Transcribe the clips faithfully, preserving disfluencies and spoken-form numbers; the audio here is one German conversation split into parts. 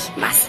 ich Masse.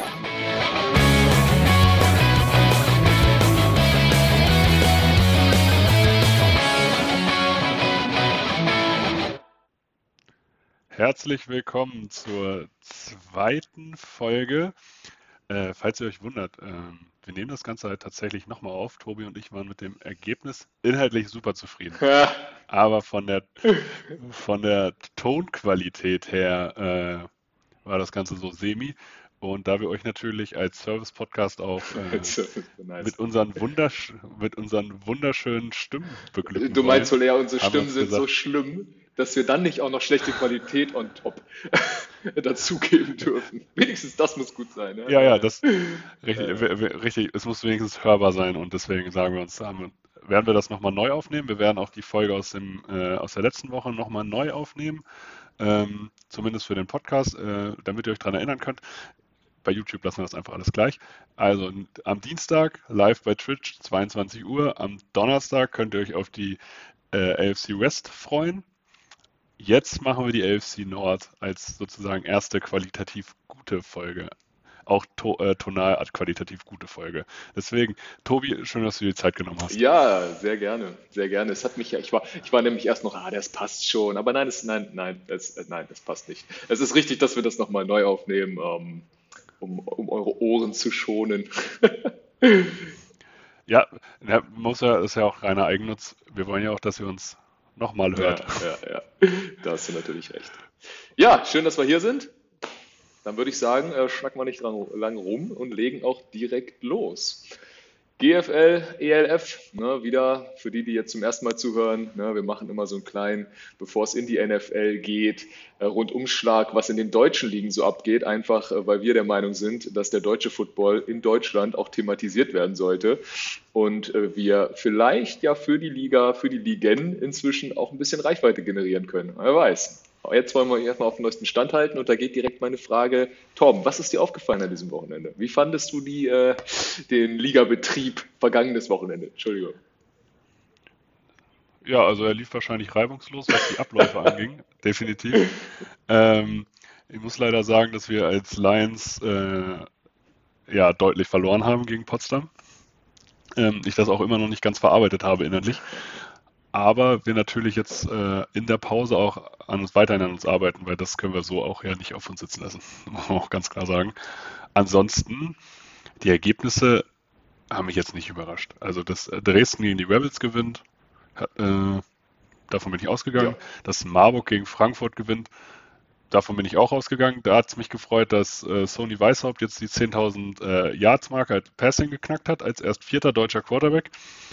Herzlich willkommen zur zweiten Folge. Äh, falls ihr euch wundert, ähm, wir nehmen das Ganze halt tatsächlich nochmal auf. Tobi und ich waren mit dem Ergebnis inhaltlich super zufrieden. Aber von der, von der Tonqualität her äh, war das Ganze so semi. Und da wir euch natürlich als Service-Podcast auch äh, Nice. mit, unseren wundersch mit unseren wunderschönen Stimmen beglücken Du meinst wollen, wohl eher, unsere haben wir Stimmen uns sind so gesagt, schlimm, dass wir dann nicht auch noch schlechte Qualität on top dazugeben dürfen. Wenigstens das muss gut sein. ja, ja, das richtig, Äh, we- we- richtig, es muss wenigstens hörbar sein und deswegen sagen wir uns, haben, wir- werden wir das nochmal neu aufnehmen. Wir werden auch die Folge aus dem, äh, aus der letzten Woche nochmal neu aufnehmen, ähm, zumindest für den Podcast, äh, damit ihr euch daran erinnern könnt. Bei YouTube lassen wir das einfach alles gleich. Also n- am Dienstag live bei Twitch, zweiundzwanzig Uhr. Am Donnerstag könnt ihr euch auf die äh, A F C West freuen. Jetzt machen wir die A F C Nord als sozusagen erste qualitativ gute Folge. Auch to äh, tonal qualitativ gute Folge. Deswegen, Tobi, schön, dass du dir die Zeit genommen hast. ja, sehr gerne, sehr gerne. Es hat mich ja, ich war, ich war nämlich erst noch, ah, das passt schon, aber nein, es, nein, nein, das, äh, nein, das passt nicht. Es ist richtig, dass wir das nochmal neu aufnehmen, ähm, um, um eure Ohren zu schonen. Ja, ja, muss ja, ist ja auch reiner Eigennutz. Wir wollen ja auch, dass ihr uns nochmal Ja, hört. ja, ja, da hast du natürlich recht. Ja, schön, dass wir hier sind. Dann würde ich sagen, äh, schnacken wir nicht dran, lang rum und legen auch direkt los. G F L, E L F, ne, wieder für die, die jetzt zum ersten Mal zuhören, ne, wir machen immer so einen kleinen, bevor es in die N F L geht, äh, Rundumschlag, was in den deutschen Ligen so abgeht, einfach äh, weil wir der Meinung sind, dass der deutsche Football in Deutschland auch thematisiert werden sollte und äh, wir vielleicht ja für die Liga, für die Ligen inzwischen auch ein bisschen Reichweite generieren können. Wer weiß. Aber jetzt wollen wir erstmal auf den neuesten Stand halten und da geht direkt meine Frage, Torben, was ist dir aufgefallen an diesem Wochenende? Wie fandest du die, äh, den Ligabetrieb vergangenes Wochenende? Entschuldigung. Ja, also er lief wahrscheinlich reibungslos, was die Abläufe anging, definitiv. Ähm, ich muss leider sagen, dass wir als Lions äh, ja deutlich verloren haben gegen Potsdam. Ähm, ich das auch immer noch nicht ganz verarbeitet habe innerlich. Aber wir natürlich jetzt äh, in der Pause auch an uns weiterhin an uns arbeiten, weil das können wir so auch ja nicht auf uns sitzen lassen, muss man auch ganz klar sagen. Ansonsten, die Ergebnisse haben mich jetzt nicht überrascht. Also, dass äh, Dresden gegen die Rebels gewinnt, hat, äh, davon bin ich Ja, ausgegangen. Dass Marburg gegen Frankfurt gewinnt, davon bin ich auch ausgegangen. Da hat es mich gefreut, dass äh, Sony Weishaupt jetzt die zehntausend äh, Yards-Marke als Passing geknackt hat, als erst vierter deutscher Quarterback.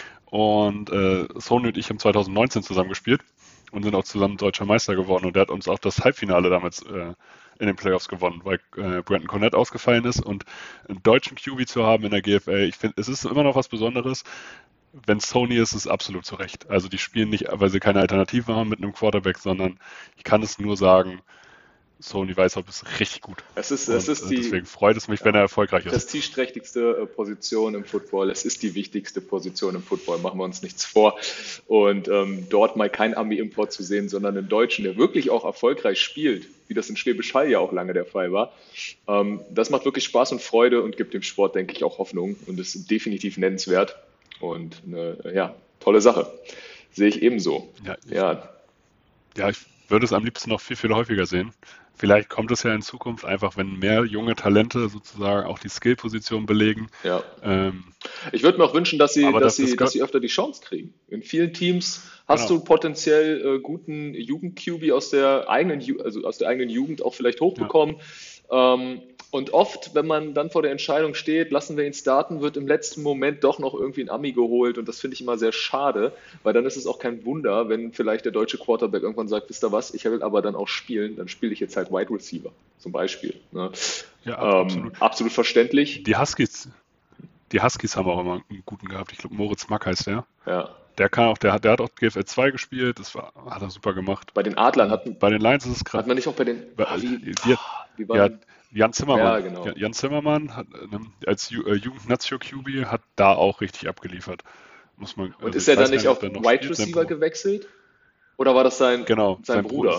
Und äh, Sony und ich haben zwanzig neunzehn zusammen gespielt und sind auch zusammen deutscher Meister geworden. Und der hat uns auch das Halbfinale damals äh, in den Playoffs gewonnen, weil äh, Brandon Cornett ausgefallen ist. Und einen deutschen Q B zu haben in der G F L, ich finde, es ist immer noch was Besonderes. Wenn Sony ist, ist es absolut zu Recht. Also die spielen nicht, weil sie keine Alternative haben mit einem Quarterback, sondern ich kann es nur sagen, Sony Weishaupt ist richtig gut. es ist, es Und ist äh, deswegen die freut es mich, wenn er erfolgreich ist. prestigeträchtigste äh, Position im Football. Es ist die wichtigste Position im Football, machen wir uns nichts vor. Und ähm, dort mal kein Ami-Import zu sehen, sondern einen Deutschen, der wirklich auch erfolgreich spielt, wie das in Schwäbisch Hall ja auch lange der Fall war, ähm, das macht wirklich Spaß und Freude und gibt dem Sport, denke ich, auch Hoffnung und ist definitiv nennenswert und eine ja, tolle Sache. Sehe ich ebenso. Ja, ich, Ja, ja, ich würde es am liebsten noch viel, viel häufiger sehen. Vielleicht kommt es ja in Zukunft einfach, wenn mehr junge Talente sozusagen auch die Skill-Position belegen. ja. Ähm, Ich würde mir auch wünschen, dass sie, aber dass das, das sie, dass gehört, sie öfter die Chance kriegen. In vielen Teams hast genau, du potenziell äh, guten Jugend-Q B aus der eigenen, Ju- also aus der eigenen Jugend auch vielleicht ja, hochbekommen. Ähm, und oft, wenn man dann vor der Entscheidung steht, lassen wir ihn starten, wird im letzten Moment doch noch irgendwie ein Ami geholt. Und das finde ich immer sehr schade, weil dann ist es auch kein Wunder, wenn vielleicht der deutsche Quarterback irgendwann sagt, wisst ihr was, ich will aber dann auch spielen, dann spiele ich jetzt halt Wide Receiver zum Beispiel. Ne? ja, ab, Ähm, absolut. absolut verständlich. Die Huskies, die Huskies haben auch immer einen guten gehabt. Ich glaube, Moritz Mack heißt der. Ja. Der kann auch, der hat, der hat auch G F L zwei gespielt, das war, hat er super gemacht. Bei den Adlern Und hatten, bei den Lions ist es hat gerade, man nicht auch bei den, ah, wie, die, wie ja, waren, Jan ja, Zimmermann, genau. Jan Zimmermann hat, ähm, als Ju, äh, Jugend-Nazio-Q B hat da auch richtig abgeliefert. Muss man, Und also ist ich er dann weiß gar nicht nicht, ob auf der noch Wide spielt, sein Receiver Bruder. gewechselt? Oder war das sein, Genau, sein sein Bruder, Bruder?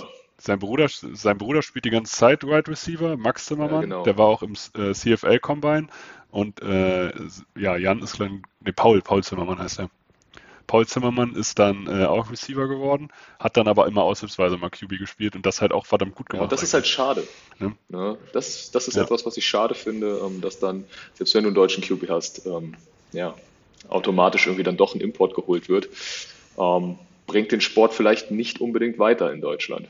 sein Bruder, sein Bruder spielt die ganze Zeit Wide Receiver, Max Ja, Zimmermann, der genau. war auch im äh, C F L Combine und äh, ja, Jan ist dann, ne, Paul, Paul Zimmermann heißt er. Paul Zimmermann ist dann äh, auch Receiver geworden, hat dann aber immer aushilfsweise mal Q B gespielt und das halt auch verdammt gut Ja, und gemacht das ist halt eigentlich. schade. Ne? Ne? Das, das ist Ja, etwas, was ich schade finde, ähm, dass dann, selbst wenn du einen deutschen Q B hast, ähm, ja, automatisch irgendwie dann doch ein Import geholt wird. Ähm, bringt den Sport vielleicht nicht unbedingt weiter in Deutschland.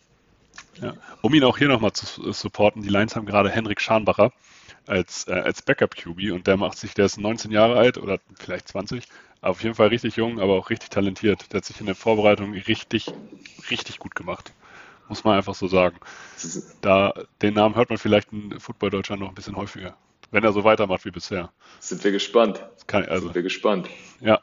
ja. Um ihn auch hier nochmal zu supporten, die Lions haben gerade Henrik Scharnbacher als, äh, als Backup-Q B und der macht sich, der ist neunzehn Jahre alt oder vielleicht zwanzig, auf jeden Fall richtig jung, aber auch richtig talentiert. Der hat sich in der Vorbereitung richtig, richtig gut gemacht. Muss man einfach so sagen. Da, den Namen hört man vielleicht in Football Deutschland noch ein bisschen häufiger. Wenn er so weitermacht wie bisher. Sind wir gespannt. Das kann, Sind also, wir gespannt. ja,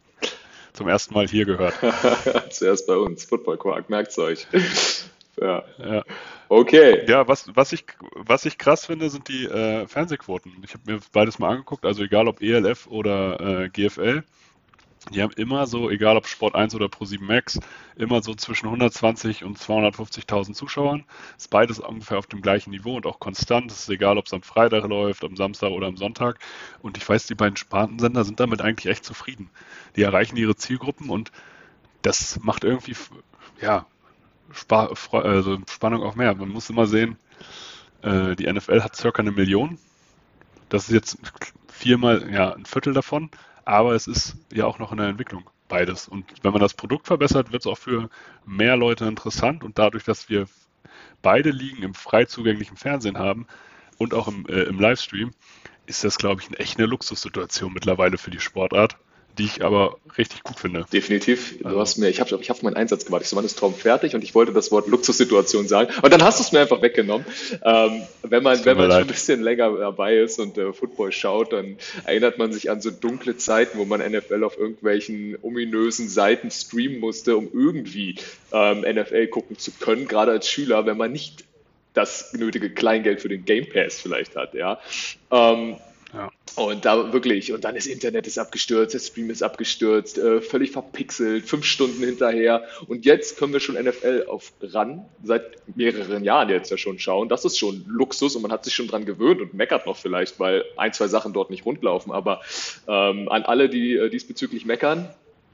zum ersten Mal hier gehört. Zuerst bei uns. Football Quark, merkt's euch. Ja. Ja, Okay. ja was, was, ich, was ich krass finde, sind die äh, Fernsehquoten. Ich habe mir beides mal angeguckt, also egal ob E L F oder äh, G F L. Die haben immer so, egal ob Sport eins oder ProSieben Max, immer so zwischen hundertzwanzig und zweihundertfünfzigtausend Zuschauern. Ist beides ungefähr auf dem gleichen Niveau und auch konstant. Es ist egal, ob es am Freitag läuft, am Samstag oder am Sonntag. Und ich weiß, die beiden Spartensender sind damit eigentlich echt zufrieden. Die erreichen ihre Zielgruppen und das macht irgendwie, ja, Spa also Spannung auch mehr. Man muss immer sehen, äh, die N F L hat circa eine Million. Das ist jetzt viermal, ja, ein Viertel davon, aber es ist ja auch noch in der Entwicklung, beides. Und wenn man das Produkt verbessert, wird es auch für mehr Leute interessant und dadurch, dass wir beide Ligen im frei zugänglichen Fernsehen haben und auch im, äh, im Livestream, ist das, glaube ich, echt eine Luxussituation mittlerweile für die Sportart, die ich aber richtig gut finde. Definitiv. Du Also, hast mir, ich habe ich hab auf meinen Einsatz gewartet. Ich so, wann ist Tom fertig? Und ich wollte das Wort Luxussituation sagen. Und dann hast du es mir einfach weggenommen. Ähm, wenn es man, tut wenn mir man schon ein leid. bisschen länger dabei ist und äh, Football schaut, dann erinnert man sich an so dunkle Zeiten, wo man N F L auf irgendwelchen ominösen Seiten streamen musste, um irgendwie ähm, N F L gucken zu können, gerade als Schüler, wenn man nicht das nötige Kleingeld für den Game Pass vielleicht hat, ja. Ähm, Ja. und da wirklich, und dann das Internet ist abgestürzt, der Stream ist abgestürzt, äh, völlig verpixelt, fünf Stunden hinterher. Und jetzt können wir schon N F L auf ran, seit mehreren Jahren jetzt ja schon schauen. Das ist schon Luxus und man hat sich schon dran gewöhnt und meckert noch vielleicht, weil ein, zwei Sachen dort nicht rundlaufen. Aber ähm, an alle, die äh, diesbezüglich meckern,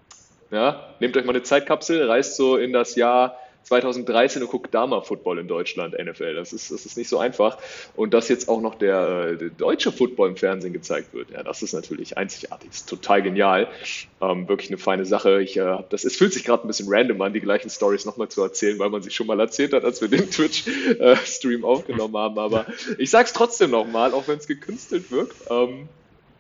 ja, nehmt euch mal eine Zeitkapsel, reist so in das Jahr zweitausenddreizehn und guckt da mal Football in Deutschland, N F L. Das ist, das ist nicht so einfach. Und dass jetzt auch noch der, äh, der deutsche Football im Fernsehen gezeigt wird, ja, das ist natürlich einzigartig. Das ist total genial. Ähm, wirklich eine feine Sache. Ich, äh, das, es fühlt sich gerade ein bisschen random an, die gleichen Stories nochmal zu erzählen, weil man sich schon mal erzählt hat, als wir den Twitch-Stream aufgenommen haben. Aber ich sag's trotzdem nochmal, auch wenn es gekünstelt wirkt. Ähm,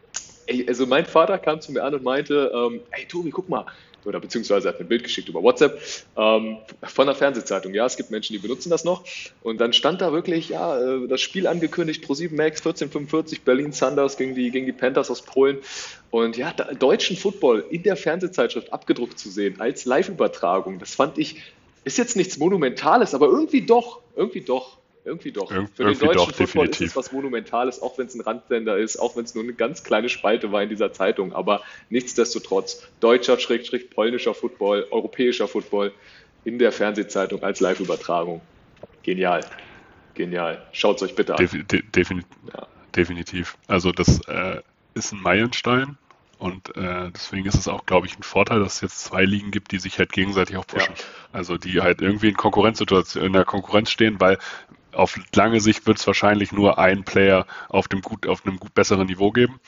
ey, also mein Vater kam zu mir an und meinte, ähm, hey Tobi, guck mal, oder beziehungsweise hat mir ein Bild geschickt über WhatsApp ähm, von der Fernsehzeitung. Ja, es gibt Menschen, die benutzen das noch. Und dann stand da wirklich, ja, äh, das Spiel angekündigt, ProSieben Max, vierzehn fünfundvierzig, Berlin Thunders gegen die, gegen die Panthers aus Polen. Und ja, da, deutschen Football in der Fernsehzeitschrift abgedruckt zu sehen, als Live-Übertragung, das fand ich, ist jetzt nichts Monumentales, aber irgendwie doch, irgendwie doch. Irgendwie doch. Ir Für den irgendwie deutschen doch, Football ist es definitiv. was Monumentales, auch wenn es ein Randsender ist, auch wenn es nur eine ganz kleine Spalte war in dieser Zeitung. Aber nichtsdestotrotz, deutscher, schrägstrich polnischer Football, europäischer Football in der Fernsehzeitung als Live-Übertragung. Genial, genial. Schaut es euch bitte an. Defi de defini Ja, definitiv. Also das äh, ist ein Meilenstein und äh, deswegen ist es auch, glaube ich, ein Vorteil, dass es jetzt zwei Ligen gibt, die sich halt gegenseitig auch ja, pushen. Also die halt irgendwie in Konkurrenzsituation, in der Konkurrenz stehen, weil auf lange Sicht wird es wahrscheinlich nur einen Player auf dem gut, auf einem gut besseren Niveau geben.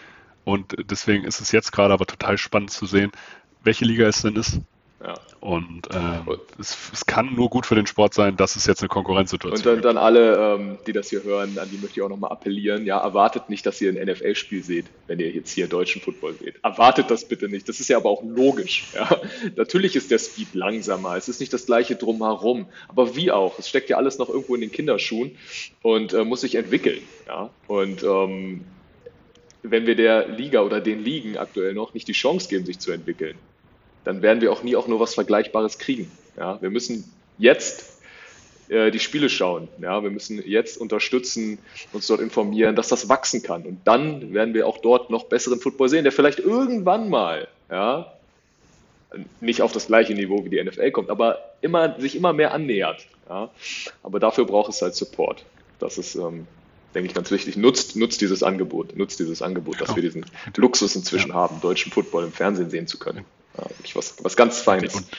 Und deswegen ist es jetzt gerade aber total spannend zu sehen, welche Liga es denn ist. ja. Und ähm, es, es kann nur gut für den Sport sein, dass es jetzt eine Und Konkurrenzsituation dann, gibt. dann alle, ähm, die das hier hören, an die möchte ich auch nochmal appellieren. Ja, erwartet nicht, dass ihr ein N F L-Spiel seht, wenn ihr jetzt hier deutschen Football seht. Erwartet das bitte nicht. Das ist ja aber auch logisch. Ja. Natürlich ist der Speed langsamer. Es ist nicht das gleiche drumherum. Aber wie auch? Es steckt ja alles noch irgendwo in den Kinderschuhen und äh, muss sich entwickeln. Ja. Und ähm, wenn wir der Liga oder den Ligen aktuell noch nicht die Chance geben, sich zu entwickeln, dann werden wir auch nie auch nur was Vergleichbares kriegen. Ja, wir müssen jetzt äh, die Spiele schauen. Ja, wir müssen jetzt unterstützen, uns dort informieren, dass das wachsen kann. Und dann werden wir auch dort noch besseren Football sehen, der vielleicht irgendwann mal, ja, nicht auf das gleiche Niveau wie die N F L kommt, aber immer, sich immer mehr annähert. Ja? Aber dafür braucht es halt Support. Das ist, ähm, denke ich, ganz wichtig. Nutzt, nutzt dieses Angebot, nutzt dieses Angebot, dass wir diesen Luxus inzwischen ja. haben, deutschen Football im Fernsehen sehen zu können. Ja, wirklich was, was ganz Feines. Und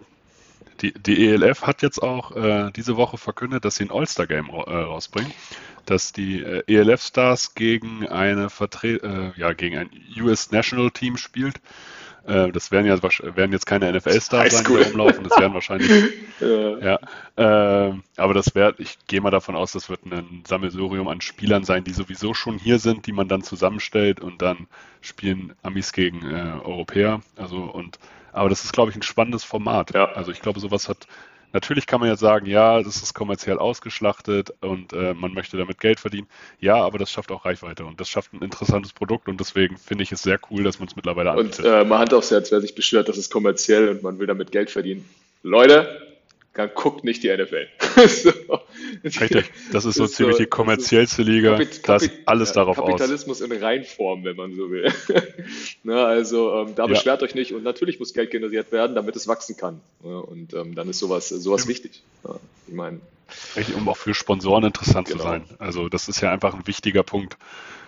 die, die E L F hat jetzt auch äh, diese Woche verkündet, dass sie ein All-Star-Game äh, rausbringen, dass die äh, E L F-Stars gegen eine Vertre äh, ja, gegen ein U S National Team spielt. Äh, das werden ja werden jetzt keine N F L-Stars sein, die da rumlaufen. Das werden wahrscheinlich. ja. ja äh, aber das wäre, ich gehe mal davon aus, das wird ein Sammelsurium an Spielern sein, die sowieso schon hier sind, die man dann zusammenstellt und dann spielen Amis gegen äh, Europäer. Also und aber das ist, glaube ich, ein spannendes Format. Ja. Also ich glaube, sowas hat. Natürlich kann man jetzt sagen, ja, das ist kommerziell ausgeschlachtet und äh, man möchte damit Geld verdienen. Ja, aber das schafft auch Reichweite und das schafft ein interessantes Produkt und deswegen finde ich es sehr cool, dass man es mittlerweile anbietet. Und äh, mal Hand aufs Herz, wer sich beschwert, das ist kommerziell und man will damit Geld verdienen. Leute, dann guckt nicht die N F L. so. Richtig, das ist so das ziemlich so, die kommerziellste Liga, Kapit- da ist alles ja, darauf Kapitalismus aus. in Reinform, wenn man so will. Na, also ähm, da beschwert ja. euch nicht und natürlich muss Geld generiert werden, damit es wachsen kann. Ja, und ähm, die ist sowas, sowas ja. wichtig. Ja, ich meine, Richtig, um auch für Sponsoren interessant genau. zu sein. Also das ist ja einfach ein wichtiger Punkt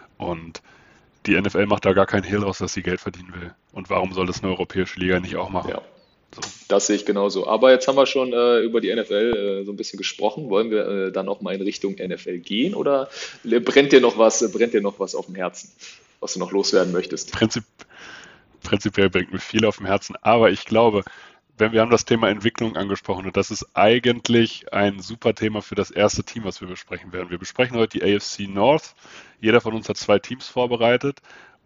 und die N F L macht da gar keinen Hehl draus, dass sie Geld verdienen will. Und warum soll das eine europäische Liga nicht auch machen? Ja. So. Das sehe ich genauso. Aber jetzt haben wir schon äh, über die N F L äh, so ein bisschen gesprochen. Wollen wir äh, dann auch mal in Richtung N F L gehen oder brennt dir noch was, brennt dir noch was auf dem Herzen, was du noch loswerden möchtest? Prinzip, prinzipiell brennt mir viel auf dem Herzen, aber ich glaube, wenn wir haben das Thema Entwicklung angesprochen und das ist eigentlich ein super Thema für das erste Team, was wir besprechen werden. Wir besprechen heute die A F C North. Jeder von uns hat zwei Teams vorbereitet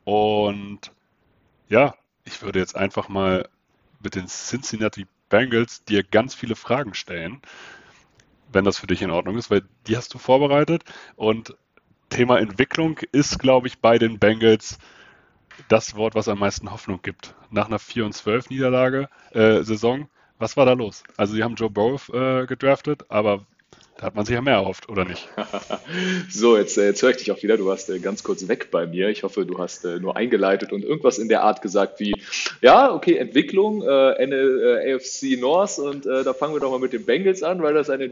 und ja, ich würde jetzt einfach mal mit den Cincinnati Bengals dir ganz viele Fragen stellen, wenn das für dich in Ordnung ist, weil die hast du vorbereitet und Thema Entwicklung ist, glaube ich, bei den Bengals das Wort, was am meisten Hoffnung gibt. Nach einer vier und zwölf Niederlage äh, Saison, was war da los? Also sie haben Joe Burrow äh, gedraftet, aber da hat man sich ja mehr erhofft, oder nicht? So, jetzt, jetzt höre ich dich auch wieder. Du warst äh, ganz kurz weg bei mir. Ich hoffe, du hast äh, nur eingeleitet und irgendwas in der Art gesagt wie, ja, okay, Entwicklung, äh, N L, äh, A F C North und äh, da fangen wir doch mal mit den Bengals an, weil das ein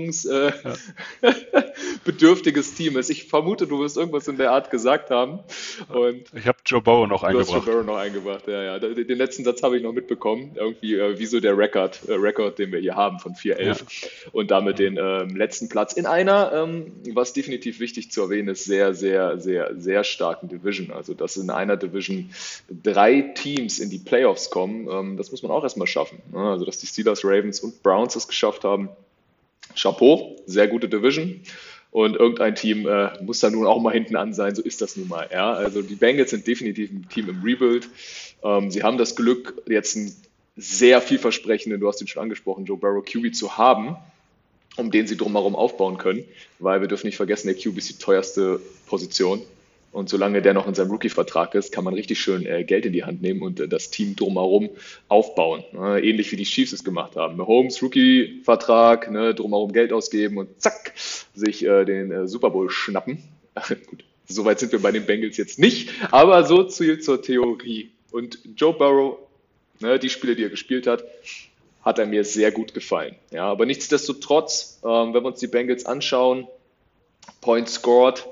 entwicklungsbedürftiges äh, ja. Team ist. Ich vermute, du wirst irgendwas in der Art gesagt haben. Und ich habe Joe Burrow noch eingebracht. Du hast Joe Burrow noch eingebracht, ja, ja. Den letzten Satz habe ich noch mitbekommen. Irgendwie, äh, wie so der Rekord, äh, Rekord, den wir hier haben von vier elf ja. und damit den ähm, letzten Platz in einer, ähm, was definitiv wichtig zu erwähnen ist, sehr, sehr, sehr, sehr starken Division. Also, dass in einer Division drei Teams in die Playoffs kommen, ähm, das muss man auch erstmal schaffen. Also, dass die Steelers, Ravens und Browns es geschafft haben. Chapeau, sehr gute Division. Und irgendein Team äh, muss da nun auch mal hinten an sein, so ist das nun mal. Ja? Also, die Bengals sind definitiv ein Team im Rebuild. Ähm, sie haben das Glück, jetzt einen sehr vielversprechenden, du hast ihn schon angesprochen, Joe Burrow Q B zu haben, um den sie drumherum aufbauen können, weil wir dürfen nicht vergessen, der Q B ist die teuerste Position und solange der noch in seinem Rookie-Vertrag ist, kann man richtig schön äh, Geld in die Hand nehmen und äh, das Team drumherum aufbauen. Äh, ähnlich wie die Chiefs es gemacht haben. Mahomes, Rookie-Vertrag, ne, drumherum Geld ausgeben und zack, sich äh, den äh, Super Bowl schnappen. Gut, soweit sind wir bei den Bengals jetzt nicht, aber so zu, zur Theorie. Und Joe Burrow, ne, die Spiele, die er gespielt hat, hat er mir sehr gut gefallen. Ja, aber nichtsdestotrotz, ähm, wenn wir uns die Bengals anschauen, Points scored,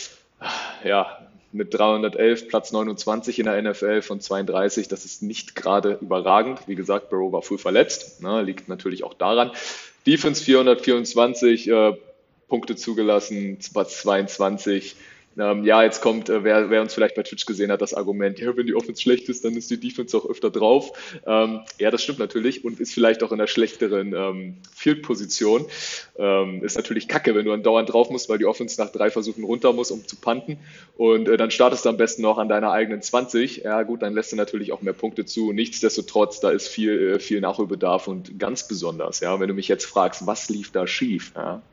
ja, mit dreihundertelf, Platz neunundzwanzig in der N F L von zweiunddreißig, das ist nicht gerade überragend. Wie gesagt, Burrow war früh verletzt, ne, liegt natürlich auch daran. Defense vierhundertvierundzwanzig, äh, Punkte zugelassen, zweiundzwanzig. Ähm, ja, jetzt kommt, äh, wer, wer uns vielleicht bei Twitch gesehen hat, das Argument, ja, wenn die Offense schlecht ist, dann ist die Defense auch öfter drauf. Ähm, ja, das stimmt natürlich und ist vielleicht auch in der schlechteren ähm, Field-Position. Ähm, ist natürlich kacke, wenn du dann dauernd drauf musst, weil die Offense nach drei Versuchen runter muss, um zu punten. Und äh, dann startest du am besten noch an deiner eigenen zwanzig. Ja gut, dann lässt du natürlich auch mehr Punkte zu. Nichtsdestotrotz, da ist viel, äh, viel Nachholbedarf und ganz besonders, ja, wenn du mich jetzt fragst, was lief da schief, ja.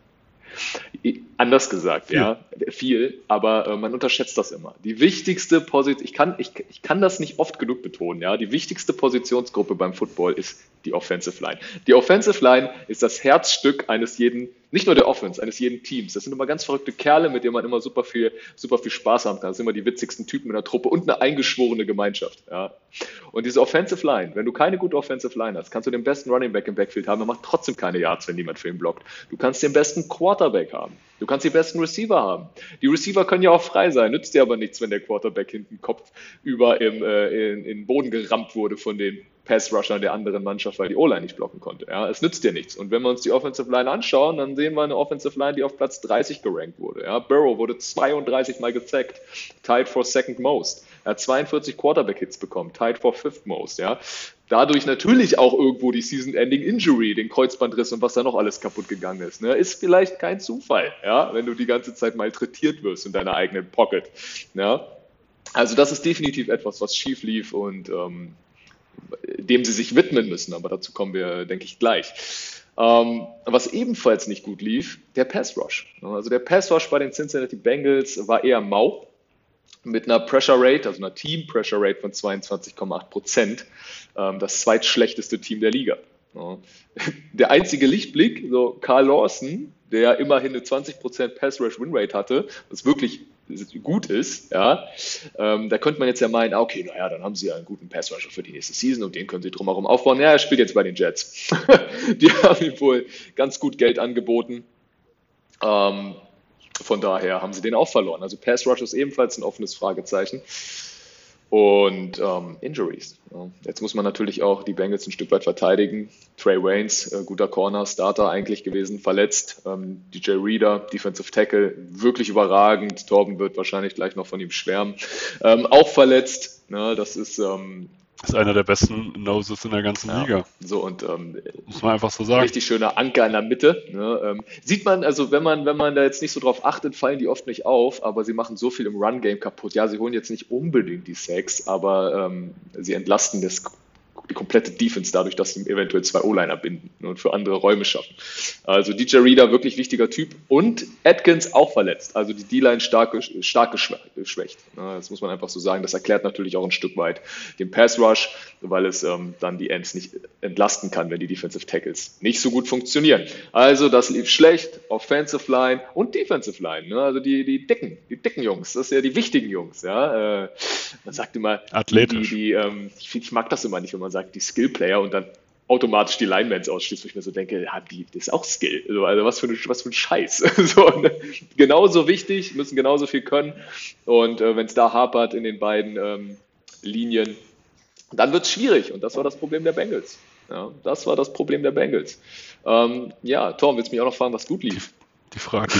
Anders gesagt, viel. ja, viel, aber äh, man unterschätzt das immer. Die wichtigste Position, ich kann, ich, ich kann das nicht oft genug betonen, ja, die wichtigste Positionsgruppe beim Football ist Die Offensive Line. Die Offensive Line ist das Herzstück eines jeden, nicht nur der Offense, eines jeden Teams. Das sind immer ganz verrückte Kerle, mit denen man immer super viel, super viel Spaß haben kann. Das sind immer die witzigsten Typen in der Truppe und eine eingeschworene Gemeinschaft. Ja. Und diese Offensive Line, wenn du keine gute Offensive Line hast, kannst du den besten Running Back im Backfield haben, er macht trotzdem keine Yards, wenn niemand für ihn blockt. Du kannst den besten Quarterback haben. Du kannst die besten Receiver haben. Die Receiver können ja auch frei sein, nützt dir aber nichts, wenn der Quarterback hinten Kopf über im, äh, in, in den Boden gerammt wurde von den Pass-Rushern der anderen Mannschaft, weil die O-Line nicht blocken konnte. Ja, es nützt dir nichts. Und wenn wir uns die Offensive Line anschauen, dann sehen wir eine Offensive Line, die auf Platz dreißig gerankt wurde. Ja, Burrow wurde zweiunddreißig Mal gezackt, tied for second most. Er hat zweiundvierzig Quarterback-Hits bekommen, tied for fifth most. Ja, dadurch natürlich auch irgendwo die Season-Ending-Injury, den Kreuzbandriss und was da noch alles kaputt gegangen ist. Ne? Ist vielleicht kein Zufall, ja, wenn du die ganze Zeit malträtiert wirst in deiner eigenen Pocket. Ja? Also das ist definitiv etwas, was schief lief und ähm, dem sie sich widmen müssen, aber dazu kommen wir, denke ich, gleich. Ähm, was ebenfalls nicht gut lief, der Pass Rush. Also der Pass Rush bei den Cincinnati Bengals war eher mau, mit einer Pressure Rate, also einer Team Pressure Rate von zweiundzwanzig Komma acht Prozent, ähm, das zweitschlechteste Team der Liga. Ja. Der einzige Lichtblick, so Carl Lawson, der immerhin eine zwanzig Prozent Pass Rush Win Rate hatte, was wirklich gut ist, ja, ähm, da könnte man jetzt ja meinen, okay, naja, dann haben sie ja einen guten Pass Rusher für die nächste Season und den können sie drumherum aufbauen. Ja, er spielt jetzt bei den Jets. Die haben ihm wohl ganz gut Geld angeboten. Ähm, von daher haben sie den auch verloren. Also Pass Rush ist ebenfalls ein offenes Fragezeichen. Und ähm, Injuries. Ja. Jetzt muss man natürlich auch die Bengals ein Stück weit verteidigen. Trey Waynes, äh, guter Corner, Starter eigentlich gewesen, verletzt. Ähm, D J Reader, Defensive Tackle, wirklich überragend. Torben wird wahrscheinlich gleich noch von ihm schwärmen. Ähm, auch verletzt. Ja, das ist... Ähm, Das ist einer der besten Noses in der ganzen ja, Liga. So und ähm, muss man einfach so sagen. Richtig schöner Anker in der Mitte. Ne? Ähm, sieht man, also wenn man, wenn man da jetzt nicht so drauf achtet, fallen die oft nicht auf, aber sie machen so viel im Run-Game kaputt. Ja, sie holen jetzt nicht unbedingt die Sacks, aber ähm, sie entlasten das, die komplette Defense dadurch, dass sie eventuell zwei O-Liner binden und für andere Räume schaffen. Also D J Reader, wirklich wichtiger Typ. Und Atkins auch verletzt. Also die D-Line stark, stark geschwächt. Das muss man einfach so sagen. Das erklärt natürlich auch ein Stück weit den Pass-Rush, weil es ähm, dann die Ends nicht entlasten kann, wenn die Defensive Tackles nicht so gut funktionieren. Also das lief schlecht. Offensive Line und Defensive Line. Ne? Also die, die dicken, die dicken Jungs. Das sind ja die wichtigen Jungs. Ja? Äh, man sagt immer, athletisch. Die, die, ähm, ich, ich mag das immer nicht, wenn man sagt, die Skill-Player und dann automatisch die Linemans ausschließt, wo ich mir so denke, ja, die, das ist auch Skill. Also, also was, für ein, was für ein Scheiß. So, ne? Genauso wichtig, müssen genauso viel können. Und äh, wenn es da hapert in den beiden ähm, Linien, dann wird es schwierig. Und das war das Problem der Bengals. Ja, das war das Problem der Bengals. Ähm, ja, Tom, willst du mich auch noch fragen, was gut lief? Die, die Frage.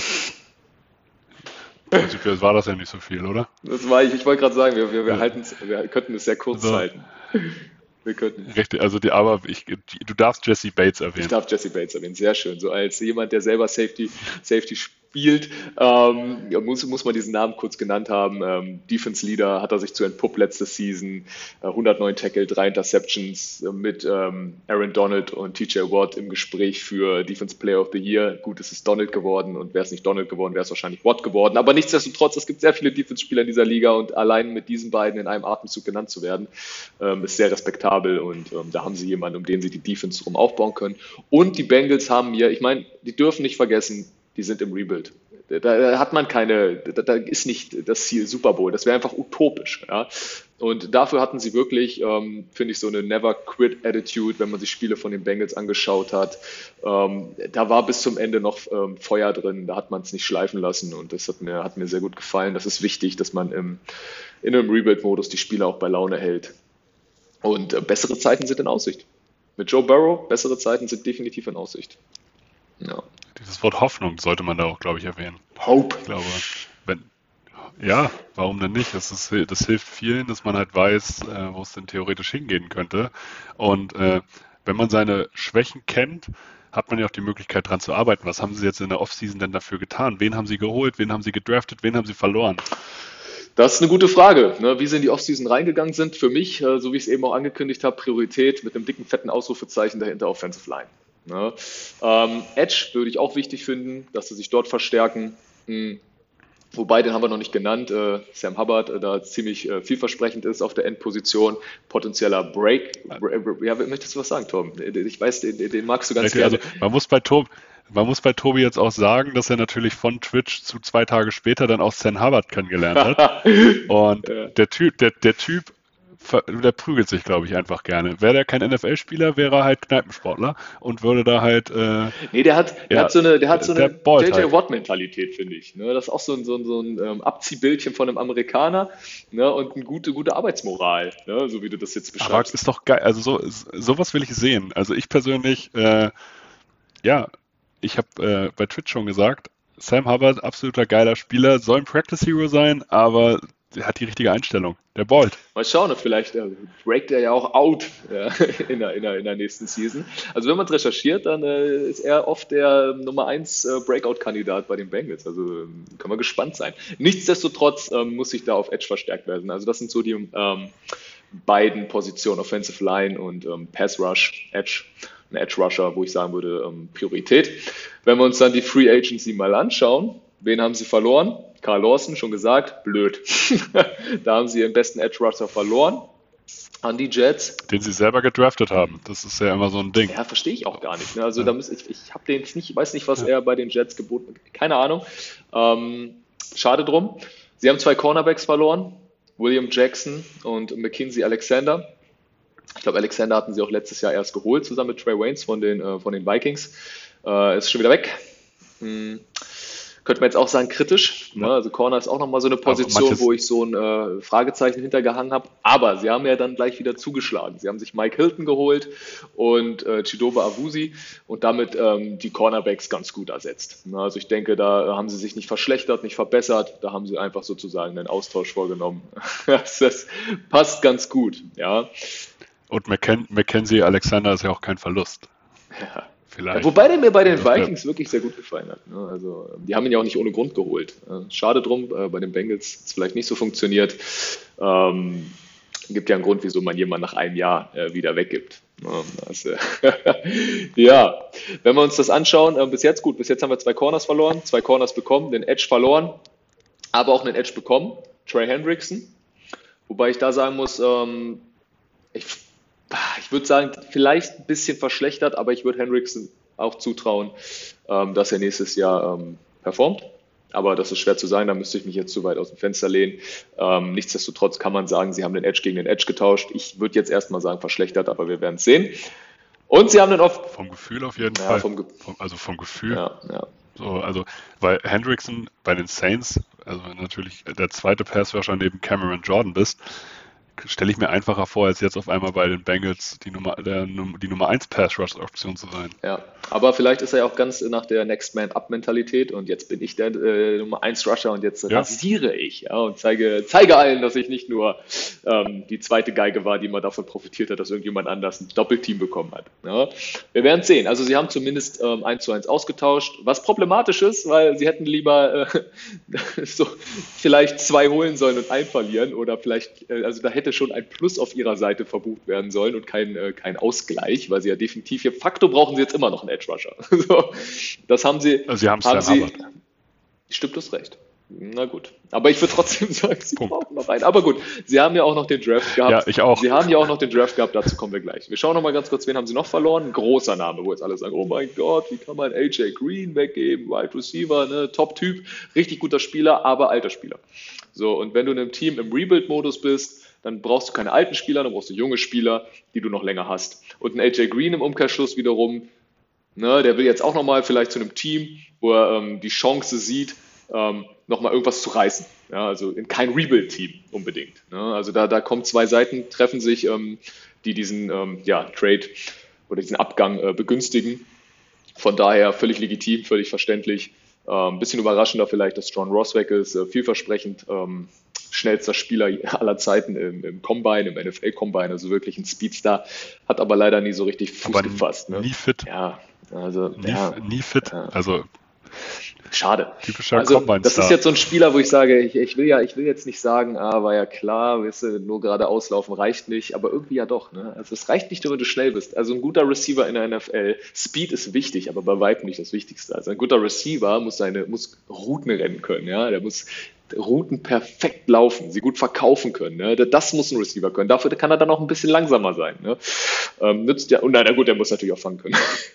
Prinzipiell war das ja nicht so viel, oder? Das war ich, ich wollte gerade sagen, wir, wir, wir, ja. wir könnten es sehr kurz also, halten. Wir könnten. Richtig, also die, aber ich, du darfst Jesse Bates erwähnen. Ich darf Jesse Bates erwähnen, sehr schön. So als jemand, der selber Safety, Safety spielt, ähm, muss, muss man diesen Namen kurz genannt haben. Ähm, Defense Leader hat er sich zu entpuppt letzte Season. Äh, hundertneun Tackle, drei Interceptions äh, mit ähm, Aaron Donald und T J Watt im Gespräch für Defense Player of the Year. Gut, es ist Donald geworden und wäre es nicht Donald geworden, wäre es wahrscheinlich Watt geworden. Aber nichtsdestotrotz, es gibt sehr viele Defense-Spieler in dieser Liga und allein mit diesen beiden in einem Atemzug genannt zu werden, ähm, ist sehr respektabel und ähm, da haben sie jemanden, um den sie die Defense drum aufbauen können. Und die Bengals haben hier, ich meine, die dürfen nicht vergessen, die sind im Rebuild. Da, da hat man keine, da, da ist nicht das Ziel Super Bowl. Das wäre einfach utopisch. Ja? Und dafür hatten sie wirklich, ähm, finde ich, so eine Never-Quit-Attitude, wenn man sich Spiele von den Bengals angeschaut hat. Ähm, da war bis zum Ende noch ähm, Feuer drin, da hat man es nicht schleifen lassen und das hat mir, hat mir sehr gut gefallen. Das ist wichtig, dass man im, in einem Rebuild-Modus die Spieler auch bei Laune hält. Und äh, bessere Zeiten sind in Aussicht. Mit Joe Burrow, bessere Zeiten sind definitiv in Aussicht. Ja. Dieses Wort Hoffnung sollte man da auch, glaube ich, erwähnen. Hope. Ich glaube, wenn, ja, warum denn nicht? Das, ist, das hilft vielen, dass man halt weiß, äh, wo es denn theoretisch hingehen könnte. Und äh, wenn man seine Schwächen kennt, hat man ja auch die Möglichkeit, dran zu arbeiten. Was haben sie jetzt in der Offseason denn dafür getan? Wen haben sie geholt? Wen haben sie gedraftet? Wen haben sie verloren? Das ist eine gute Frage, ne? Wie sie in die Offseason reingegangen sind. Für mich, äh, so wie ich es eben auch angekündigt habe, Priorität mit einem dicken, fetten Ausrufezeichen dahinter Offensive Line. Ne? Ähm, Edge würde ich auch wichtig finden, dass sie sich dort verstärken. Hm. Wobei, den haben wir noch nicht genannt. Äh, Sam Hubbard, äh, da ziemlich äh, vielversprechend ist auf der Endposition. Potenzieller Break. Bra- Ja, möchtest du was sagen, Tom? Ich weiß, den, den magst du ganz Also gerne. man muss bei Tobi, man muss bei Tobi jetzt auch sagen, dass er natürlich von Twitch zu zwei Tage später dann auch Sam Hubbard kennengelernt hat. Und Ja. der Typ, der, der Typ, ver- der prügelt sich, glaube ich, einfach gerne. Wäre der kein N F L-Spieler, wäre er halt Kneipensportler und würde da halt, äh, Nee, der hat, der hat ja, so eine, der hat so der eine ballt J J halt. Watt-Mentalität, finde ich. Ne? Das ist auch so ein, so ein, so ein ähm, Abziehbildchen von einem Amerikaner, ne? Und eine gute, gute Arbeitsmoral, ne? So wie du das jetzt Aber beschreibst. ist doch geil. Also so, sowas will ich sehen. Also ich persönlich, äh, ja, ich habe äh, bei Twitch schon gesagt, Sam Hubbard, absoluter geiler Spieler, soll ein Practice Hero sein, aber er hat die richtige Einstellung. Der ballt. Mal schauen, vielleicht äh, breakt er ja auch out ja, in, der, in, der, in der nächsten Season. Also wenn man es recherchiert, dann äh, ist er oft der Nummer eins äh, Breakout-Kandidat bei den Bengals. Also ähm, kann man gespannt sein. Nichtsdestotrotz ähm, muss sich da auf Edge verstärkt werden. Also das sind so die ähm, beiden Positionen, Offensive Line und ähm, Pass Rush, Edge. Ein Edge Rusher, wo ich sagen würde, ähm, Priorität. Wenn wir uns dann die Free Agency mal anschauen, wen haben sie verloren? Carl Lawson, schon gesagt, blöd. Da haben sie ihren besten Edge Rusher verloren an die Jets. Den sie selber gedraftet haben. Das ist ja immer so ein Ding. Ja, verstehe ich auch gar nicht. Ne? Also Ja. da muss ich, ich habe den jetzt nicht, ich weiß nicht, was Ja. er bei den Jets geboten hat. Keine Ahnung. Ähm, schade drum. Sie haben zwei Cornerbacks verloren, William Jackson und Mackenzie Alexander. Ich glaube, Alexander hatten sie auch letztes Jahr erst geholt, zusammen mit Trey Waynes von den, äh, von den Vikings. Äh, ist schon wieder weg. Hm. Könnte man jetzt auch sagen, kritisch. Ne? Also Corner ist auch nochmal so eine Position, manches- wo ich so ein äh, Fragezeichen hintergehangen habe. Aber sie haben ja dann gleich wieder zugeschlagen. Sie haben sich Mike Hilton geholt und äh, Chidobe Awuzie und damit ähm, die Cornerbacks ganz gut ersetzt. Ne? Also ich denke, da haben sie sich nicht verschlechtert, nicht verbessert. Da haben sie einfach sozusagen einen Austausch vorgenommen. das, das passt ganz gut. Ja. Und Macken Mackenzie Alexander ist ja auch kein Verlust. Ja. Vielleicht. Wobei der mir bei den Also, Vikings wirklich sehr gut gefallen hat. Ne? Also, die haben ihn ja auch nicht ohne Grund geholt. Äh, Schade drum, äh, bei den Bengals hat es vielleicht nicht so funktioniert. Ähm, gibt ja einen Grund, wieso man jemanden nach einem Jahr äh, wieder weggibt. Ähm, Also, ja, wenn wir uns das anschauen, äh, bis jetzt gut, bis jetzt haben wir zwei Corners verloren, zwei Corners bekommen, den Edge verloren, aber auch einen Edge bekommen, Trey Hendrickson. Wobei ich da sagen muss, ähm, ich, ich würde sagen, vielleicht ein bisschen verschlechtert, aber ich würde Hendrickson auch zutrauen, ähm, dass er nächstes Jahr ähm, performt. Aber das ist schwer zu sagen, da müsste ich mich jetzt zu weit aus dem Fenster lehnen. Ähm, nichtsdestotrotz kann man sagen, sie haben den Edge gegen den Edge getauscht. Ich würde jetzt erstmal sagen verschlechtert, aber wir werden es sehen. Und sie haben den oft. vom Gefühl auf jeden Ja, Fall. vom Ge Vom, also vom Gefühl. ja, ja. So, also, weil Hendrickson bei den Saints, also natürlich der zweite Passrusher neben Cameron Jordan bist, stelle ich mir einfacher vor, als jetzt auf einmal bei den Bengals die Nummer, der, die Nummer eins Pass-Rush-Option zu sein. Ja, aber vielleicht ist er ja auch ganz nach der Next-Man-Up-Mentalität und jetzt bin ich der äh, Nummer eins Rusher und jetzt Ja. rasiere ich ja, und zeige, zeige allen, dass ich nicht nur ähm, die zweite Geige war, die mal davon profitiert hat, dass irgendjemand anders ein Doppelteam bekommen hat. Ja. Wir werden sehen. Also sie haben zumindest ähm, eins zu eins ausgetauscht, was problematisch ist, weil sie hätten lieber äh, so vielleicht zwei holen sollen und einen verlieren oder vielleicht, äh, also da hätte schon ein Plus auf ihrer Seite verbucht werden sollen und kein, äh, kein Ausgleich, weil sie ja definitiv, de facto brauchen sie jetzt immer noch einen Edge Rusher. so, das haben sie. Also sie haben haben Sam sie, Hubbard. Stimmt, du hast recht. Na gut. Aber ich würde trotzdem sagen, sie Punkt. brauchen noch einen. Aber gut, sie haben ja auch noch den Draft gehabt. Ja, ich auch. Sie haben ja auch noch den Draft gehabt, dazu kommen wir gleich. Wir schauen noch mal ganz kurz, wen haben sie noch verloren? Ein großer Name, wo jetzt alle sagen, oh mein Gott, wie kann man A J Green weggeben? Wide Receiver, ne? Top-Typ, richtig guter Spieler, aber alter Spieler. So, und wenn du in einem Team im Rebuild-Modus bist, dann brauchst du keine alten Spieler, dann brauchst du junge Spieler, die du noch länger hast. Und ein A J Green im Umkehrschluss wiederum, ne, der will jetzt auch nochmal vielleicht zu einem Team, wo er ähm, die Chance sieht, ähm, nochmal irgendwas zu reißen. Ja, also in kein Rebuild-Team unbedingt. Ne? Also da, da kommen zwei Seiten, treffen sich, ähm, die diesen ähm, ja, Trade oder diesen Abgang äh, begünstigen. Von daher völlig legitim, völlig verständlich. Ein ähm, bisschen überraschender vielleicht, dass John Ross weg ist, äh, vielversprechend. Ähm, schnellster Spieler aller Zeiten im, im Combine, im N F L-Combine, also wirklich ein Speedstar, hat aber leider nie so richtig Fuß Aber gefasst. Ne? nie fit. Ja, also Nie, ja, nie fit. ja. Also Schade. Typischer Also das Combine-Star. ist jetzt so ein Spieler, wo ich sage, ich, ich will ja, ich will jetzt nicht sagen, ah, war ja klar, weißt du, nur gerade auslaufen reicht nicht, aber irgendwie ja doch, ne? Also es reicht nicht nur, wenn du schnell bist. Also ein guter Receiver in der N F L, Speed ist wichtig, aber bei weitem nicht das Wichtigste. Also ein guter Receiver muss seine, muss Routen rennen können, ja, der muss Routen perfekt laufen, sie gut verkaufen können. Ne? Das muss ein Receiver können. Dafür kann er dann auch ein bisschen langsamer sein. Ne? Ähm, nützt ja, und na gut, er muss natürlich auch fangen können.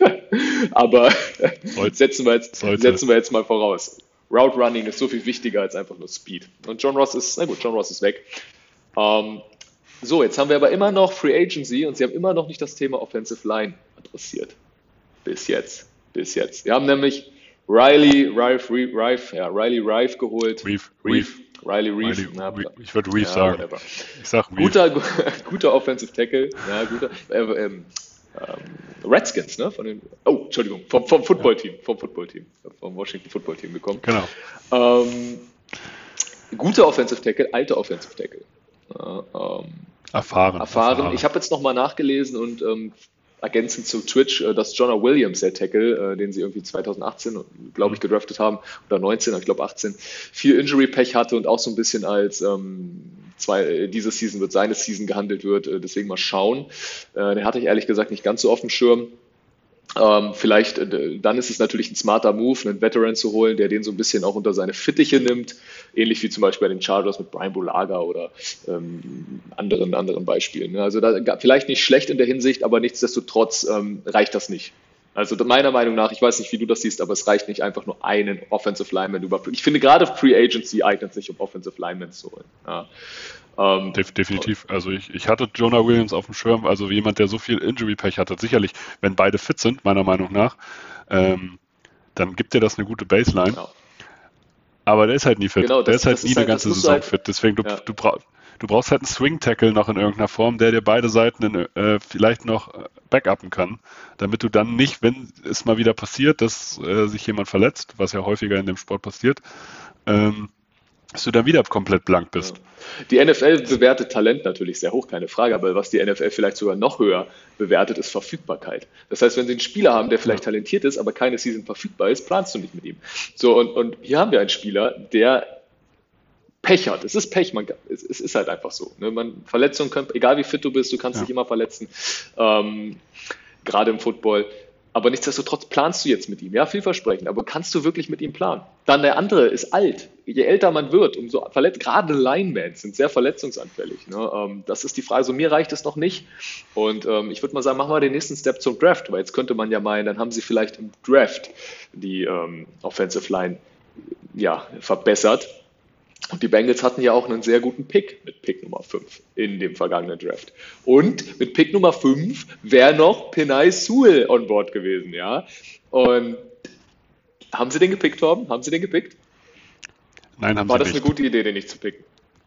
Aber Sollte. setzen wir, jetzt, Sollte. setzen wir jetzt mal voraus. Route Running ist so viel wichtiger als einfach nur Speed. Und John Ross ist, na gut, John Ross ist weg. Ähm, so, jetzt haben wir aber immer noch Free Agency und sie haben immer noch nicht das Thema Offensive Line adressiert. Bis jetzt. Bis jetzt. Wir haben nämlich Riley, Rife, Rife, ja, Riley Rife geholt. Reeve, Reeve, Riley Reeve. Riley, Na, Reeve. Ich würde Reeve ja, sagen. whatever. Ich sag Reeve. Guter, guter Offensive Tackle. Ja, guter. Äh, ähm, ähm, Redskins, ne? Von den, oh, Entschuldigung, vom, vom Footballteam, vom Footballteam, vom Washington Football Team gekommen. Genau. Ähm, guter Offensive Tackle, alter Offensive Tackle. Ja, ähm, Erfahren. erfahren. Ich habe jetzt nochmal nachgelesen und ähm, ergänzend zu Twitch, äh, dass Jonah Williams, der Tackle, äh, den sie irgendwie zwanzig achtzehn, glaube ich, gedraftet haben, oder neunzehn, ich glaube achtzehn, viel Injury-Pech hatte und auch so ein bisschen als ähm, zwei, äh, diese Season wird seine Season gehandelt wird, äh, deswegen mal schauen. Äh, den hatte ich ehrlich gesagt nicht ganz so auf dem Schirm. Ähm, vielleicht, äh, dann ist es natürlich ein smarter Move, einen Veteran zu holen, der den so ein bisschen auch unter seine Fittiche nimmt, ähnlich wie zum Beispiel bei den Chargers mit Brian Bulaga oder ähm, anderen, anderen Beispielen. Ne? Also da, vielleicht nicht schlecht in der Hinsicht, aber nichtsdestotrotz ähm, reicht das nicht. Also meiner Meinung nach, ich weiß nicht, wie du das siehst, aber es reicht nicht einfach nur einen Offensive Lineman über. Ich finde gerade Free Agency eignet sich, um Offensive Linemen zu holen. Ja. Ähm, Def- definitiv. Also ich, ich hatte Jonah Williams auf dem Schirm, also jemand, der so viel Injury-Pech hatte. Sicherlich, wenn beide fit sind, meiner Meinung nach, ähm, dann gibt dir das eine gute Baseline. Genau. Aber der ist halt nie fit. Genau, das, der ist halt das nie ist eine halt, ganze das musst Saison du halt, fit. Deswegen, du, ja. du, brauch, du brauchst halt einen Swing-Tackle noch in irgendeiner Form, der dir beide Seiten in, äh, vielleicht noch äh, backuppen kann, damit du dann nicht, wenn es mal wieder passiert, dass äh, sich jemand verletzt, was ja häufiger in dem Sport passiert, ähm, dass du dann wieder komplett blank bist. Ja. Die N F L bewertet Talent natürlich sehr hoch, keine Frage, aber was die N F L vielleicht sogar noch höher bewertet, ist Verfügbarkeit. Das heißt, wenn sie einen Spieler haben, der vielleicht talentiert ist, aber keine Season verfügbar ist, planst du nicht mit ihm. So, und, und hier haben wir einen Spieler, der Pech hat. Es ist Pech, man, es, es ist halt einfach so. Ne? Man, Verletzungen können, egal wie fit du bist, du kannst Ja. dich immer verletzen, ähm, gerade im Football. Aber nichtsdestotrotz planst du jetzt mit ihm. Ja, vielversprechend, aber kannst du wirklich mit ihm planen? Dann der andere ist alt. Je älter man wird, umso verletzt, gerade Linemen sind sehr verletzungsanfällig. Ne? Ähm, das ist die Frage. So, mir reicht es noch nicht. Und ähm, ich würde mal sagen, machen wir den nächsten Step zum Draft, weil jetzt könnte man ja meinen, dann haben sie vielleicht im Draft die ähm, Offensive Line ja, verbessert. Und die Bengals hatten ja auch einen sehr guten Pick mit Pick Nummer fünf in dem vergangenen Draft. Und mit Pick Nummer fünf wäre noch Penei Sewell on board gewesen, ja. Und haben sie den gepickt, Torben? Haben sie den gepickt? Nein, haben War sie das nicht. eine gute Idee, den nicht zu picken?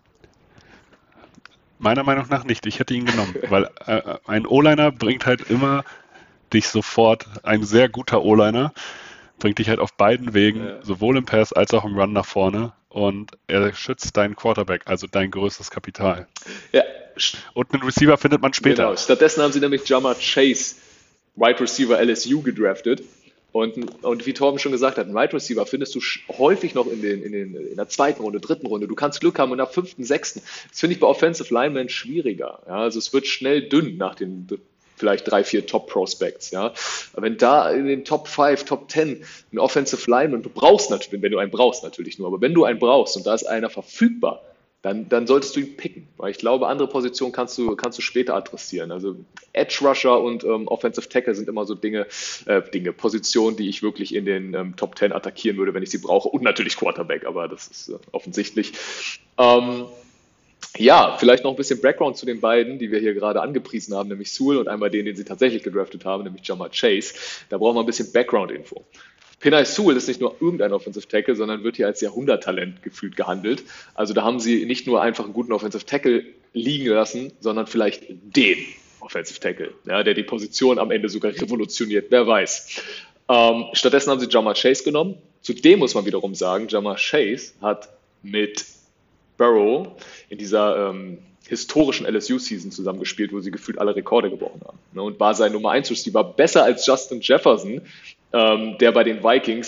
Meiner Meinung nach nicht. Ich hätte ihn genommen, weil äh, ein O-Liner bringt halt immer dich sofort, ein sehr guter O-Liner bringt dich halt auf beiden Wegen, Ja. sowohl im Pass als auch im Run nach vorne, und er schützt deinen Quarterback, also dein größtes Kapital. Ja, Und einen Receiver findet man später. genau. Stattdessen haben sie nämlich Jamar Chase, Wide Receiver L S U, gedraftet. Und, und wie Torben schon gesagt hat, einen Wide Receiver findest du sch- häufig noch in, den, in, den, in der zweiten Runde, dritten Runde. Du kannst Glück haben in der fünften, sechsten. Das finde ich bei Offensive Linemen schwieriger. Ja, also es wird schnell dünn nach den vielleicht drei, vier Top-Prospects. Ja. Wenn da in den Top fünf, Top zehn ein Offensive Lineman, du brauchst natürlich, wenn du einen brauchst natürlich nur, aber wenn du einen brauchst und da ist einer verfügbar, dann, dann solltest du ihn picken. Weil ich glaube, andere Positionen kannst du, kannst du später adressieren. Also Edge Rusher und ähm, Offensive Tackle sind immer so Dinge, äh, Dinge, Positionen, die ich wirklich in den ähm, Top zehn attackieren würde, wenn ich sie brauche. Und natürlich Quarterback, aber das ist äh, offensichtlich. Ähm, ja, vielleicht noch ein bisschen Background zu den beiden, die wir hier gerade angepriesen haben, nämlich Sewell und einmal den, den sie tatsächlich gedraftet haben, nämlich Jamar Chase. Da brauchen wir ein bisschen Background-Info. Penei Sewell ist nicht nur irgendein Offensive Tackle, sondern wird hier als Jahrhunderttalent gefühlt gehandelt. Also da haben sie nicht nur einfach einen guten Offensive Tackle liegen lassen, sondern vielleicht den Offensive Tackle, ja, der die Position am Ende sogar revolutioniert, wer weiß. Ähm, stattdessen haben sie Jamar Chase genommen. Zudem muss man wiederum sagen, Jamar Chase hat mit Burrow in dieser ähm, historischen L S U-Season zusammengespielt, wo sie gefühlt alle Rekorde gebrochen haben. Ne, und war sein Nummer eins Receiver besser als Justin Jefferson, ähm, der bei den Vikings eine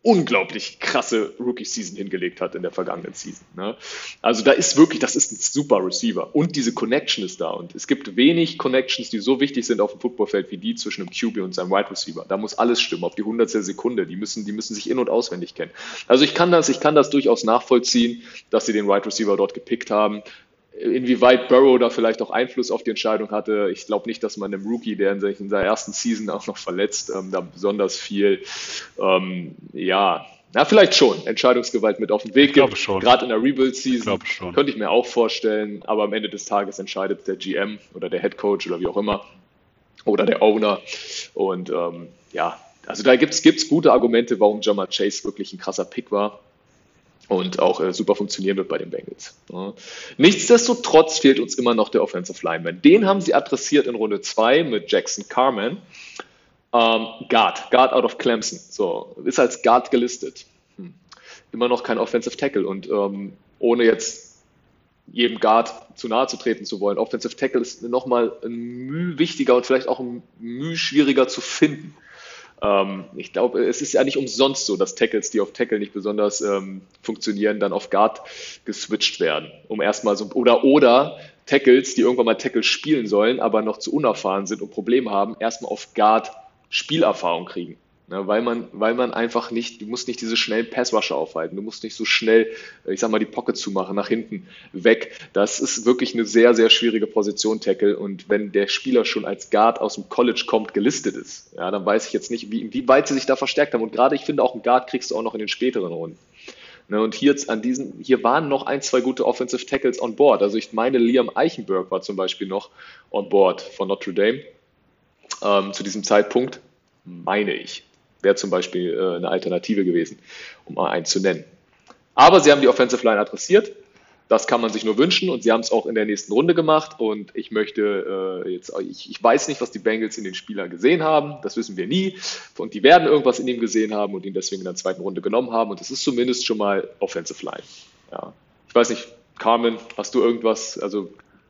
unglaublich krasse Rookie-Season hingelegt hat in der vergangenen Season. Ne? Also da ist wirklich, das ist ein super Receiver und diese Connection ist da und es gibt wenig Connections, die so wichtig sind auf dem Footballfeld wie die zwischen einem Q B und seinem Wide Receiver. Da muss alles stimmen, auf die hundertstel Sekunde. Die müssen, die müssen sich in- und auswendig kennen. Also ich kann das, ich kann das durchaus nachvollziehen, dass sie den Wide Receiver dort gepickt haben. Inwieweit Burrow da vielleicht auch Einfluss auf die Entscheidung hatte, ich glaube nicht, dass man einem Rookie, der in seiner ersten Season auch noch verletzt, ähm, da besonders viel, ähm, ja, na vielleicht schon, Entscheidungsgewalt mit auf den Weg gibt. Gerade in der Rebuild-Season könnte ich mir auch vorstellen, aber am Ende des Tages entscheidet der G M oder der Head Coach oder wie auch immer oder der Owner und ähm, ja, also da gibt es gute Argumente, warum Ja'Marr Chase wirklich ein krasser Pick war. Und auch äh, super funktionieren wird bei den Bengals. Ja. Nichtsdestotrotz fehlt uns immer noch der Offensive Lineman. Den haben sie adressiert in Runde zwei mit Jackson Carman. Ähm, Guard, Guard out of Clemson. So, ist als Guard gelistet. Hm. Immer noch kein Offensive Tackle. Und ähm, ohne jetzt jedem Guard zu nahe zu treten zu wollen, Offensive Tackle ist nochmal ein Mühe wichtiger und vielleicht auch ein Mühe schwieriger zu finden. Ich glaube, es ist ja nicht umsonst so, dass Tackles, die auf Tackle nicht besonders ähm, funktionieren, dann auf Guard geswitcht werden. Um erstmal so, oder, oder Tackles, die irgendwann mal Tackle spielen sollen, aber noch zu unerfahren sind und Probleme haben, erstmal auf Guard Spielerfahrung kriegen. Ne, weil man, weil man einfach nicht, du musst nicht diese schnellen Passrusher aufhalten, du musst nicht so schnell, ich sag mal, die Pocket zumachen, nach hinten weg. Das ist wirklich eine sehr, sehr schwierige Position, Tackle. Und wenn der Spieler schon als Guard aus dem College kommt, gelistet ist, ja, dann weiß ich jetzt nicht, wie, wie weit sie sich da verstärkt haben. Und gerade, ich finde, auch einen Guard kriegst du auch noch in den späteren Runden. Ne, und hier, an diesen, hier waren noch ein, zwei gute Offensive Tackles on board. Also ich meine, Liam Eichenberg war zum Beispiel noch on board von Notre Dame ähm, zu diesem Zeitpunkt, meine ich. Wäre zum Beispiel äh, eine Alternative gewesen, um mal einen zu nennen. Aber sie haben die Offensive Line adressiert. Das kann man sich nur wünschen und sie haben es auch in der nächsten Runde gemacht. Und ich möchte äh, jetzt, ich, ich weiß nicht, was die Bengals in den Spielern gesehen haben. Das wissen wir nie. Und die werden irgendwas in ihm gesehen haben und ihn deswegen in der zweiten Runde genommen haben. Und das ist zumindest schon mal Offensive Line. Ja. Ich weiß nicht, Carmen, hast du irgendwas? Also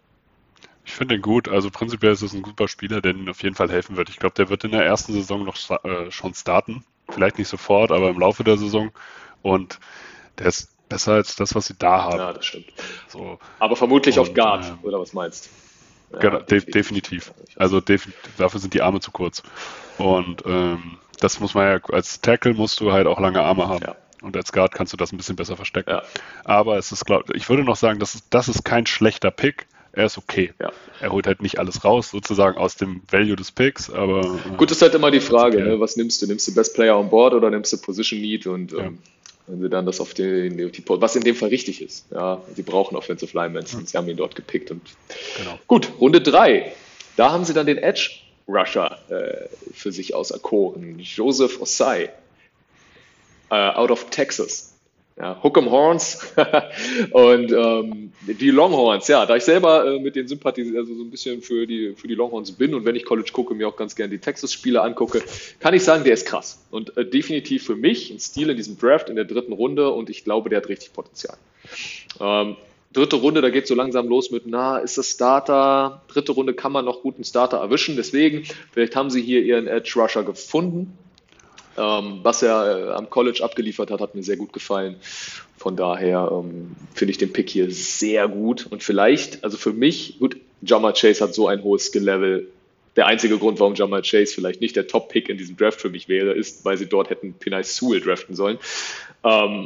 Ich finde ihn gut. Also prinzipiell ist es ein super Spieler, der ihnen auf jeden Fall helfen wird. Ich glaube, der wird in der ersten Saison noch äh, schon starten. Vielleicht nicht sofort, aber im Laufe der Saison. Und der ist besser als das, was sie da haben. Ja, das stimmt. So. Aber vermutlich Und, auf Guard, ähm, oder was meinst du? Ja, genau, definitiv. definitiv. Also def dafür sind die Arme zu kurz. Und ähm, das muss man ja, als Tackle musst du halt auch lange Arme haben. Ja. Und als Guard kannst du das ein bisschen besser verstecken. Ja. Aber es ist, glaub, ich würde noch sagen, das ist, das ist kein schlechter Pick. Er ist okay. Ja. Er holt halt nicht alles raus, sozusagen aus dem Value des Picks, aber... Äh, Gut, ist halt immer die Frage, okay. ne? Was nimmst du? Nimmst du Best Player on Board oder nimmst du Position Need? Und ja. ähm, wenn sie dann das auf die, die, die... Was in dem Fall richtig ist. Ja, sie brauchen Offensive Linemen und sie haben ihn dort gepickt. Und genau. Gut, Runde drei. Da haben sie dann den Edge Rusher äh, für sich auserkoren. Joseph Osai, äh, out of Texas. Ja, Hook 'em Horns und ähm, die Longhorns, ja, da ich selber äh, mit den Sympathien, also so ein bisschen für die, für die Longhorns bin und wenn ich College gucke, mir auch ganz gerne die Texas-Spiele angucke, kann ich sagen, der ist krass und äh, definitiv für mich ein Stil in diesem Draft in der dritten Runde und ich glaube, der hat richtig Potenzial. Ähm, dritte Runde, da geht so langsam los mit, na, ist das Starter? Dritte Runde kann man noch guten Starter erwischen, deswegen, vielleicht haben sie hier ihren Edge Rusher gefunden. Ähm, was er äh, am College abgeliefert hat, hat mir sehr gut gefallen. Von daher ähm, finde ich den Pick hier sehr gut. Und vielleicht, also für mich, gut, Ja'Marr Chase hat so ein hohes Skill-Level. Der einzige Grund, warum Ja'Marr Chase vielleicht nicht der Top-Pick in diesem Draft für mich wäre, ist, weil sie dort hätten Penei Sewell draften sollen. Ähm,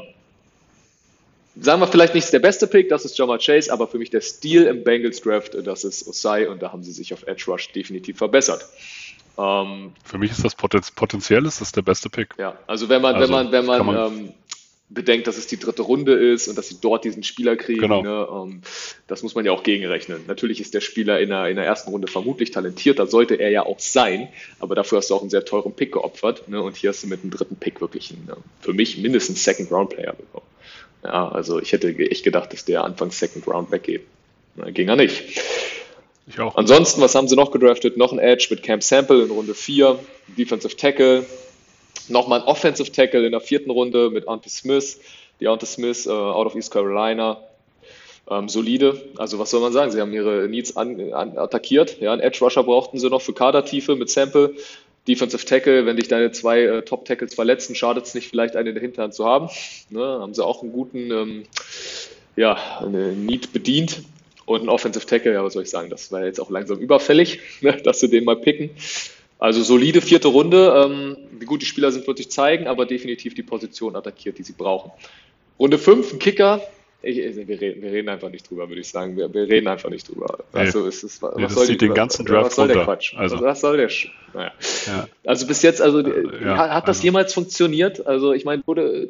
sagen wir vielleicht nicht der beste Pick, das ist Ja'Marr Chase, aber für mich der Stil im Bengals Draft, das ist Osai und da haben sie sich auf Edge Rush definitiv verbessert. Um, Für mich ist das Potenz potenziell ist das der beste Pick. Ja, also wenn man, also, wenn man, wenn man, man ähm, bedenkt, dass es die dritte Runde ist und dass sie dort diesen Spieler kriegen, genau. ne, ähm, das muss man ja auch gegenrechnen. Natürlich ist der Spieler in der, in der ersten Runde vermutlich talentiert, da sollte er ja auch sein, aber dafür hast du auch einen sehr teuren Pick geopfert, ne, und hier hast du mit dem dritten Pick wirklich einen, für mich mindestens Second-Round-Player bekommen. Ja, also ich hätte echt gedacht, dass der Anfangs Second-Round weggeht. Na, ging er nicht. Ich auch. Ansonsten, was haben sie noch gedraftet? Noch ein Edge mit Cam Sample in Runde vier, Defensive Tackle, nochmal ein Offensive Tackle in der vierten Runde mit Deontay Smith, Deontay Smith uh, out of East Carolina, ähm, solide, also was soll man sagen, sie haben ihre Needs an, an, attackiert, ja, einen Edge Rusher brauchten sie noch für Kadertiefe mit Sample, Defensive Tackle, wenn dich deine zwei äh, Top-Tackles verletzen, schadet es nicht, vielleicht einen in der Hinterhand zu haben. Ne? Haben sie auch einen guten ähm, ja, eine Need bedient. Und ein Offensive Tackle, ja, was soll ich sagen, das war jetzt auch langsam überfällig, ne, dass sie den mal picken. Also solide vierte Runde. Ähm, wie gut die Spieler sind, wird sich zeigen, aber definitiv die Position attackiert, die sie brauchen. Runde fünf, ein Kicker. Ich, wir, reden, wir reden einfach nicht drüber, würde ich sagen. Wir, wir reden einfach nicht drüber. Nee. Also es ist, was nee, das soll zieht die, den ganzen Draft was soll der runter. Quatsch? Also. Was soll der Sch naja. Ja. Also bis jetzt, also ja, hat das also. jemals funktioniert? Also ich meine, wurde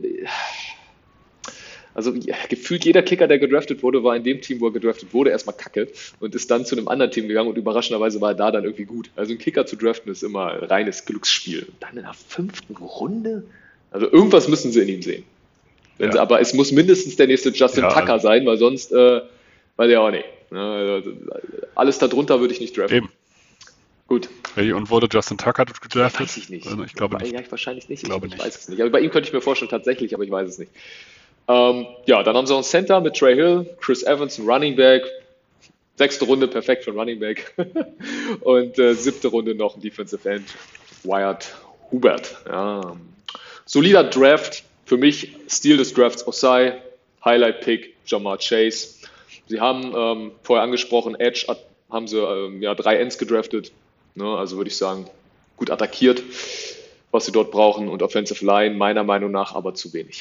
also gefühlt jeder Kicker, der gedraftet wurde, war in dem Team, wo er gedraftet wurde, erstmal kacke und ist dann zu einem anderen Team gegangen und überraschenderweise war er da dann irgendwie gut. Also ein Kicker zu draften ist immer ein reines Glücksspiel. Und dann in der fünften Runde? Also irgendwas müssen sie in ihm sehen. Wenn Ja. sie, aber es muss mindestens der nächste Justin Ja, Tucker also- sein, weil sonst, äh, weiß ich auch nicht. Ne, also, alles darunter würde ich nicht draften. Eben. Gut. Und wurde Justin Tucker gedraftet? Weiß ich nicht. Also ich glaube nicht. Ja, wahrscheinlich nicht. Ich glaube ich nicht. weiß es nicht. Aber bei ihm könnte ich mir vorstellen, tatsächlich, aber ich weiß es nicht. Ähm, ja, dann haben sie auch einen Center mit Trey Hill, Chris Evans, ein Running Back. Sechste Runde, perfekt für ein Running Back. Und äh, siebte Runde noch ein Defensive End, Wyatt Hubert. Ja, solider Draft. Für mich Stil des Drafts Osai, Highlight Pick Jamar Chase. Sie haben ähm, vorher angesprochen, Edge hat, haben sie ähm, ja, drei Ends gedraftet. Ne, also würde ich sagen, gut attackiert, was sie dort brauchen. Und Offensive Line meiner Meinung nach aber zu wenig.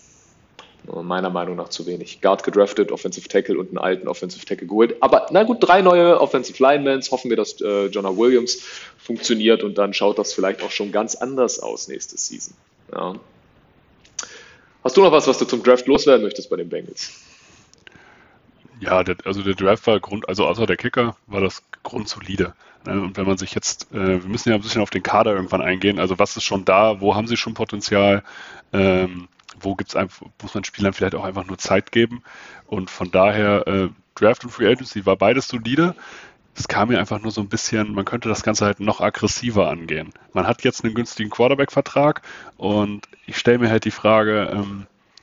Meiner Meinung nach zu wenig. Guard gedraftet, Offensive Tackle und einen alten Offensive Tackle geholt. Aber na gut, drei neue Offensive Linemans. Hoffen wir, dass äh, Jonah Williams funktioniert und dann schaut das vielleicht auch schon ganz anders aus nächste Season. Ja. Hast du noch was, was du zum Draft loswerden möchtest bei den Bengals? Ja, der, also der Draft war Grund, also außer der Kicker war das grundsolide. Und wenn man sich jetzt, äh, wir müssen ja ein bisschen auf den Kader irgendwann eingehen. Also was ist schon da? Wo haben sie schon Potenzial? Ähm, wo gibt's einfach, muss man Spielern vielleicht auch einfach nur Zeit geben? Und von daher, äh, Draft und Free Agency war beides solide. Es kam mir einfach nur so ein bisschen, man könnte das Ganze halt noch aggressiver angehen. Man hat jetzt einen günstigen Quarterback-Vertrag und ich stelle mir halt die Frage, ähm,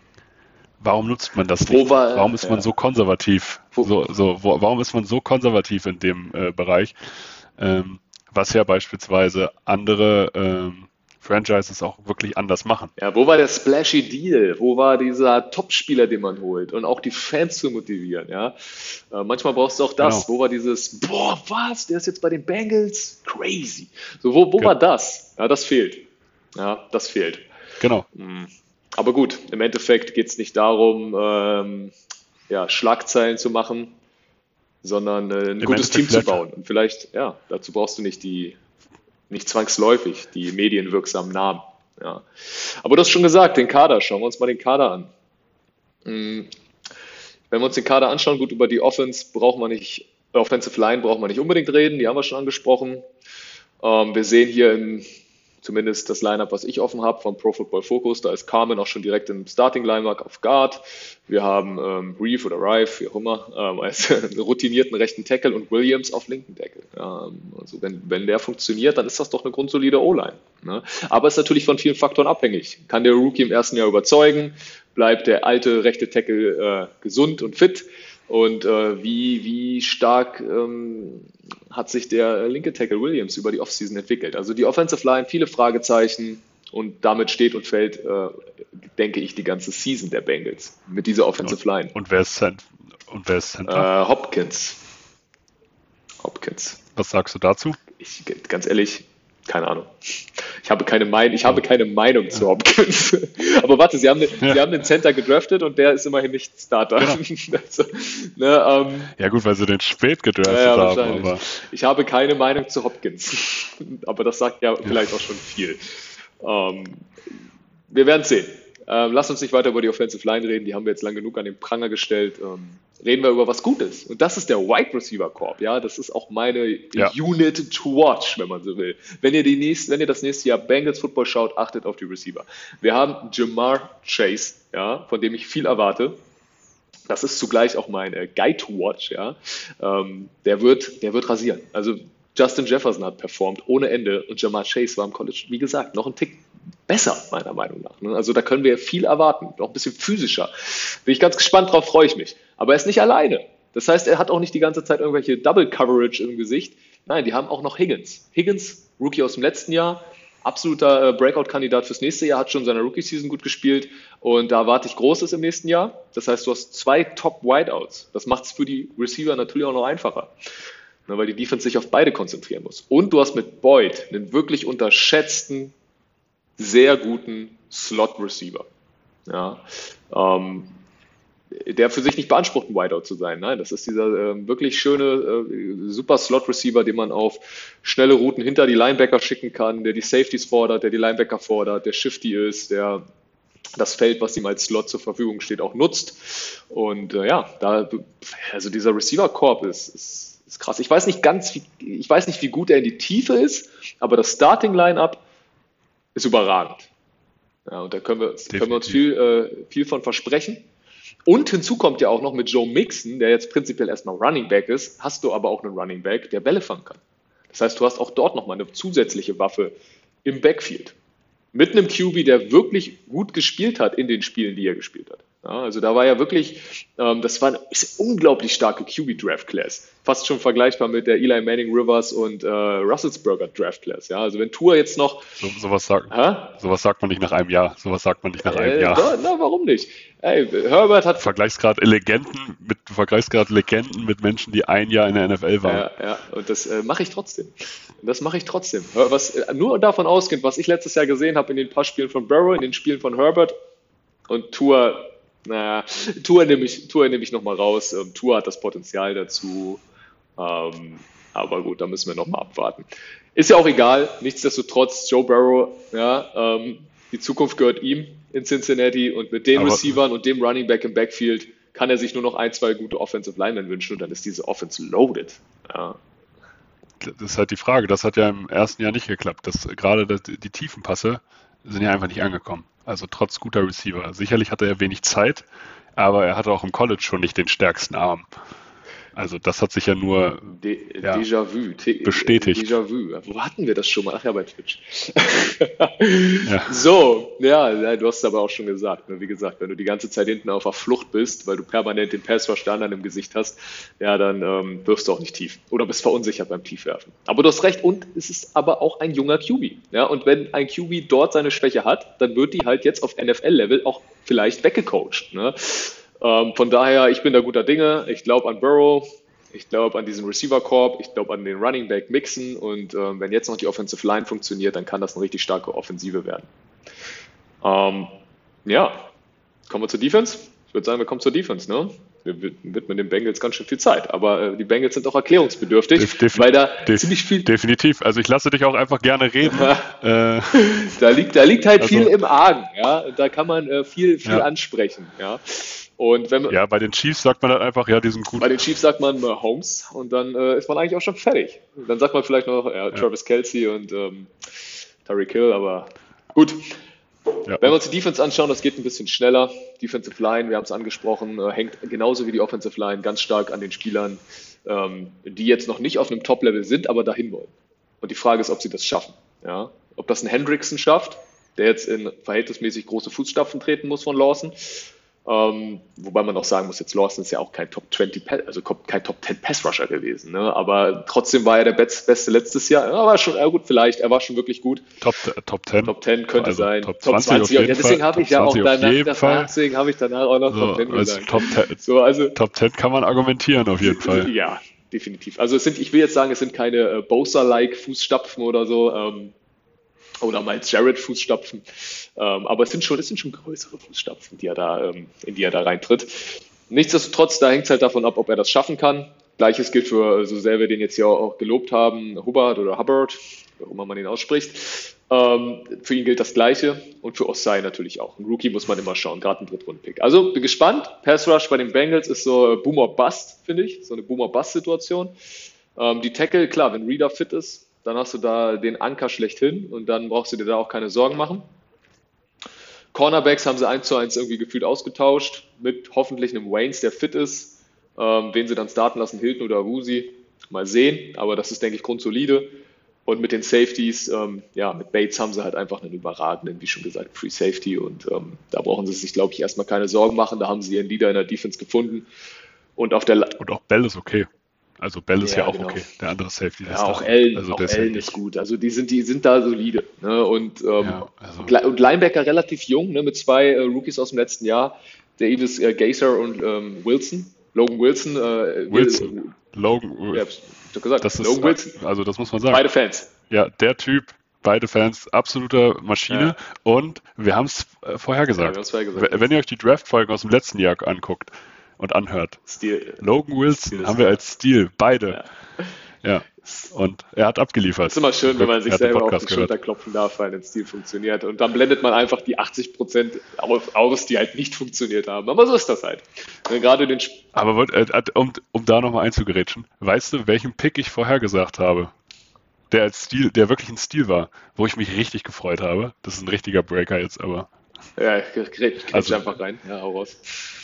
warum nutzt man das Wo nicht? war- warum ist ja. man so konservativ? Wo- So, so, wo, warum ist man so konservativ in dem äh, Bereich? Ähm, was ja beispielsweise andere ähm, Franchises auch wirklich anders machen. Ja, wo war der splashy Deal? Wo war dieser Topspieler, den man holt? Und auch die Fans zu motivieren, ja. Äh, manchmal brauchst du auch das. Genau. Wo war dieses, boah, was? Der ist jetzt bei den Bengals? Crazy. So, wo, wo Ge- war das? Ja, das fehlt. Ja, das fehlt. Genau. Aber gut, im Endeffekt geht es nicht darum, ähm, ja, Schlagzeilen zu machen, sondern äh, ein Im gutes Team Endeffekt zu vielleicht- bauen. Und vielleicht, ja, dazu brauchst du nicht die, nicht zwangsläufig die medienwirksamen Namen. Ja. Aber du hast schon gesagt, den Kader, schauen wir uns mal den Kader an. Mm, Wenn wir uns den Kader anschauen, gut, über die Offense braucht man nicht, Offensive Line braucht man nicht unbedingt reden, die haben wir schon angesprochen. Ähm, wir sehen hier im, zumindest das Lineup, was ich offen habe, vom Pro Football Focus, da ist Carmen auch schon direkt im Starting Linebacker auf Guard. Wir haben ähm, Reeve oder Rive, wie auch immer, ähm, als routinierten rechten Tackle und Williams auf linken Tackle. Ähm, also wenn, wenn der funktioniert, dann ist das doch eine grundsolide O-Line. Ne? Aber ist natürlich von vielen Faktoren abhängig. Kann der Rookie im ersten Jahr überzeugen? Bleibt der alte rechte Tackle äh, gesund und fit? Und äh, wie, wie stark ähm, hat sich der linke Tackle Williams über die Offseason entwickelt? Also die Offensive Line, viele Fragezeichen und damit steht und fällt, äh, denke ich, die ganze Season der Bengals mit dieser Offensive Line. Und wer ist Cent und wer ist Center? Äh, Hopkins. Hopkins. Was sagst du dazu? Ich, ganz ehrlich, keine Ahnung. Ich habe keine, mein, ich habe keine Meinung zu Hopkins. Aber warte, sie haben, den, Ja. sie haben den Center gedraftet und der ist immerhin nicht Starter. Genau. Also, ne, ähm, Ja gut, weil sie den spät gedraftet ja, ja, haben, wahrscheinlich. aber Ich habe keine Meinung zu Hopkins. Aber das sagt ja vielleicht auch schon viel. Ähm, wir werden sehen. Ähm, lass uns nicht weiter über die Offensive Line reden. Die haben wir jetzt lang genug an den Pranger gestellt. Ähm, reden wir über was Gutes. Und das ist der Wide Receiver Corp. Ja, das ist auch meine Ja. Unit to watch, wenn man so will. Wenn ihr, die nächst, wenn ihr das nächste Jahr Bengals Football schaut, achtet auf die Receiver. Wir haben Jamar Chase, ja, von dem ich viel erwarte. Das ist zugleich auch mein äh, Guide to watch. Ja. Ähm, der, wird, der wird rasieren. Also Justin Jefferson hat performt ohne Ende und Jamar Chase war im College, wie gesagt, noch ein Tick besser, meiner Meinung nach. ne? Also da können wir viel erwarten, noch ein bisschen physischer. Bin ich ganz gespannt drauf, freue ich mich. Aber er ist nicht alleine. Das heißt, er hat auch nicht die ganze Zeit irgendwelche Double Coverage im Gesicht. Nein, die haben auch noch Higgins. Higgins, Rookie aus dem letzten Jahr, absoluter äh, Breakout-Kandidat fürs nächste Jahr, hat schon seine Rookie-Season gut gespielt und da erwarte ich Großes im nächsten Jahr. Das heißt, du hast zwei Top-Wideouts. Das macht es für die Receiver natürlich auch noch einfacher, ne, weil die Defense sich auf beide konzentrieren muss. Und du hast mit Boyd einen wirklich unterschätzten, sehr guten Slot-Receiver. Ja, ähm, der für sich nicht beansprucht, ein Wideout zu sein. Nein, das ist dieser äh, wirklich schöne, äh, super Slot-Receiver, den man auf schnelle Routen hinter die Linebacker schicken kann, der die Safeties fordert, der die Linebacker fordert, der shifty ist, der das Feld, was ihm als Slot zur Verfügung steht, auch nutzt. Und äh, ja, da, also dieser Receiver-Korb ist, ist, ist krass. Ich weiß nicht ganz, wie, ich weiß nicht, wie gut er in die Tiefe ist, aber das Starting-Line-Up ist überragend. Ja, und da können wir, können wir uns viel, äh, viel von versprechen. Und hinzu kommt ja auch noch mit Joe Mixon, der jetzt prinzipiell erstmal Running Back ist, hast du aber auch einen Running Back, der Bälle fangen kann. Das heißt, du hast auch dort nochmal eine zusätzliche Waffe im Backfield. Mit einem Q B, der wirklich gut gespielt hat in den Spielen, die er gespielt hat. Ja, also da war ja wirklich, ähm, das war eine, ist eine unglaublich starke Q B-Draft-Class. Fast schon vergleichbar mit der Eli Manning, Rivers und äh, Russelsberger Draft-Class. Ja, also wenn Tour jetzt noch... So, sowas, sagt, sowas sagt man nicht nach einem Jahr. Sowas sagt man nicht nach einem äh, Jahr. Na, na, warum nicht? Hey, Herbert hat... Du vergleichst gerade Legenden mit, du vergleichst gerade Legenden mit Menschen, die ein Jahr in der N F L waren. Ja, ja, und das äh, mache ich trotzdem. Das mache ich trotzdem. Was, äh, nur davon ausgehend, was ich letztes Jahr gesehen habe in den paar Spielen von Burrow, in den Spielen von Herbert und Tour... Naja, Tour nehme ich, Tour nehme ich nochmal raus. Ähm, Tour hat das Potenzial dazu. Ähm, aber gut, da müssen wir nochmal abwarten. Ist ja auch egal. Nichtsdestotrotz, Joe Burrow, ja, ähm, die Zukunft gehört ihm in Cincinnati und mit den aber, Receivern und dem Running Back im Backfield kann er sich nur noch ein, zwei gute Offensive Linemen wünschen und dann ist diese Offense loaded. Ja. Das ist halt die Frage. Das hat ja im ersten Jahr nicht geklappt. Das, gerade das, die tiefen Passe sind ja einfach nicht angekommen. Also trotz guter Receiver. Sicherlich hatte er wenig Zeit, aber er hatte auch im College schon nicht den stärksten Arm. Also das hat sich ja nur De- ja, Déjà-vu. Te- bestätigt. Déjà-vu. Wo hatten wir das schon mal? Ach ja, bei Twitch. ja. So, ja, du hast es aber auch schon gesagt. Ne? Wie gesagt, wenn du die ganze Zeit hinten auf der Flucht bist, weil du permanent den Pass-Rush der anderen im Gesicht hast, ja, dann ähm, wirst du auch nicht tief. Oder bist verunsichert beim Tiefwerfen. Aber du hast recht. Und es ist aber auch ein junger Q B. Ja? Und wenn ein Q B dort seine Schwäche hat, dann wird die halt jetzt auf N F L-Level auch vielleicht weggecoacht. Ne? Ähm, von daher, ich bin da guter Dinge. Ich glaube an Burrow, ich glaube an diesen Receiver-Korb, ich glaube an den Running Back Mixon und ähm, wenn jetzt noch die Offensive Line funktioniert, dann kann das eine richtig starke Offensive werden. Ähm, ja, kommen wir zur Defense. Ich würde sagen, wir kommen zur Defense. Ne? Wir widmen den Bengals ganz schön viel Zeit, aber äh, die Bengals sind auch erklärungsbedürftig, Def- weil da def- ziemlich viel... Definitiv, also ich lasse dich auch einfach gerne reden. äh, da, liegt, da liegt halt also, viel im Argen, ja, da kann man äh, viel, viel ja. ansprechen, ja. Und wenn man, ja, bei den Chiefs sagt man dann einfach, ja, die sind gut. Bei den Chiefs sagt man Mahomes und dann äh, ist man eigentlich auch schon fertig. Und dann sagt man vielleicht noch ja, Travis ja. Kelce und ähm, Tyreek Hill, aber gut. Ja. Wenn wir uns die Defense anschauen, das geht ein bisschen schneller. Defensive Line, wir haben es angesprochen, äh, hängt genauso wie die Offensive Line ganz stark an den Spielern, ähm, die jetzt noch nicht auf einem Top-Level sind, aber dahin wollen. Und die Frage ist, ob sie das schaffen. Ja? Ob das ein Hendrickson schafft, der jetzt in verhältnismäßig große Fußstapfen treten muss von Lawson. Ähm, wobei man auch sagen muss, jetzt Lawson ist ja auch kein Top zwanzig, also kein Top zehn Pass-Rusher gewesen, ne? Aber trotzdem war er der Best, Beste letztes Jahr. Ja, war schon, ja gut, vielleicht, er war schon wirklich gut. Top, Top zehn. Top zehn könnte also sein. Top zwanzig, Top zwanzig ja, deswegen habe ich ja auch danach, danach, deswegen habe ich danach auch noch so, Top zehn also gesagt. Top zehn, so, also, Top zehn kann man argumentieren auf jeden Fall. Ja, definitiv. Also es sind, ich will jetzt sagen, es sind keine äh, Bosa-like Fußstapfen oder so, ähm, oder Miles Jarrett Fußstapfen, ähm, aber es sind schon, es sind schon größere Fußstapfen, die er da, ähm, in die er da reintritt. Nichtsdestotrotz, da hängt es halt davon ab, ob er das schaffen kann. Gleiches gilt für, so sehr wir den jetzt hier auch gelobt haben, Hubbard oder Hubbard, wie auch immer man ihn ausspricht. Ähm, für ihn gilt das Gleiche und für Osai natürlich auch. Ein Rookie muss man immer schauen, gerade ein Drittrunden-Pick. Also bin gespannt. Pass Rush bei den Bengals ist so Boomer-Bust, finde ich, so eine Boomer-Bust-Situation. Ähm, die Tackle, klar, wenn Reader fit ist, dann hast du da den Anker schlechthin und dann brauchst du dir da auch keine Sorgen machen. Cornerbacks haben sie eins zu eins irgendwie gefühlt ausgetauscht mit hoffentlich einem Waynes, der fit ist, ähm, wen sie dann starten lassen, Hilton oder Wusi. Mal sehen, aber das ist, denke ich, grundsolide. Und mit den Safeties, ähm, ja, mit Bates haben sie halt einfach einen überragenden, wie schon gesagt, Free Safety und ähm, da brauchen sie sich, glaube ich, erstmal keine Sorgen machen. Da haben sie ihren Leader in der Defense gefunden. Und auf der La- Und auch Bell ist okay. Also Bell ist ja, Ja, auch genau. okay, der andere Safety, der Ja, ist auch da. Allen, Also auch der ist ja Allen ist nicht, gut. Also die sind, die sind da solide. Ne? Und, ähm, ja, also und Linebacker relativ jung, ne? Mit zwei äh, Rookies aus dem letzten Jahr, Davis, äh, Gaither und ähm, Wilson. Logan Wilson, äh, Wilson, Will, Logan, ja, hab ich doch gesagt, das ist, Logan Wilson. also das muss man sagen. Beide Fans. Ja, der Typ, beide Fans, absoluter Maschine. Ja, Und wir haben es äh, vorher ja, wir haben gesagt. es vorher W- gesagt. Wenn ihr euch die Draft-Folgen aus dem letzten Jahr anguckt und anhört, Stil, Logan Stil Wilson ist haben wir klar. als Stil, beide. Ja. Ja, und er hat abgeliefert. Ist immer schön, Zum wenn Glück, man sich er hat den selber auf die Podcast gehört. Schulter klopfen darf, weil ein Stil funktioniert. Und dann blendet man einfach die achtzig Prozent aus, die halt nicht funktioniert haben. Aber so ist das halt. Wenn gerade den Sp- Aber wollt- äh, um, um da nochmal einzugerätschen, weißt du, welchen Pick ich vorher gesagt habe? Der als Stil, der wirklich ein Stil war, wo ich mich richtig gefreut habe. Das ist ein richtiger Breaker jetzt, aber Ja, ich grätsch also einfach rein. Ja, hau raus.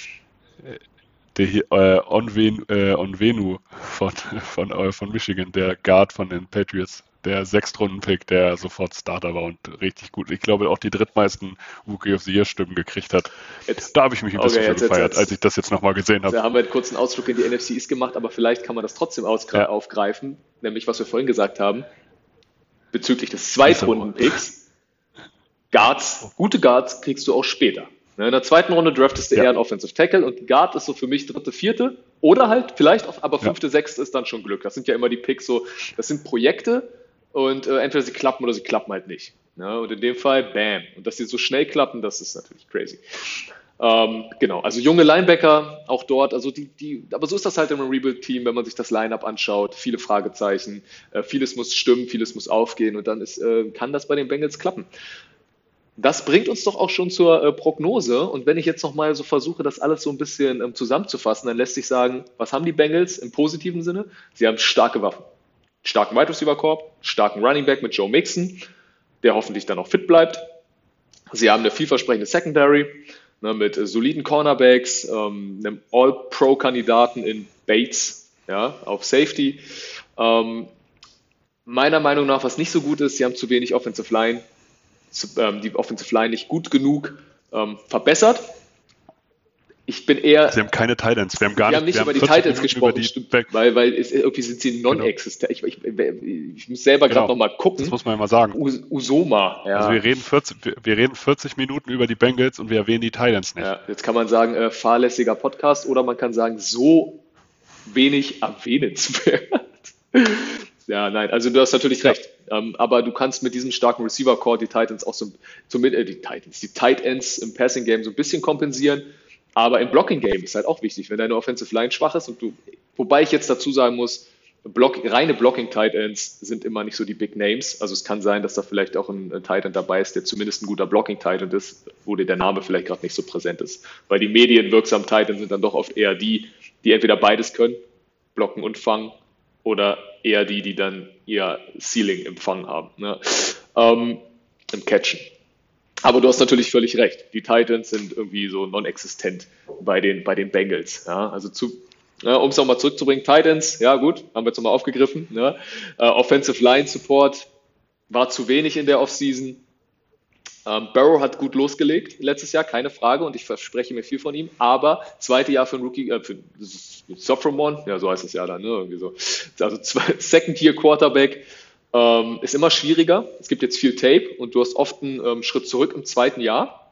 der hier, äh, Onwen, äh, Onwenu von, von, äh, von Michigan, der Guard von den Patriots, der Sechstrunden-Pick, der sofort Starter war und richtig gut. Ich glaube auch die drittmeisten Rookie of the Year Stimmen gekriegt hat. Jetzt, Da habe ich mich ein bisschen okay, für jetzt, jetzt, gefeiert, jetzt. als ich das jetzt nochmal gesehen habe. Da haben wir einen kurzen Ausflug in die N F C East gemacht, aber vielleicht kann man das trotzdem ausgra- Ja. aufgreifen, nämlich was wir vorhin gesagt haben, bezüglich des Zweitrunden-Picks. Guards, gute Guards kriegst du auch später. Ne, in der zweiten Runde draftest du Ja. eher einen Offensive Tackle und Guard ist so für mich dritte, vierte oder halt vielleicht auch, aber Ja. fünfte, sechste ist dann schon Glück. Das sind ja immer die Picks so, das sind Projekte und äh, entweder sie klappen oder sie klappen halt nicht. Ne? Und in dem Fall, bam. Und dass sie so schnell klappen, das ist natürlich crazy. Ähm, genau, also junge Linebacker auch dort, also die, die, aber so ist das halt im Rebuild-Team, wenn man sich das Line-Up anschaut, viele Fragezeichen, äh, vieles muss stimmen, vieles muss aufgehen und dann ist, äh, kann das bei den Bengals klappen. Das bringt uns doch auch schon zur äh, Prognose. Und wenn ich jetzt nochmal so versuche, das alles so ein bisschen ähm, zusammenzufassen, dann lässt sich sagen, was haben die Bengals im positiven Sinne? Sie haben starke Waffen. Starken Wide Receiver Corps, starken Running Back mit Joe Mixon, der hoffentlich dann auch fit bleibt. Sie haben eine vielversprechende Secondary, ne, mit äh, soliden Cornerbacks, ähm, einem All-Pro-Kandidaten in Bates, ja, auf Safety. Ähm, meiner Meinung nach, was nicht so gut ist, sie haben zu wenig Offensive Line, zu, ähm, die Offensive Line nicht gut genug ähm, verbessert. Ich bin eher, Sie haben keine Titans. Wir haben gar wir haben nicht, nicht wir über die vierzig Titans Minuten gesprochen, über die stimmt, Back- weil, weil es, irgendwie sind sie non-existent. Ich, ich, ich muss selber gerade Genau. nochmal Das gucken. muss man ja mal sagen. Us- Usoma, ja. Also wir reden vierzig, wir, wir reden vierzig Minuten über die Bengals und wir erwähnen die Titans nicht. Ja, jetzt kann man sagen, äh, fahrlässiger Podcast oder man kann sagen, so wenig erwähnenswert. Ja, nein, also du hast natürlich recht. Ähm, aber du kannst mit diesem starken Receiver-Core die Titans auch so, zumindest äh, die Titans, die Tight Ends im Passing-Game so ein bisschen kompensieren. Aber im Blocking-Game ist halt auch wichtig, wenn deine Offensive Line schwach ist und du, wobei ich jetzt dazu sagen muss, Block, reine Blocking-Tight Ends sind immer nicht so die Big Names. Also es kann sein, dass da vielleicht auch ein, ein Tight End dabei ist, der zumindest ein guter Blocking-Tight End ist, wo dir der Name vielleicht gerade nicht so präsent ist. Weil die medienwirksamen Tight Ends sind dann doch oft eher die, die entweder beides können, blocken und fangen, oder eher die, die dann ihr Ceiling im Fang haben, ne? ähm, im Catchen. Aber du hast natürlich völlig recht. Die Titans sind irgendwie so non-existent bei den, bei den Bengals. Ja? Also zu, ja, um es nochmal zurückzubringen, Titans, ja gut, haben wir jetzt nochmal aufgegriffen. Ne? Äh, Offensive Line Support war zu wenig in der Offseason. Ähm, Burrow hat gut losgelegt letztes Jahr, keine Frage, und ich verspreche mir viel von ihm. Aber zweite Jahr für einen Rookie, äh, für Sophomore, ja so heißt es ja dann, ne? Irgendwie so. Also Second-Year-Quarterback. Ähm, ist immer schwieriger. Es gibt jetzt viel Tape und du hast oft einen ähm, Schritt zurück im zweiten Jahr.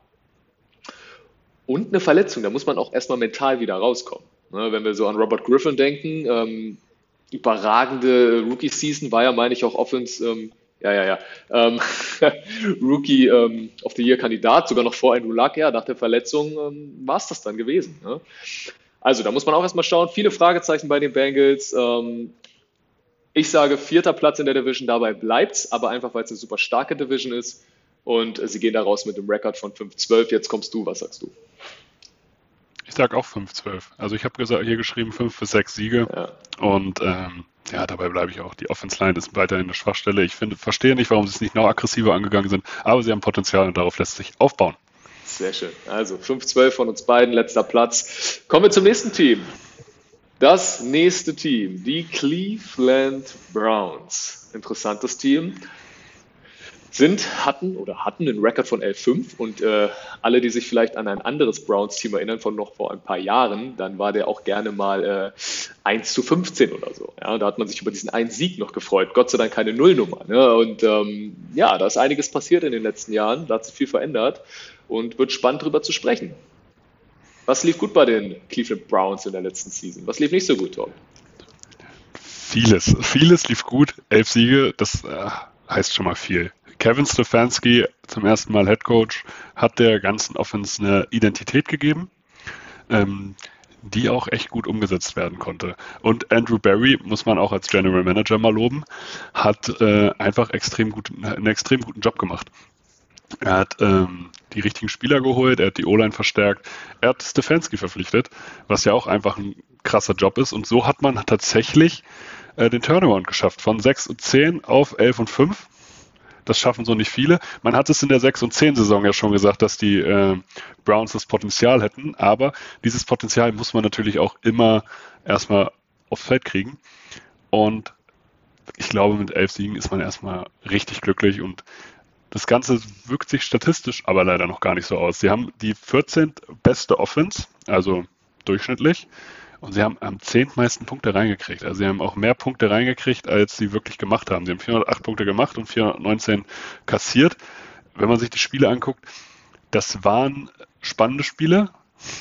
Und eine Verletzung, da muss man auch erstmal mental wieder rauskommen. Ne, wenn wir so an Robert Griffin denken, ähm, überragende Rookie-Season, war ja, meine ich, auch Offense, ähm, ja, ja, ja, ähm, Rookie ähm, of the Year-Kandidat, sogar noch vor Andrew Luck, ja, nach der Verletzung ähm, war es das dann gewesen. Ne? Also da muss man auch erstmal schauen, viele Fragezeichen bei den Bengals. Ähm, Ich sage vierter Platz in der Division, dabei bleibt's, aber einfach, weil es eine super starke Division ist und sie gehen da raus mit einem Rekord von fünf zwölf. Jetzt kommst du, was sagst du? Ich sage auch fünf zwölf. Also ich habe gesagt, hier geschrieben fünf bis sechs Siege Ja. und ähm, ja, dabei bleibe ich auch. Die Offense Line ist weiterhin eine Schwachstelle. Ich finde, verstehe nicht, warum sie es nicht noch aggressiver angegangen sind, aber sie haben Potenzial und darauf lässt sich aufbauen. Sehr schön. Also fünf zwölf von uns beiden, letzter Platz. Kommen wir zum nächsten Team. Das nächste Team, die Cleveland Browns. Interessantes Team. sind, hatten oder hatten einen Rekord von elf fünf und äh, alle, die sich vielleicht an ein anderes Browns-Team erinnern von noch vor ein paar Jahren, dann war der auch gerne mal äh, eins zu fünfzehn oder so. Ja, da hat man sich über diesen einen Sieg noch gefreut. Gott sei Dank keine Nullnummer. Ne? Und ähm, ja, da ist einiges passiert in den letzten Jahren, da hat sich viel verändert und wird spannend drüber zu sprechen. Was lief gut bei den Cleveland Browns in der letzten Season? Was lief nicht so gut, Tom? Vieles, vieles lief gut. Elf Siege, das äh, heißt schon mal viel. Kevin Stefanski, zum ersten Mal Head Coach, hat der ganzen Offense eine Identität gegeben, ähm, die auch echt gut umgesetzt werden konnte. Und Andrew Berry, muss man auch als General Manager mal loben, hat äh, einfach extrem gut, einen extrem guten Job gemacht. Er hat ähm, die richtigen Spieler geholt, er hat die O-Line verstärkt, er hat Stefanski verpflichtet, was ja auch einfach ein krasser Job ist. Und so hat man tatsächlich äh, den Turnaround geschafft, von sechs und zehn auf elf und fünf. Das schaffen so nicht viele. Man hat es in der sechs und zehn Saison ja schon gesagt, dass die äh, Browns das Potenzial hätten, aber dieses Potenzial muss man natürlich auch immer erstmal aufs Feld kriegen. Und ich glaube, mit elf Siegen ist man erstmal richtig glücklich und das Ganze wirkt sich statistisch aber leider noch gar nicht so aus. Sie haben die vierzehnte beste Offense, also durchschnittlich, und sie haben am zehntmeisten Punkte reingekriegt. Also sie haben auch mehr Punkte reingekriegt, als sie wirklich gemacht haben. Sie haben vierhundertacht Punkte gemacht und vierhundertneunzehn kassiert. Wenn man sich die Spiele anguckt, das waren spannende Spiele,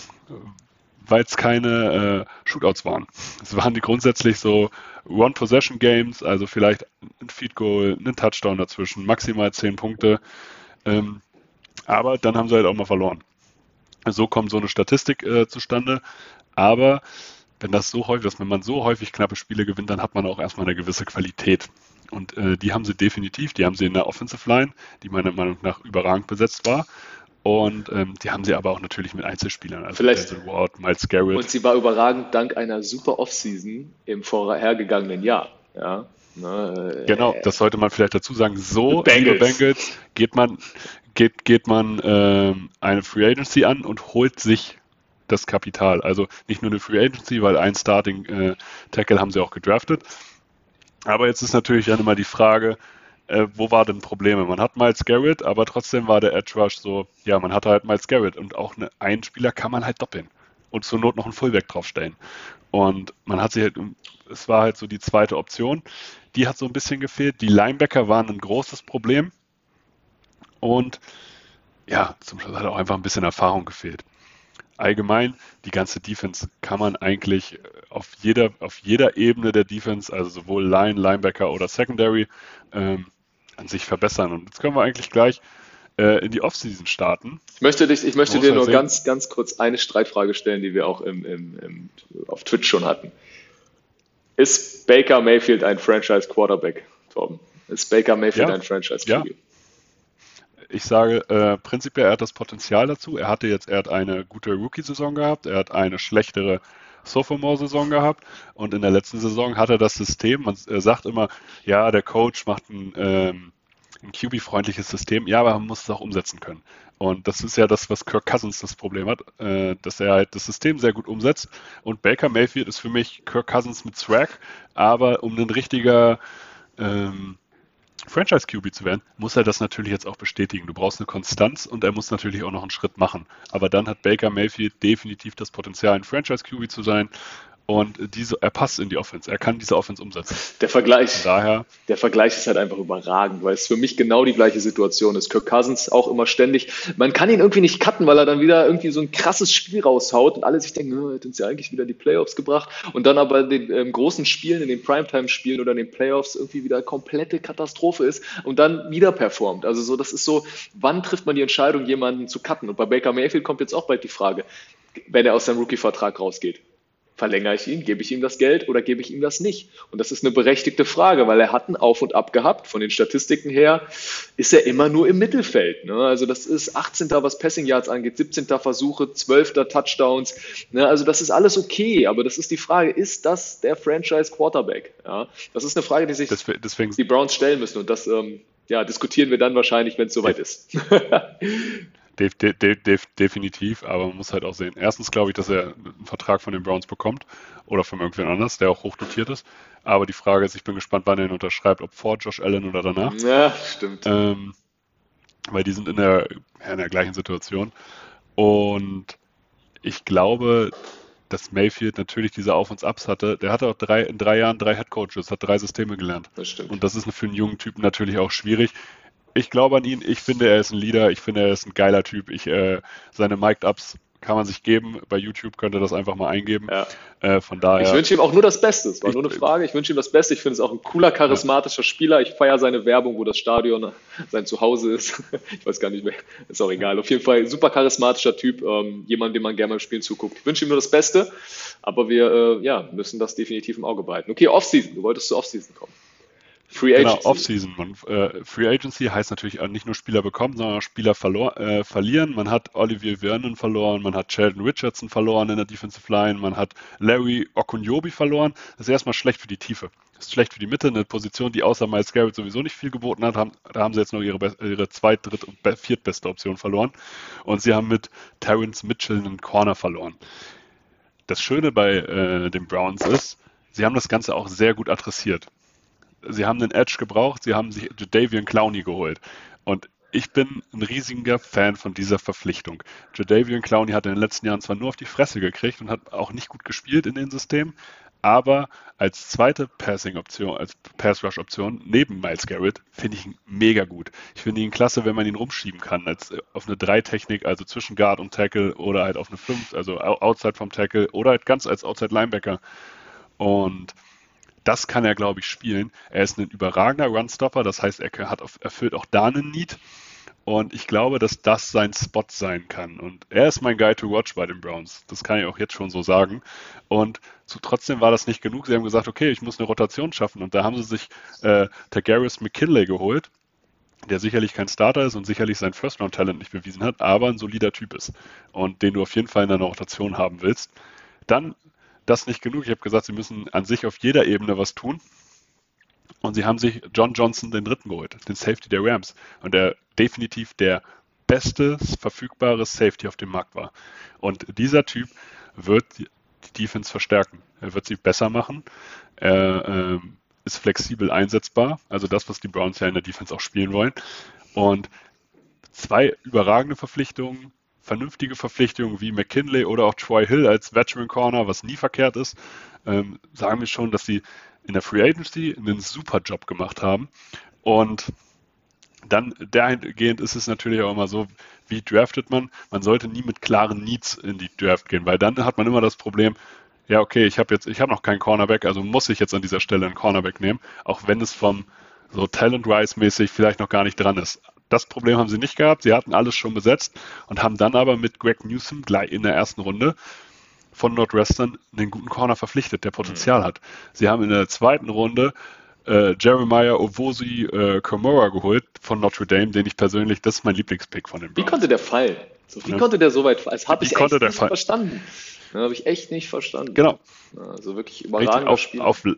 weil es keine äh, Shootouts waren. Es waren die grundsätzlich so One-Possession-Games, also vielleicht ein Feed-Goal, ein Touchdown dazwischen, maximal zehn Punkte. Ähm, aber dann haben sie halt auch mal verloren. So kommt so eine Statistik äh, zustande. Aber wenn das so häufig ist, wenn man so häufig knappe Spiele gewinnt, dann hat man auch erstmal eine gewisse Qualität. Und äh, die haben sie definitiv. Die haben sie in der Offensive Line, die meiner Meinung nach überragend besetzt war. Und ähm, die haben sie aber auch natürlich mit Einzelspielern, also Denzel Ward, Myles Garrett. Und sie war überragend dank einer super Offseason im vorhergegangenen Jahr. Ja, ne, genau, äh, das sollte man vielleicht dazu sagen. So, liebe Bengals, geht man, geht, geht man ähm, eine Free Agency an und holt sich das Kapital. Also nicht nur eine Free Agency, weil ein Starting äh, Tackle haben sie auch gedraftet. Aber jetzt ist natürlich dann immer die Frage, Äh, wo war denn Probleme? Man hat Myles Garrett, aber trotzdem war der Edge Rush so, ja, man hatte halt Myles Garrett und auch eine, einen Spieler kann man halt doppeln und zur Not noch einen Fullback draufstellen. Und man hat sich halt, es war halt so die zweite Option, die hat so ein bisschen gefehlt. Die Linebacker waren ein großes Problem und ja, zum Schluss hat auch einfach ein bisschen Erfahrung gefehlt. Allgemein, die ganze Defense kann man eigentlich auf jeder, auf jeder Ebene der Defense, also sowohl Line, Linebacker oder Secondary, ähm, an sich verbessern. Und jetzt können wir eigentlich gleich äh, in die Offseason starten. Ich möchte, dich, ich möchte dir nur sehen. ganz, ganz kurz eine Streitfrage stellen, die wir auch im, im, im, auf Twitch schon hatten. Ist Baker Mayfield ein Franchise-Quarterback, Torben? Ist Baker Mayfield ja. ein Franchise-Q B? Ja. Ich sage äh, prinzipiell, er hat das Potenzial dazu. Er hatte jetzt, er hat eine gute Rookie-Saison gehabt, er hat eine schlechtere Sophomore-Saison gehabt und in der letzten Saison hat er das System, man äh, sagt immer, ja, der Coach macht ein, ähm, ein Q B-freundliches System, ja, aber man muss es auch umsetzen können. Und das ist ja das, was Kirk Cousins das Problem hat, äh, dass er halt das System sehr gut umsetzt und Baker Mayfield ist für mich Kirk Cousins mit Swag, aber um ein richtiger ähm, Franchise-Q B zu werden, muss er das natürlich jetzt auch bestätigen. Du brauchst eine Konstanz und er muss natürlich auch noch einen Schritt machen. Aber dann hat Baker Mayfield definitiv das Potenzial, ein Franchise-Q B zu sein und diese, er passt in die Offense. Er kann diese Offense umsetzen. Der Vergleich, daher, der Vergleich ist halt einfach überragend, weil es für mich genau die gleiche Situation ist. Kirk Cousins auch immer ständig. Man kann ihn irgendwie nicht cutten, weil er dann wieder irgendwie so ein krasses Spiel raushaut und alle sich denken, er hat uns ja eigentlich wieder in die Playoffs gebracht und dann aber in den ähm, großen Spielen, in den Primetime-Spielen oder in den Playoffs irgendwie wieder komplette Katastrophe ist und dann wieder performt. Also so, das ist so, wann trifft man die Entscheidung, jemanden zu cutten? Und bei Baker Mayfield kommt jetzt auch bald die Frage, wenn er aus seinem Rookie-Vertrag rausgeht. Verlängere ich ihn, gebe ich ihm das Geld oder gebe ich ihm das nicht? Und das ist eine berechtigte Frage, weil er hat ein Auf und Ab gehabt. Von den Statistiken her ist er immer nur im Mittelfeld. Ne? Also das ist achtzehnter was Passing Yards angeht, siebzehnter Versuche, zwölfter Touchdowns. Ne? Also das ist alles okay, aber das ist die Frage, ist das der Franchise Quarterback? Ja? Das ist eine Frage, die sich Deswegen. die Browns stellen müssen und das ähm, ja, diskutieren wir dann wahrscheinlich, wenn es soweit ist. De de de de definitiv, aber man muss halt auch sehen. Erstens glaube ich, dass er einen Vertrag von den Browns bekommt oder von irgendwen anders, der auch hoch dotiert ist. Aber die Frage ist, ich bin gespannt, wann er ihn unterschreibt, ob vor Josh Allen oder danach. Ja, stimmt. Ähm, weil die sind in der, ja, in der gleichen Situation. Und ich glaube, dass Mayfield natürlich diese Auf- und Abs hatte. Der hatte auch drei, in drei Jahren drei Headcoaches, hat drei Systeme gelernt. Das stimmt. Und das ist für einen jungen Typen natürlich auch schwierig. Ich glaube an ihn. Ich finde, er ist ein Leader. Ich finde, er ist ein geiler Typ. Ich, äh, seine Mic'd-Ups kann man sich geben. Bei YouTube könnt ihr das einfach mal eingeben. Ja. Äh, von daher. Ich wünsche ihm auch nur das Beste. Es war Ich- nur eine Frage. Ich wünsche ihm das Beste. Ich finde es auch ein cooler, charismatischer Spieler. Ich feiere seine Werbung, wo das Stadion sein Zuhause ist. Ich weiß gar nicht mehr. Ist auch egal. Auf jeden Fall super charismatischer Typ. Ähm, jemand, dem man gerne beim Spielen zuguckt. Ich wünsche ihm nur das Beste. Aber wir äh, ja, müssen das definitiv im Auge behalten. Okay, Offseason. Du wolltest zur Offseason kommen. Free Genau, Agency. Offseason. Man, äh, Free Agency heißt natürlich auch nicht nur Spieler bekommen, sondern auch Spieler verlor, äh, verlieren. Man hat Olivier Vernon verloren, man hat Sheldon Richardson verloren in der Defensive Line, man hat Larry Okunjobi verloren. Das ist erstmal schlecht für die Tiefe. Das ist schlecht für die Mitte, eine Position, die außer Myles Garrett sowieso nicht viel geboten hat. Haben, da haben sie jetzt noch ihre, be- ihre zweit-, dritt- und be- viertbeste Option verloren. Und sie haben mit Terrence Mitchell einen Corner verloren. Das Schöne bei äh, den Browns ist, sie haben das Ganze auch sehr gut adressiert. Sie haben einen Edge gebraucht, sie haben sich Jadeveon Clowney geholt. Und ich bin ein riesiger Fan von dieser Verpflichtung. Jadeveon Clowney hat in den letzten Jahren zwar nur auf die Fresse gekriegt und hat auch nicht gut gespielt in den Systemen, aber als zweite Passing-Option, als Pass-Rush-Option neben Myles Garrett finde ich ihn mega gut. Ich finde ihn klasse, wenn man ihn rumschieben kann, als auf eine drei-Technik, also zwischen Guard und Tackle oder halt auf eine fünf, also outside vom Tackle oder halt ganz als Outside-Linebacker. Und das kann er, glaube ich, spielen. Er ist ein überragender Runstopper, das heißt, er hat auf, erfüllt auch da einen Need. Und ich glaube, dass das sein Spot sein kann. Und er ist mein Guy to watch bei den Browns. Das kann ich auch jetzt schon so sagen. Und zu, trotzdem war das nicht genug. Sie haben gesagt, okay, ich muss eine Rotation schaffen. Und da haben sie sich äh, Tagaris McKinley geholt, der sicherlich kein Starter ist und sicherlich sein First-Round-Talent nicht bewiesen hat, aber ein solider Typ ist. Und den du auf jeden Fall in deiner Rotation haben willst. Dann das nicht genug. Ich habe gesagt, sie müssen an sich auf jeder Ebene was tun. Und sie haben sich John Johnson den Dritten geholt, den Safety der Rams. Und der definitiv der beste verfügbare Safety auf dem Markt war. Und dieser Typ wird die Defense verstärken. Er wird sie besser machen. Er äh, ist flexibel einsetzbar. Also das, was die Browns ja in der Defense auch spielen wollen. Und zwei überragende Verpflichtungen, vernünftige Verpflichtungen wie McKinley oder auch Troy Hill als Veteran Corner, was nie verkehrt ist, ähm, sagen wir schon, dass sie in der Free Agency einen super Job gemacht haben. Und dann dahingehend ist es natürlich auch immer so, wie draftet man? Man sollte nie mit klaren Needs in die Draft gehen, weil dann hat man immer das Problem, ja okay, ich habe jetzt, ich habe noch keinen Cornerback, also muss ich jetzt an dieser Stelle einen Cornerback nehmen, auch wenn es vom so Talent-Wise-mäßig vielleicht noch gar nicht dran ist. Das Problem haben sie nicht gehabt, sie hatten alles schon besetzt und haben dann aber mit Greg Newsome gleich in der ersten Runde von Northwestern einen guten Corner verpflichtet, der Potenzial hat. Sie haben in der zweiten Runde äh, Jeremiah Owosi äh, Komora geholt von Notre Dame, den ich persönlich, das ist mein Lieblingspick von den Browns. Wie konnte der fallen? So, wie Ja. konnte der so weit fallen? Das habe Wie ich konnte echt der nicht fallen? verstanden. Das habe ich echt nicht verstanden. Genau. Also wirklich Richtig, überragender auf, Spieler. auf,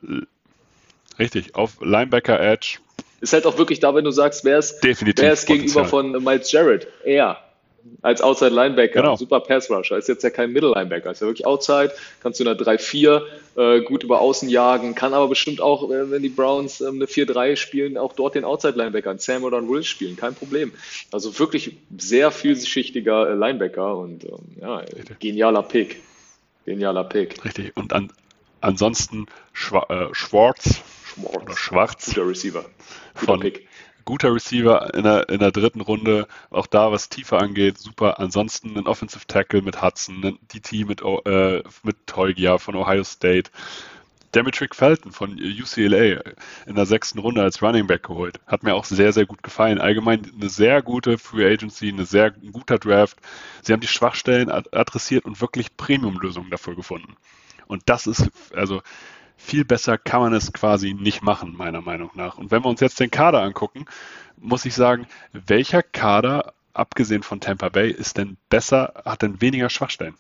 richtig, auf Linebacker Edge. Ist halt auch wirklich da, wenn du sagst, wer ist, Definitiv wer ist gegenüber Potenzial. von Miles Jarrett? Er. Als Outside Linebacker, Genau. super Pass Rusher, ist jetzt ja kein Middle Linebacker, ist ja wirklich Outside, kannst du in einer drei vier äh, gut über Außen jagen, kann aber bestimmt auch, äh, wenn die Browns ähm, eine vier drei spielen, auch dort den Outside Linebacker, einen Sam oder einen Will spielen, kein Problem. Also wirklich sehr vielschichtiger äh, Linebacker und ähm, ja, genialer Pick. Genialer Pick. Richtig. Und an, ansonsten Schwa, äh, Schwartz Schwartz. oder Schwarz Guter Receiver. Guter von Pick. guter Receiver in der, in der dritten Runde, auch da was Tiefe angeht, super. Ansonsten ein Offensive Tackle mit Hudson, ein D T mit, äh, mit Teugia von Ohio State, Demetric Felton von U C L A in der sechsten Runde als Running Back geholt. Hat mir auch sehr, sehr gut gefallen. Allgemein eine sehr gute Free Agency, eine sehr, ein guter Draft. Sie haben die Schwachstellen adressiert und wirklich Premium-Lösungen dafür gefunden. Und das ist, also viel besser kann man es quasi nicht machen, meiner Meinung nach. Und wenn wir uns jetzt den Kader angucken, muss ich sagen, welcher Kader, abgesehen von Tampa Bay, ist denn besser, hat denn weniger Schwachstellen?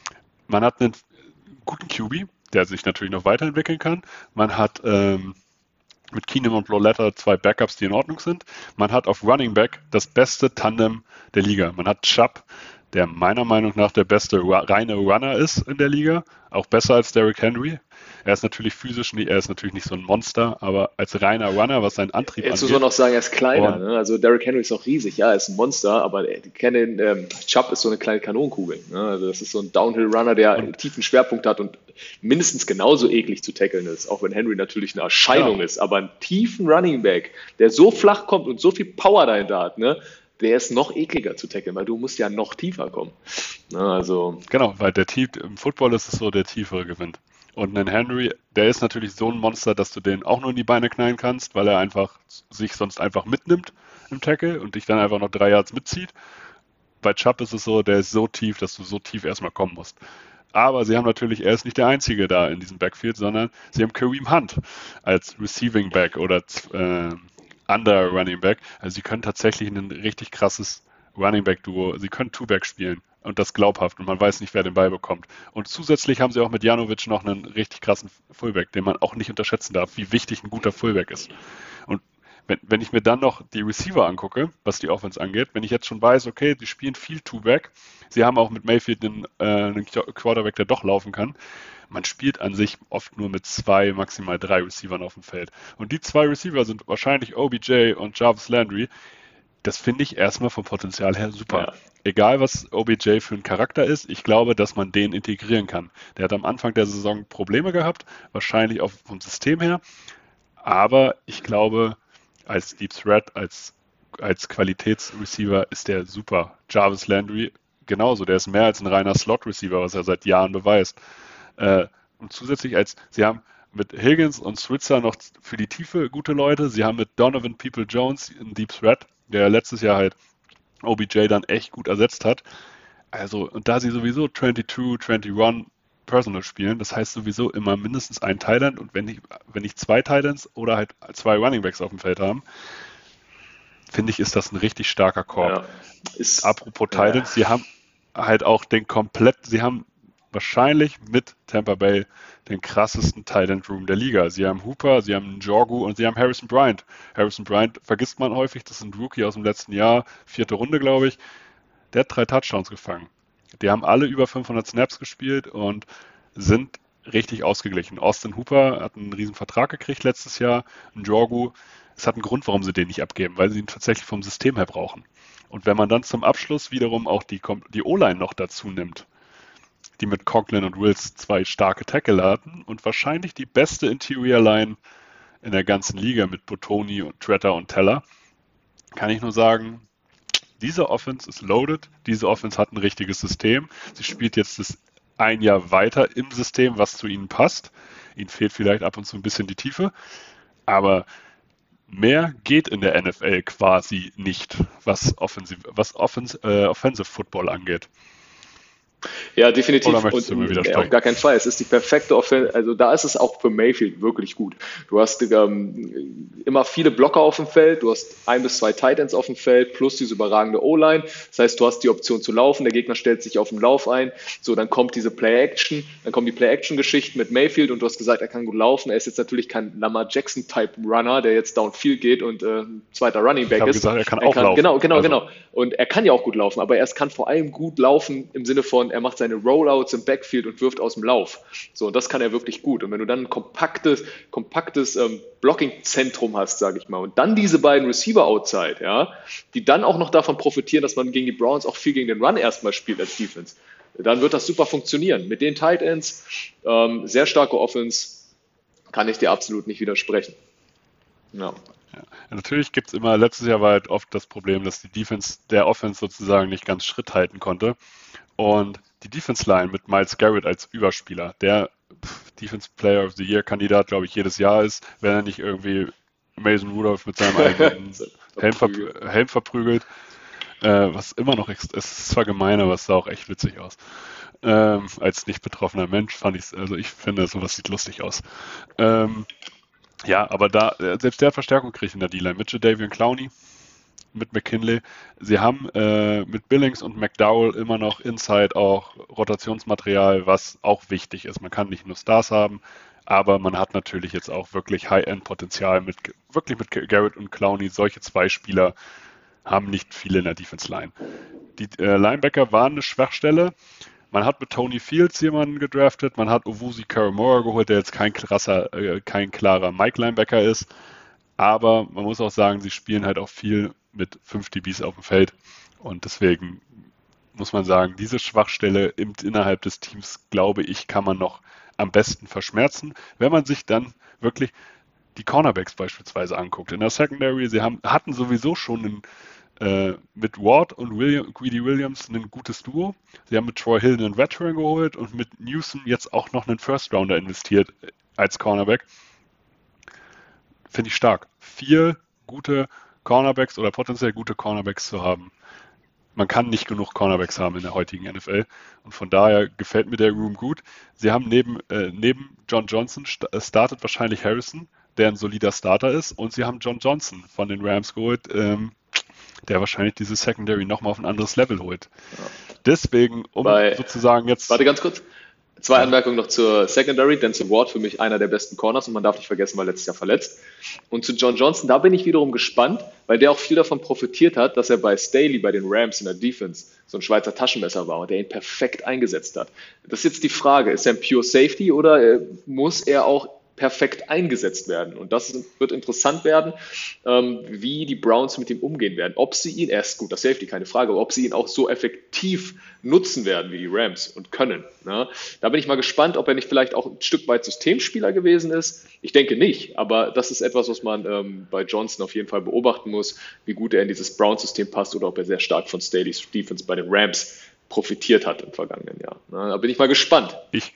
Man hat einen guten Q B, der sich natürlich noch weiterentwickeln kann. Man hat ähm, mit Keenum und Lauletta zwei Backups, die in Ordnung sind. Man hat auf Running Back das beste Tandem der Liga. Man hat Chubb, der meiner Meinung nach der beste reine Runner ist in der Liga, auch besser als Derrick Henry. Er ist natürlich physisch, er ist natürlich nicht so ein Monster, aber als reiner Runner, was seinen Antrieb Jetzt angeht. muss man noch sagen, er ist kleiner. Und, ne? Also Derrick Henry ist auch riesig, ja, er ist ein Monster, aber Kennen, ähm, Chubb ist so eine kleine Kanonenkugel. Ne? Also das ist so ein Downhill-Runner, der einen tiefen Schwerpunkt hat und mindestens genauso eklig zu tackeln ist, auch wenn Henry natürlich eine Erscheinung ja. ist, aber einen tiefen Running Back, der so flach kommt und so viel Power dahinter hat, ne? Der ist noch ekliger zu tackeln, weil du musst ja noch tiefer kommen. Na, also genau, weil der Tief, im Football ist es so, der Tiefere gewinnt. Und ein Henry, der ist natürlich so ein Monster, dass du den auch nur in die Beine knallen kannst, weil er einfach sich sonst einfach mitnimmt im Tackle und dich dann einfach noch drei Yards mitzieht. Bei Chubb ist es so, der ist so tief, dass du so tief erstmal kommen musst. Aber sie haben natürlich, er ist nicht der Einzige da in diesem Backfield, sondern sie haben Kareem Hunt als Receiving Back oder äh, Under Running Back. Also sie können tatsächlich ein richtig krasses Running Back Duo, sie können Two-Back spielen und das glaubhaft und man weiß nicht, wer den Ball bekommt. Und zusätzlich haben sie auch mit Janovic noch einen richtig krassen Fullback, den man auch nicht unterschätzen darf, wie wichtig ein guter Fullback ist. Und wenn, wenn ich mir dann noch die Receiver angucke, was die Offense angeht, wenn ich jetzt schon weiß, okay, die spielen viel Two-Back, sie haben auch mit Mayfield einen, äh, einen Quarterback, der doch laufen kann, man spielt an sich oft nur mit zwei, maximal drei Receivern auf dem Feld. Und die zwei Receiver sind wahrscheinlich O B J und Jarvis Landry. Das finde ich erstmal vom Potenzial her super. Ja. Egal, was O B J für ein Charakter ist, ich glaube, dass man den integrieren kann. Der hat am Anfang der Saison Probleme gehabt, wahrscheinlich auch vom System her. Aber ich glaube, als Deep Threat, als, als Qualitätsreceiver ist der super. Jarvis Landry genauso. Der ist mehr als ein reiner Slot-Receiver, was er seit Jahren beweist. Und zusätzlich als, sie haben mit Higgins und Switzer noch für die Tiefe gute Leute, sie haben mit Donovan People-Jones einen Deep Threat, der letztes Jahr halt O B J dann echt gut ersetzt hat. Also, und da sie sowieso zweiundzwanzig, einundzwanzig Personal spielen, das heißt sowieso immer mindestens ein Tight End und wenn ich, wenn ich zwei Tight Ends oder halt zwei Running Backs auf dem Feld haben, finde ich, ist das ein richtig starker Korb. Ja, ist, Apropos ja. Tight Ends, sie haben halt auch den komplett, sie haben wahrscheinlich mit Tampa Bay den krassesten Tight End Room der Liga. Sie haben Hooper, sie haben Njorgu und sie haben Harrison Bryant. Harrison Bryant vergisst man häufig, das ist ein Rookie aus dem letzten Jahr, vierte Runde, glaube ich. Der hat drei Touchdowns gefangen. Die haben alle über fünfhundert Snaps gespielt und sind richtig ausgeglichen. Austin Hooper hat einen riesen Vertrag gekriegt letztes Jahr. Njorgu, es hat einen Grund, warum sie den nicht abgeben, weil sie ihn tatsächlich vom System her brauchen. Und wenn man dann zum Abschluss wiederum auch die, die O-Line noch dazu nimmt, die mit Conklin und Wills zwei starke Tackle hatten und wahrscheinlich die beste Interior Line in der ganzen Liga mit Botoni und Tretter und Teller, kann ich nur sagen, diese Offense ist loaded, diese Offense hat ein richtiges System. Sie spielt jetzt das ein Jahr weiter im System, was zu ihnen passt. Ihnen fehlt vielleicht ab und zu ein bisschen die Tiefe, aber mehr geht in der N F L quasi nicht, was Offensive, was Offens, äh, Offensive Football angeht. Ja, definitiv. Oder möchtest du mir widersprechen? Auf gar keinen Fall. Es ist die perfekte Offense. Also da ist es auch für Mayfield wirklich gut. Du hast ähm, immer viele Blocker auf dem Feld. Du hast ein bis zwei Tight Ends auf dem Feld plus diese überragende O-Line. Das heißt, du hast die Option zu laufen. Der Gegner stellt sich auf den Lauf ein. So, dann kommt diese Play-Action. Dann kommen die Play-Action-Geschichten mit Mayfield und du hast gesagt, er kann gut laufen. Er ist jetzt natürlich kein Lamar Jackson-Type-Runner, der jetzt downfield geht und äh, zweiter Running Back ich habe ist. Gesagt, er kann er auch kann, laufen. Genau, genau, also. genau. Und er kann ja auch gut laufen, aber er kann vor allem gut laufen im Sinne von, er macht seine Rollouts im Backfield und wirft aus dem Lauf. So, und das kann er wirklich gut. Und wenn du dann ein kompaktes, kompaktes ähm, Blocking-Zentrum hast, sage ich mal, und dann diese beiden Receiver outside, ja, die dann auch noch davon profitieren, dass man gegen die Browns auch viel gegen den Run erstmal spielt als Defense, dann wird das super funktionieren. Mit den Tight Ends, ähm, sehr starke Offense, kann ich dir absolut nicht widersprechen. Ja. Ja. Natürlich gibt es immer, letztes Jahr war halt oft das Problem, dass die Defense der Offense sozusagen nicht ganz Schritt halten konnte. Und die Defense-Line mit Myles Garrett als Überspieler, der pff, Defense Player of the Year-Kandidat, glaube ich, jedes Jahr ist, wenn er nicht irgendwie Mason Rudolph mit seinem eigenen Helm, verprü- Helm verprügelt. Äh, was immer noch, ex- es ist zwar gemein, aber es sah auch echt witzig aus. Ähm, als nicht betroffener Mensch fand ich es, also ich finde, sowas sieht lustig aus. Ähm, Ja, aber da, selbst der hat Verstärkung kriegt in der D-Line. Mit Jadeveon Clowney, mit McKinley. Sie haben äh, mit Billings und McDowell immer noch Inside auch Rotationsmaterial, was auch wichtig ist. Man kann nicht nur Stars haben, Aber man hat natürlich jetzt auch wirklich High-End-Potenzial mit, wirklich mit Garrett und Clowney. Solche zwei Spieler haben nicht viele in der Defense-Line. Die äh, Linebacker waren eine Schwachstelle. Man hat mit Tony Fields jemanden gedraftet, man hat Owusu Karamora geholt, der jetzt kein krasser, äh, kein klarer Mike-Linebacker ist. Aber man muss auch sagen, sie spielen halt auch viel mit fünf D Bs auf dem Feld. Und deswegen muss man sagen, diese Schwachstelle im, innerhalb des Teams, glaube ich, kann man noch am besten verschmerzen, wenn man sich dann wirklich die Cornerbacks beispielsweise anguckt. In der Secondary, sie haben, hatten sowieso schon einen, äh, mit Ward und William, Greedy Williams ein gutes Duo. Sie haben mit Troy Hill einen Veteran geholt und mit Newsom jetzt auch noch einen First-Rounder investiert als Cornerback. Finde ich stark. Vier gute Cornerbacks oder potenziell gute Cornerbacks zu haben. Man kann nicht genug Cornerbacks haben in der heutigen N F L und von daher gefällt mir der Room gut. Sie haben neben, äh, neben John Johnson st- startet wahrscheinlich Harrison, der ein solider Starter ist, und sie haben John Johnson von den Rams geholt, ähm, der wahrscheinlich diese Secondary nochmal auf ein anderes Level holt. Ja. Deswegen, um Bei, sozusagen jetzt... Warte ganz kurz. Zwei ja. Anmerkungen noch zur Secondary. Denzel Ward für mich einer der besten Corners und man darf nicht vergessen, war letztes Jahr verletzt. Und zu John Johnson, da bin ich wiederum gespannt, weil der auch viel davon profitiert hat, dass er bei Staley, bei den Rams in der Defense, so ein Schweizer Taschenmesser war und der ihn perfekt eingesetzt hat. Das ist jetzt die Frage, ist er ein Pure Safety oder muss er auch perfekt eingesetzt werden? Und das wird interessant werden, ähm, wie die Browns mit ihm umgehen werden. Ob sie ihn, er ist guter Safety, keine Frage, aber ob sie ihn auch so effektiv nutzen werden wie die Rams und können. Ne? Da bin ich mal gespannt, ob er nicht vielleicht auch ein Stück weit Systemspieler gewesen ist. Ich denke nicht, aber das ist etwas, was man ähm, bei Johnson auf jeden Fall beobachten muss, wie gut er in dieses Browns-System passt oder ob er sehr stark von Staley's Defense bei den Rams profitiert hat im vergangenen Jahr. Ne? Da bin ich mal gespannt. Ich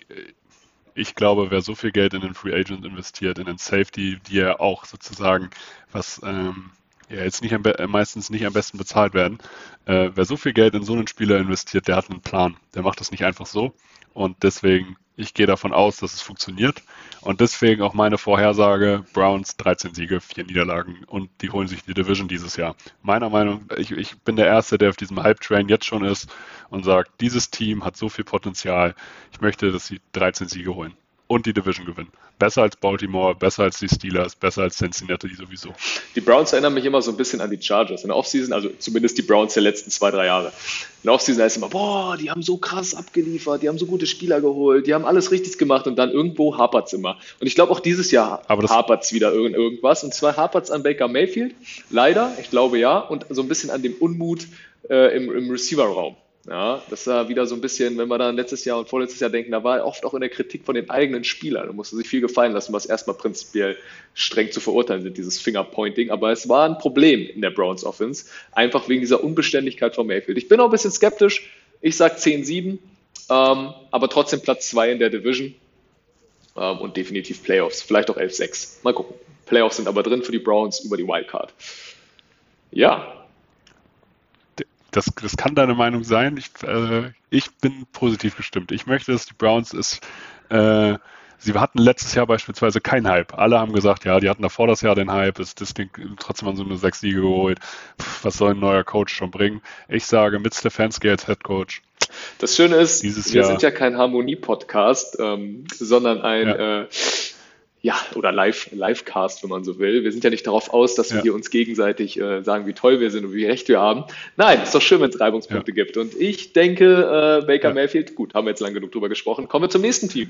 Ich glaube, wer so viel Geld in den Free Agent investiert, in den Safety, die ja auch sozusagen, was ähm, ja jetzt nicht am be- meistens nicht am besten bezahlt werden, äh, wer so viel Geld in so einen Spieler investiert, der hat einen Plan. Der macht das nicht einfach so. Und deswegen, ich gehe davon aus, dass es funktioniert. Und deswegen auch meine Vorhersage, Browns dreizehn Siege, vier Niederlagen und die holen sich die Division dieses Jahr. Meiner Meinung nach, ich, ich bin der Erste, der auf diesem Hype-Train jetzt schon ist und sagt, dieses Team hat so viel Potenzial, ich möchte, dass sie dreizehn Siege holen und die Division gewinnen. Besser als Baltimore, besser als die Steelers, besser als Cincinnati sowieso. Die Browns erinnern mich immer so ein bisschen an die Chargers. In der Offseason, also zumindest die Browns der letzten zwei, drei Jahre. In der Offseason heißt es immer, boah, die haben so krass abgeliefert, die haben so gute Spieler geholt, die haben alles richtig gemacht und dann irgendwo hapert es immer. Und ich glaube auch dieses Jahr hapert es wieder irgend, irgendwas. Und zwar hapert es an Baker Mayfield, leider, ich glaube ja, und so ein bisschen an dem Unmut äh, im, im Receiver-Raum. Ja, das war wieder so ein bisschen, wenn wir dann letztes Jahr und vorletztes Jahr denken, da war er oft auch in der Kritik von den eigenen Spielern. Da musste sich viel gefallen lassen, was erstmal prinzipiell streng zu verurteilen sind, dieses Fingerpointing. Aber es war ein Problem in der Browns Offense, einfach wegen dieser Unbeständigkeit von Mayfield. Ich bin auch ein bisschen skeptisch. Ich sage zehn sieben, ähm, aber trotzdem Platz zwei in der Division ähm, und definitiv Playoffs. Vielleicht auch elf sechs. Mal gucken. Playoffs sind aber drin für die Browns über die Wildcard. Ja. Das, das kann deine Meinung sein. Ich, äh, ich bin positiv gestimmt. Ich möchte, dass die Browns ist. Äh, sie hatten letztes Jahr beispielsweise keinen Hype. Alle haben gesagt, ja, die hatten davor das Jahr den Hype. Ist das Ding, trotzdem haben sie nur sechs Siege geholt. Pff, was soll ein neuer Coach schon bringen? Ich sage, mit Stefanski als Head Coach. Das Schöne ist, Dieses wir Jahr, sind ja kein Harmonie-Podcast, ähm, sondern ein ja. Äh, Ja, oder Live, Livecast, wenn man so will. Wir sind ja nicht darauf aus, dass wir ja. hier uns gegenseitig äh, sagen, wie toll wir sind und wie recht wir haben. Nein, ist doch schön, wenn es Reibungspunkte ja. gibt. Und ich denke, äh, Baker ja. Mayfield, gut, haben wir jetzt lang genug drüber gesprochen. Kommen wir zum nächsten Team.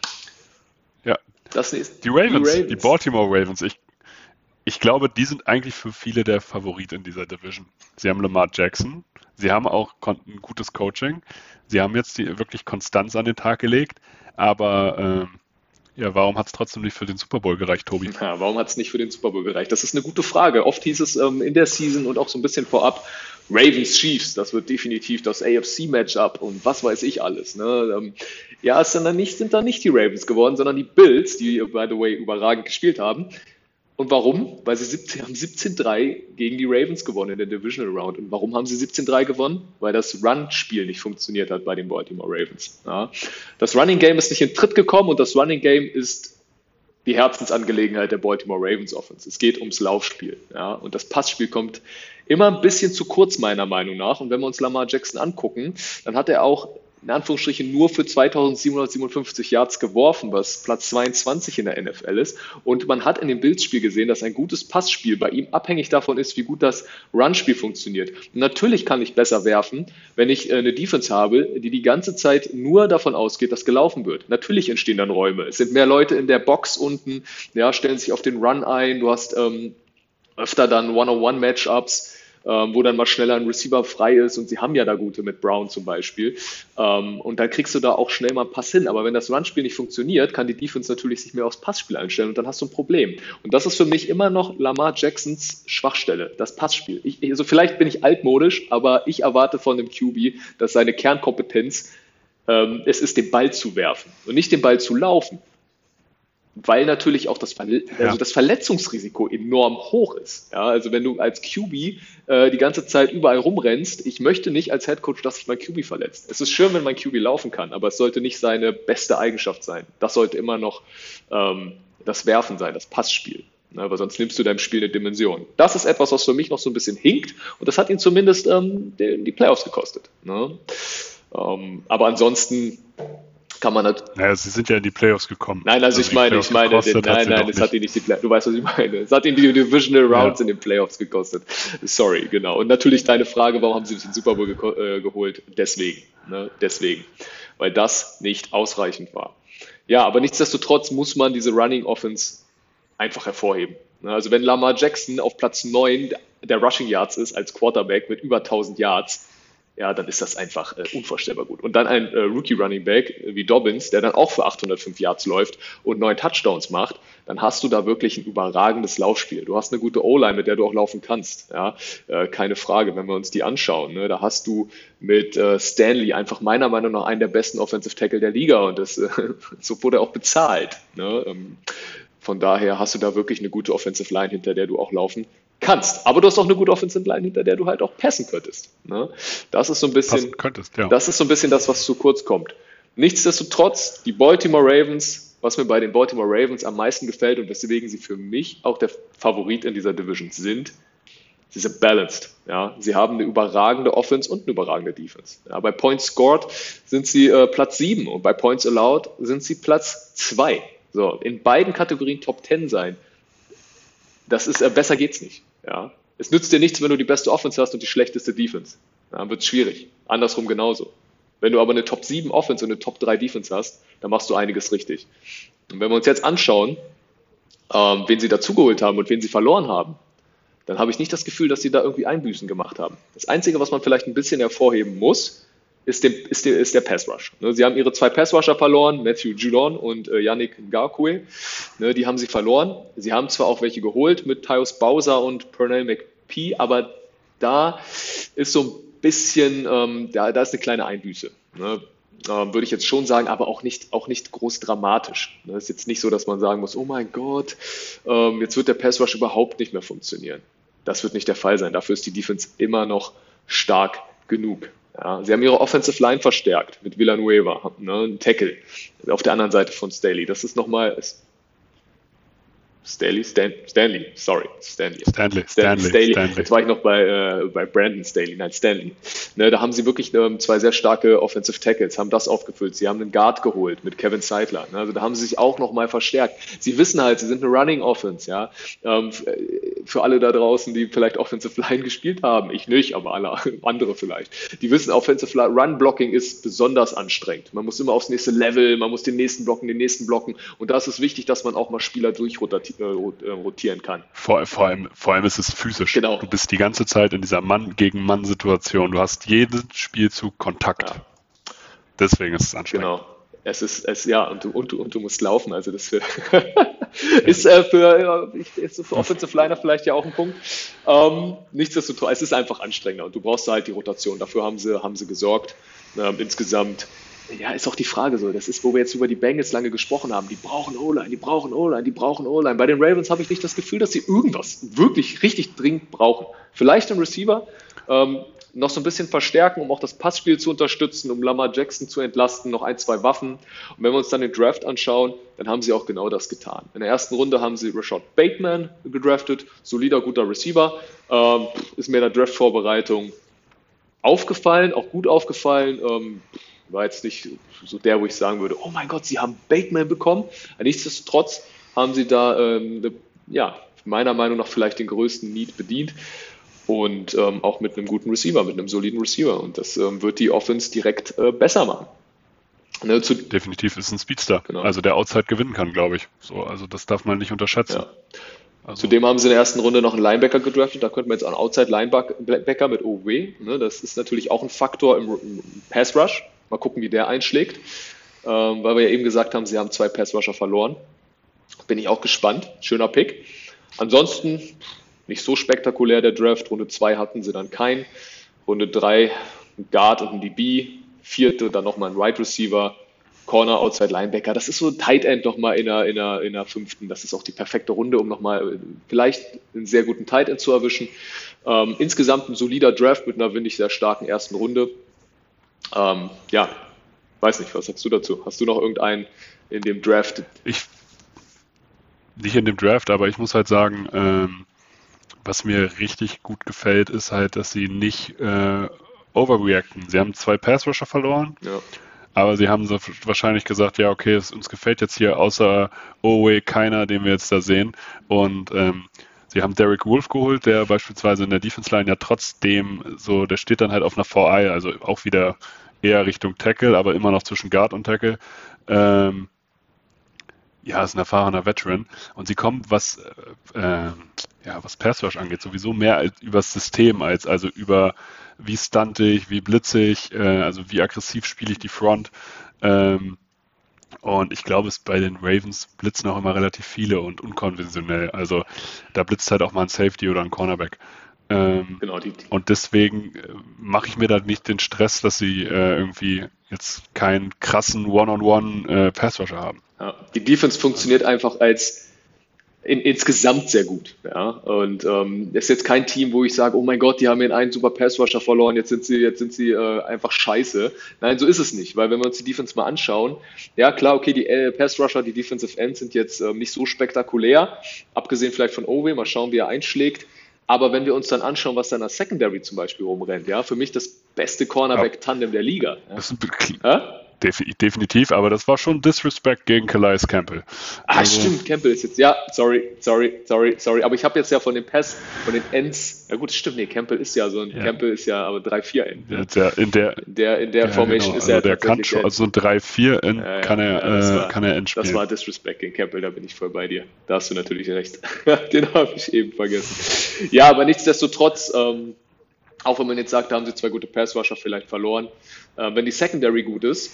Ja. Das nächste. Die Ravens, die, Ravens. die Baltimore Ravens. Ich, ich glaube, die sind eigentlich für viele der Favorit in dieser Division. Sie haben Lamar Jackson. Sie haben auch ein gutes Coaching. Sie haben jetzt die wirklich Konstanz an den Tag gelegt. Aber ähm, ja, warum hat es trotzdem nicht für den Super Bowl gereicht, Tobi? Ja, warum hat es nicht für den Super Bowl gereicht? Das ist eine gute Frage. Oft hieß es ähm, in der Season und auch so ein bisschen vorab, Ravens Chiefs, das wird definitiv das A F C-Matchup und was weiß ich alles. Ne? Ähm, ja, es sind dann, nicht, sind dann nicht die Ravens geworden, sondern die Bills, die, by the way, überragend gespielt haben. Und warum? Weil sie siebzehn, haben siebzehn drei gegen die Ravens gewonnen in der Divisional Round. Und warum haben sie siebzehn drei gewonnen? Weil das Run-Spiel nicht funktioniert hat bei den Baltimore Ravens. Ja. Das Running Game ist nicht in Tritt gekommen und das Running Game ist die Herzensangelegenheit der Baltimore Ravens Offense. Es geht ums Laufspiel. Ja. Und das Passspiel kommt immer ein bisschen zu kurz, meiner Meinung nach. Und wenn wir uns Lamar Jackson angucken, dann hat er auch in Anführungsstrichen nur für zweitausendsiebenhundertsiebenundfünfzig Yards geworfen, was Platz zweiundzwanzig in der N F L ist. Und man hat in dem Bildspiel gesehen, dass ein gutes Passspiel bei ihm abhängig davon ist, wie gut das Runspiel funktioniert. Und natürlich kann ich besser werfen, wenn ich eine Defense habe, die die ganze Zeit nur davon ausgeht, dass gelaufen wird. Natürlich entstehen dann Räume. Es sind mehr Leute in der Box unten, ja, stellen sich auf den Run ein. Du hast ähm, öfter dann One-on-One-Matchups, ähm, wo dann mal schneller ein Receiver frei ist, und sie haben ja da gute mit Brown zum Beispiel. Ähm, und dann kriegst du da auch schnell mal einen Pass hin. Aber wenn das Runspiel nicht funktioniert, kann die Defense natürlich sich mehr aufs Passspiel einstellen, und dann hast du ein Problem. Und das ist für mich immer noch Lamar Jacksons Schwachstelle, das Passspiel. Ich, also vielleicht bin ich altmodisch, aber ich erwarte von dem Q B, dass seine Kernkompetenz ähm, es ist, den Ball zu werfen und nicht den Ball zu laufen. Weil natürlich auch das, Verle- Ja. also das Verletzungsrisiko enorm hoch ist. Ja, also wenn du als Q B äh, die ganze Zeit überall rumrennst, ich möchte nicht als Headcoach, dass sich mein Q B verletzt. Es ist schön, wenn mein Q B laufen kann, aber es sollte nicht seine beste Eigenschaft sein. Das sollte immer noch ähm, das Werfen sein, das Passspiel. Ja, weil sonst nimmst du deinem Spiel eine Dimension. Das ist etwas, was für mich noch so ein bisschen hinkt, und das hat ihn zumindest ähm, die, die Playoffs gekostet. Ne? Ähm, aber ansonsten kann man das. Naja, sie sind ja in die Playoffs gekommen. Nein, also, also ich meine, ich meine, den, nein, nein, es hat ihn nicht die Playoffs. Du weißt, was ich meine. Es hat ihn die Divisional Rounds ja. in den Playoffs gekostet. Sorry, genau. Und natürlich deine Frage, warum haben sie sich den Super Bowl geko- äh, geholt? Deswegen, ne? Deswegen, weil das nicht ausreichend war. Ja, aber nichtsdestotrotz muss man diese Running Offense einfach hervorheben. Also wenn Lamar Jackson auf Platz neun der Rushing Yards ist als Quarterback mit über tausend Yards, ja, dann ist das einfach äh, unvorstellbar gut. Und dann ein äh, Rookie-Running-Back äh, wie Dobbins, der dann auch für achthundertfünf Yards läuft und neun Touchdowns macht, dann hast du da wirklich ein überragendes Laufspiel. Du hast eine gute O-Line, mit der du auch laufen kannst. Ja, äh, keine Frage, wenn wir uns die anschauen. Ne, da hast du mit äh, Stanley einfach meiner Meinung nach einen der besten Offensive Tackle der Liga, und das, äh, so wurde er auch bezahlt. Ne? Ähm, von daher hast du da wirklich eine gute Offensive Line, hinter der du auch laufen kannst. Aber du hast auch eine gute Offensive Line, hinter der du halt auch passen könntest. Ne? Das ist so ein bisschen, könntest, ja. das ist so ein bisschen das, was zu kurz kommt. Nichtsdestotrotz, die Baltimore Ravens, was mir bei den Baltimore Ravens am meisten gefällt und weswegen sie für mich auch der Favorit in dieser Division sind, sie sind balanced. Ja? Sie haben eine überragende Offense und eine überragende Defense. Ja, bei Points scored sind sie äh, Platz sieben, und bei Points allowed sind sie Platz zwei. So, in beiden Kategorien Top zehn sein. Das ist, äh, besser geht's nicht. Ja. Es nützt dir nichts, wenn du die beste Offense hast und die schlechteste Defense. Dann wird es schwierig. Andersrum genauso. Wenn du aber eine Top sieben Offense und eine Top drei Defense hast, dann machst du einiges richtig. Und wenn wir uns jetzt anschauen, ähm, wen sie dazugeholt haben und wen sie verloren haben, dann habe ich nicht das Gefühl, dass sie da irgendwie Einbüßen gemacht haben. Das Einzige, was man vielleicht ein bisschen hervorheben muss, ist, dem, ist, der, ist der Pass Rush. Ne, sie haben ihre zwei Pass Rusher verloren, Matthew Judon und äh, Yannick Ngakoue. Ne, die haben sie verloren. Sie haben zwar auch welche geholt mit Tyus Bowser und Pernell McPhee, aber da ist so ein bisschen, ähm, da, da ist eine kleine Einbüße. Ne, ähm, würde ich jetzt schon sagen, aber auch nicht, auch nicht groß dramatisch. Ne, ist jetzt nicht so, dass man sagen muss, oh mein Gott, ähm, jetzt wird der Pass Rush überhaupt nicht mehr funktionieren. Das wird nicht der Fall sein. Dafür ist die Defense immer noch stark genug. Ja, sie haben ihre Offensive Line verstärkt mit Villanueva, ne, ein Tackle auf der anderen Seite von Staley. Das ist nochmal Staley, Stan, Stanley, sorry, Stanley. Stanley, Stanley, Staley. Stanley. Jetzt war ich noch bei, äh, bei Brandon Staley, nein, Stanley. Ne, da haben sie wirklich ähm, zwei sehr starke Offensive Tackles, haben das aufgefüllt. Sie haben einen Guard geholt mit Kevin Seidler. Ne, also da haben sie sich auch nochmal verstärkt. Sie wissen halt, sie sind eine Running Offense, ja. Ähm, für alle da draußen, die vielleicht Offensive Line gespielt haben, ich nicht, aber alle andere vielleicht. Die wissen, Offensive Line, Run Blocking ist besonders anstrengend. Man muss immer aufs nächste Level, man muss den nächsten blocken, den nächsten blocken. Und da ist es wichtig, dass man auch mal Spieler durchrotiert. rotieren kann. Vor, vor, allem, vor allem ist es physisch. Genau. Du bist die ganze Zeit in dieser Mann-gegen-Mann-Situation. Du hast jeden Spielzug Kontakt. Ja. Deswegen ist es anstrengend. Genau. Es ist, es, ja, und du, und du, und du musst laufen. Also das für ist äh, für, ist für Offensive Liner vielleicht ja auch ein Punkt. Ähm, nichtsdestotrotz, es ist einfach anstrengender und du brauchst halt die Rotation. Dafür haben sie, haben sie gesorgt. Ähm, insgesamt ja, ist auch die Frage so, das ist, wo wir jetzt über die Bengals lange gesprochen haben, die brauchen O-Line, die brauchen O-Line, die brauchen O-Line. Bei den Ravens habe ich nicht das Gefühl, dass sie irgendwas wirklich richtig dringend brauchen. Vielleicht einen Receiver, ähm, noch so ein bisschen verstärken, um auch das Passspiel zu unterstützen, um Lamar Jackson zu entlasten, noch ein, zwei Waffen. Und wenn wir uns dann den Draft anschauen, dann haben sie auch genau das getan. In der ersten Runde haben sie Rashad Bateman gedraftet, solider, guter Receiver, ähm, ist mir in der Draft-Vorbereitung aufgefallen, auch gut aufgefallen, ähm, War jetzt nicht so der, wo ich sagen würde, oh mein Gott, sie haben Bateman bekommen. Nichtsdestotrotz haben sie da, ähm, ja, meiner Meinung nach vielleicht den größten Need bedient und ähm, auch mit einem guten Receiver, mit einem soliden Receiver. Und das ähm, wird die Offense direkt äh, besser machen. Ne, zu, Definitiv ist ein Speedster, genau. Also der Outside gewinnen kann, glaube ich. So, also das darf man nicht unterschätzen. Ja. Also. Zudem haben sie in der ersten Runde noch einen Linebacker gedraftet, da könnte man jetzt einen Outside-Linebacker mit O W, ne, das ist natürlich auch ein Faktor im, im Pass-Rush. Mal gucken, wie der einschlägt, ähm, weil wir ja eben gesagt haben, sie haben zwei Pass-Rusher verloren. Bin ich auch gespannt, schöner Pick. Ansonsten nicht so spektakulär der Draft, Runde zwei hatten sie dann keinen, Runde drei ein Guard und ein D B, vierte dann nochmal ein Right Receiver, Corner, Outside Linebacker, das ist so ein Tight End nochmal in der, in, der, in der fünften, das ist auch die perfekte Runde, um nochmal vielleicht einen sehr guten Tight End zu erwischen. Ähm, insgesamt ein solider Draft mit einer, finde ich, sehr starken ersten Runde. Ähm, ja, weiß nicht, was sagst du dazu? Hast du noch irgendeinen in dem Draft? Ich, nicht in dem Draft, aber ich muss halt sagen, ähm, was mir richtig gut gefällt, ist halt, dass sie nicht äh, overreacten. Sie haben zwei Pass-Rusher verloren, ja. Aber sie haben so wahrscheinlich gesagt, ja, okay, es, uns gefällt jetzt hier außer Owe keiner, den wir jetzt da sehen. Und ähm, sie haben Derek Wolfe geholt, der beispielsweise in der Defense-Line ja trotzdem so, der steht dann halt auf einer V I, also auch wieder eher Richtung Tackle, aber immer noch zwischen Guard und Tackle. Ähm, ja, ist ein erfahrener Veteran. Und sie kommen, was, äh, ja, was Pass-Rush angeht, sowieso mehr als über das System, als also über wie stuntig, wie blitzig, äh, also wie aggressiv spiele ich die Front. Ähm, und ich glaube, es bei den Ravens blitzen auch immer relativ viele und unkonventionell. Also da blitzt halt auch mal ein Safety oder ein Cornerback. Ähm, genau, die, die. Und deswegen äh, mache ich mir da nicht den Stress, dass sie äh, irgendwie jetzt keinen krassen One-on-One äh, Pass-Rusher haben. Ja, die Defense funktioniert einfach als in, insgesamt sehr gut. Ja? Und ähm, es ist jetzt kein Team, wo ich sage, oh mein Gott, die haben hier einen super Pass-Rusher verloren, jetzt sind sie, jetzt sind sie äh, einfach scheiße. Nein, so ist es nicht, weil wenn wir uns die Defense mal anschauen, ja klar, okay, die äh, Pass-Rusher, die Defensive Ends sind jetzt ähm, nicht so spektakulär, abgesehen vielleicht von Owe, mal schauen, wie er einschlägt. Aber wenn wir uns dann anschauen, was da in der Secondary zum Beispiel rumrennt, ja, für mich das beste Cornerback-Tandem der Liga. Ja? Das ist ein Definitiv, aber das war schon Disrespect gegen Calais Campbell. Ah, also, stimmt, Campbell ist jetzt, ja, sorry, sorry, sorry, sorry, aber ich habe jetzt ja von den Pass, von den Ends, ja gut, stimmt, nee, Campbell ist ja so ein, ja. Campbell ist ja aber drei vier End. Ne? Der, in der, in der, in der ja, Formation genau. ist er also der kann schon, also so ein drei vier End ja, ja, kann er, ja, war, äh, kann er endspielen. Das war Disrespect gegen Campbell, da bin ich voll bei dir. Da hast du natürlich recht. Den habe ich eben vergessen. Ja, aber nichtsdestotrotz, ähm, auch wenn man jetzt sagt, da haben sie zwei gute Pass-Rusher vielleicht verloren, äh, wenn die Secondary gut ist,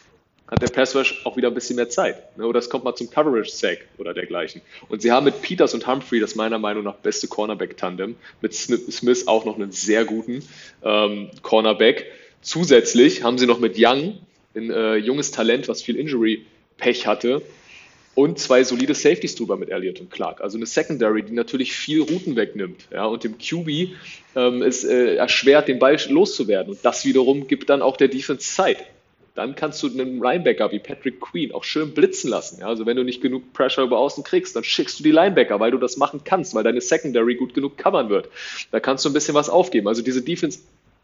hat der Pass-Rush auch wieder ein bisschen mehr Zeit. Ne? Oder es kommt mal zum Coverage-Sack oder dergleichen. Und sie haben mit Peters und Humphrey das meiner Meinung nach beste Cornerback-Tandem. Mit Smith auch noch einen sehr guten ähm, Cornerback. Zusätzlich haben sie noch mit Young ein äh, junges Talent, was viel Injury-Pech hatte. Und zwei solide Safeties drüber mit Elliott und Clark. Also eine Secondary, die natürlich viel Routen wegnimmt. Ja, und dem Q B ähm, es äh, erschwert, den Ball loszuwerden. Und das wiederum gibt dann auch der Defense Zeit. Dann kannst du einen Linebacker wie Patrick Queen auch schön blitzen lassen. Ja, also wenn du nicht genug Pressure über außen kriegst, dann schickst du die Linebacker, weil du das machen kannst, weil deine Secondary gut genug covern wird. Da kannst du ein bisschen was aufgeben. Also diese Defense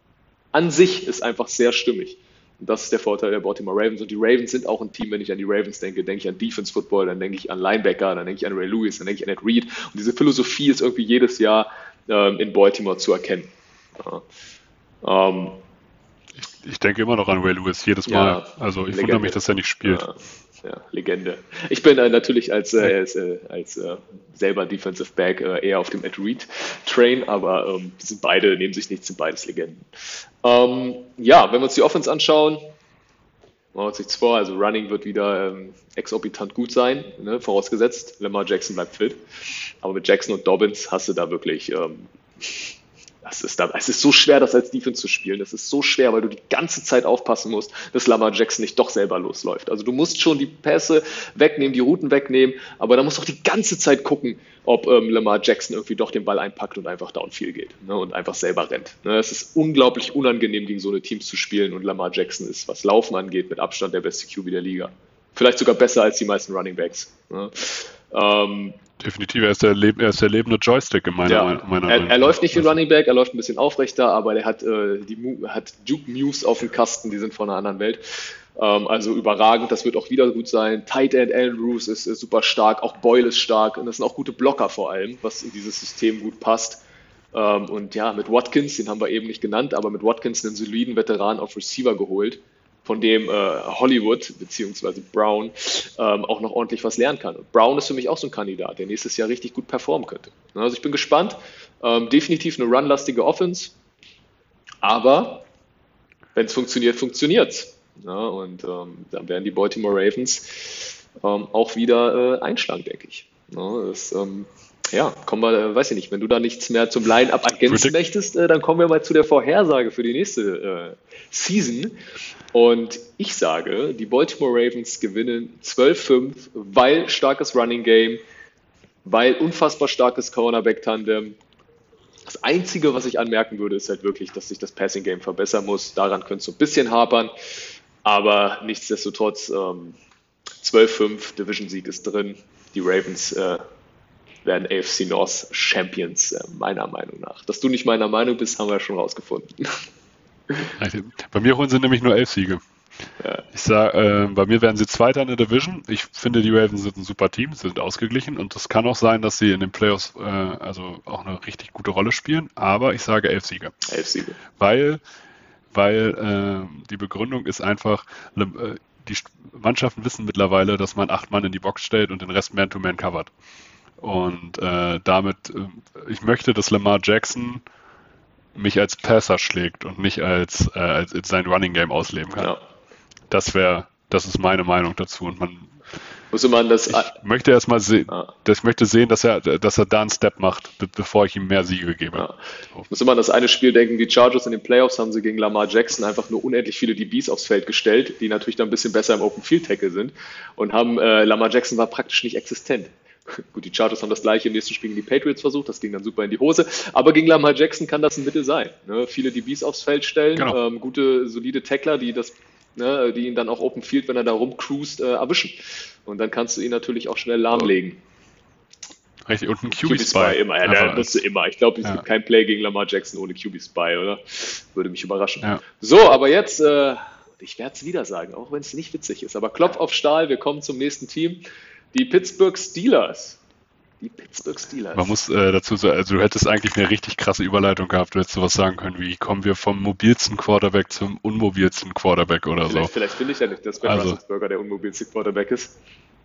an sich ist einfach sehr stimmig. Und das ist der Vorteil der Baltimore Ravens. Und die Ravens sind auch ein Team, wenn ich an die Ravens denke, denke ich an Defense Football, dann denke ich an Linebacker, dann denke ich an Ray Lewis, dann denke ich an Ed Reed. Und diese Philosophie ist irgendwie jedes Jahr ähm, in Baltimore zu erkennen. Ja. Ähm, Ich, ich denke immer noch an Ray Lewis, jedes Mal. Ja, also ich Legende. wundere mich, dass er nicht spielt. Ja, ja Legende. Ich bin äh, natürlich als, äh, als, äh, als äh, selber Defensive Back äh, eher auf dem Ed Reed Train, aber ähm, die sind beide, nehmen sich nicht, sind beides Legenden. Ähm, ja, wenn wir uns die Offense anschauen, machen wir uns nichts vor, also Running wird wieder ähm, exorbitant gut sein, ne, vorausgesetzt, Lamar Jackson bleibt fit. Aber mit Jackson und Dobbins hast du da wirklich... Ähm, Das ist, da, es ist so schwer, das als Defense zu spielen. Das ist so schwer, weil du die ganze Zeit aufpassen musst, dass Lamar Jackson nicht doch selber losläuft. Also du musst schon die Pässe wegnehmen, die Routen wegnehmen, aber da musst du auch die ganze Zeit gucken, ob ähm, Lamar Jackson irgendwie doch den Ball einpackt und einfach downfield geht, ne, und einfach selber rennt. Ne, es ist unglaublich unangenehm, gegen so eine Teams zu spielen, und Lamar Jackson ist, was Laufen angeht, mit Abstand der beste Q B der Liga. Vielleicht sogar besser als die meisten Running Backs. Ne. Ähm, Definitiv, er ist der, Leb er ist der lebende Joystick in meiner, Ja, meiner Meinung er, er nach. läuft nicht wie Also, Running Back, er läuft ein bisschen aufrechter, aber er hat, äh, die Mu hat Duke Muse auf dem Kasten, die sind von einer anderen Welt. Ähm, also überragend, das wird auch wieder gut sein. Tight End Allen Roos ist, ist super stark, auch Boyle ist stark und das sind auch gute Blocker vor allem, was in dieses System gut passt. Ähm, und ja, mit Watkins, den haben wir eben nicht genannt, aber mit Watkins einen soliden Veteran auf Receiver geholt, von dem äh, Hollywood bzw. Brown ähm, auch noch ordentlich was lernen kann. Und Brown ist für mich auch so ein Kandidat, der nächstes Jahr richtig gut performen könnte. Also ich bin gespannt. Ähm, definitiv eine runlastige Offense, aber wenn es funktioniert, funktioniert es. Ja, und ähm, dann werden die Baltimore Ravens ähm, auch wieder äh, einschlagen, denke ich. Ja, das, ähm, ja, kommen wir, äh, weiß ich nicht, wenn du da nichts mehr zum Line-Up ergänzen Predict- möchtest, äh, dann kommen wir mal zu der Vorhersage für die nächste äh, Season. Und ich sage, die Baltimore Ravens gewinnen zwölf fünf, weil starkes Running Game, weil unfassbar starkes Cornerback-Tandem. Das Einzige, was ich anmerken würde, ist halt wirklich, dass sich das Passing Game verbessern muss. Daran könnte es so ein bisschen hapern. Aber nichtsdestotrotz, ähm, zwölf fünf, Division-Sieg ist drin. Die Ravens äh, werden A F C North Champions, äh, meiner Meinung nach. Dass du nicht meiner Meinung bist, haben wir ja schon rausgefunden. Bei mir holen sie nämlich nur elf Siege. Ja. Ich sag, äh, bei mir werden sie Zweiter in der Division. Ich finde, die Ravens sind ein super Team, sie sind ausgeglichen und es kann auch sein, dass sie in den Playoffs äh, also auch eine richtig gute Rolle spielen, aber ich sage elf Siege. Elf Siege. Weil, weil äh, die Begründung ist einfach, äh, die Mannschaften wissen mittlerweile, dass man acht Mann in die Box stellt und den Rest Man-to-Man covert. Und äh, damit, äh, ich möchte, dass Lamar Jackson mich als Passer schlägt und nicht als, äh, als sein Running Game ausleben kann. Ja. Das wäre, das ist meine Meinung dazu. Und man Muss man das. ich möchte erstmal sehen, Ah. dass ich möchte sehen, dass er, dass er da einen Step macht, be bevor ich ihm mehr Siege gebe. Ja. Ich muss immer an das eine Spiel denken, die Chargers in den Playoffs haben sie gegen Lamar Jackson einfach nur unendlich viele D Bs aufs Feld gestellt, die natürlich dann ein bisschen besser im Open Field Tackle sind und haben, äh, Lamar Jackson war praktisch nicht existent. Gut, die Chargers haben das gleiche im nächsten Spiel gegen die Patriots versucht, das ging dann super in die Hose, aber gegen Lamar Jackson kann das ein Mittel sein. Ne? Viele D Bs aufs Feld stellen, Genau. ähm, gute, solide Tackler, die das, ne, die ihn dann auch Open Field, wenn er da rumcruist, äh, erwischen. Und dann kannst du ihn natürlich auch schnell lahmlegen. Richtig, und ein Q Q B B-Spy immer, ja, der nutzt du immer. Ich glaube, es Ja. gibt kein Play gegen Lamar Jackson ohne Q B-Spy, oder? Würde mich überraschen. Ja. So, aber jetzt, äh, ich werde es wieder sagen, auch wenn es nicht witzig ist, aber Klopf auf Stahl, wir kommen zum nächsten Team. Die Pittsburgh Steelers. Die Pittsburgh Steelers. Man muss äh, dazu sagen, also du hättest eigentlich eine richtig krasse Überleitung gehabt, du hättest sowas sagen können, wie kommen wir vom mobilsten Quarterback zum unmobilsten Quarterback oder vielleicht so. vielleicht finde ich ja nicht, dass Ben Also- Roethlisberger der unmobilste Quarterback ist.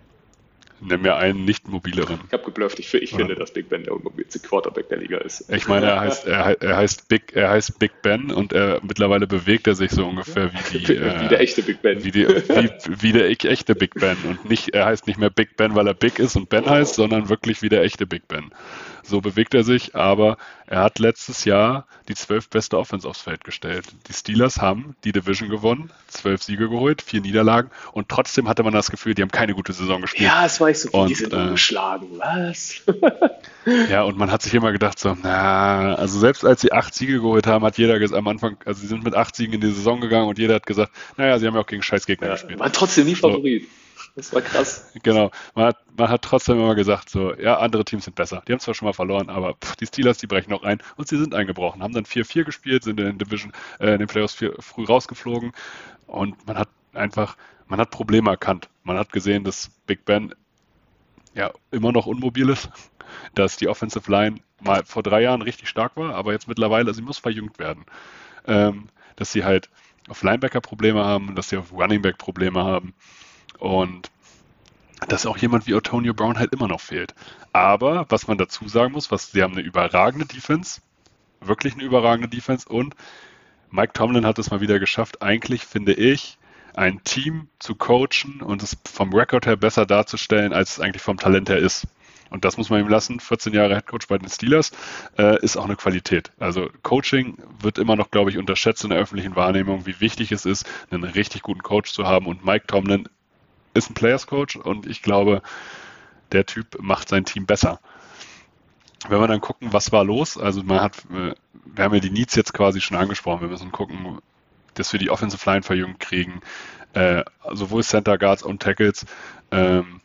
Nenn mir einen nicht mobileren. Ich habe geblufft, ich, ich finde, Ja. dass Big Ben der unmobilste Quarterback der Liga ist. Ich meine, er heißt, er, hei- er heißt Big, er heißt Big Ben und er mittlerweile bewegt er sich so ungefähr wie die, Wie äh, der echte Big Ben. wie, die, wie, wie der ich- echte Big Ben und nicht, er heißt nicht mehr Big Ben, weil er Big ist und Ben heißt, sondern wirklich wie der echte Big Ben. So bewegt er sich, aber er hat letztes Jahr die zwölf beste Offense aufs Feld gestellt. Die Steelers haben die Division gewonnen, zwölf Siege geholt, vier Niederlagen und trotzdem hatte man das Gefühl, die haben keine gute Saison gespielt. Ja, das war ich so viel, die Und, sind äh, umgeschlagen. Was? Ja, und man hat sich immer gedacht, so, na, also selbst als sie acht Siege geholt haben, hat jeder ges- am Anfang, also sie sind mit acht Siegen in die Saison gegangen und jeder hat gesagt, naja, sie haben ja auch gegen Scheißgegner Ja, gespielt. waren trotzdem nie So. Favorit. Das war krass. Genau, man hat, man hat trotzdem immer gesagt, so, ja, andere Teams sind besser. Die haben zwar schon mal verloren, aber pff, die Steelers, die brechen auch ein und sie sind eingebrochen, haben dann vier vier gespielt, sind in den Division, äh, in den Playoffs vier, früh rausgeflogen und man hat einfach, man hat Probleme erkannt. Man hat gesehen, dass Big Ben ja immer noch unmobil ist, dass die Offensive Line mal vor drei Jahren richtig stark war, aber jetzt mittlerweile, sie muss verjüngt werden. Ähm, dass sie halt auf Linebacker Probleme haben, dass sie auf Running Back Probleme haben und dass auch jemand wie Antonio Brown halt immer noch fehlt. Aber was man dazu sagen muss, was, sie haben eine überragende Defense, wirklich eine überragende Defense und Mike Tomlin hat es mal wieder geschafft, eigentlich finde ich, ein Team zu coachen und es vom Rekord her besser darzustellen, als es eigentlich vom Talent her ist. Und das muss man ihm lassen. vierzehn Jahre Headcoach bei den Steelers äh, ist auch eine Qualität. Also Coaching wird immer noch, glaube ich, unterschätzt in der öffentlichen Wahrnehmung, wie wichtig es ist, einen richtig guten Coach zu haben. Und Mike Tomlin ist ein Players Coach und ich glaube, der Typ macht sein Team besser. Wenn wir dann gucken, was war los, also man hat, wir haben ja die Needs jetzt quasi schon angesprochen, wir müssen gucken, dass wir die Offensive Line verjüngt kriegen, äh, sowohl Center Guards und Tackles. Ähm,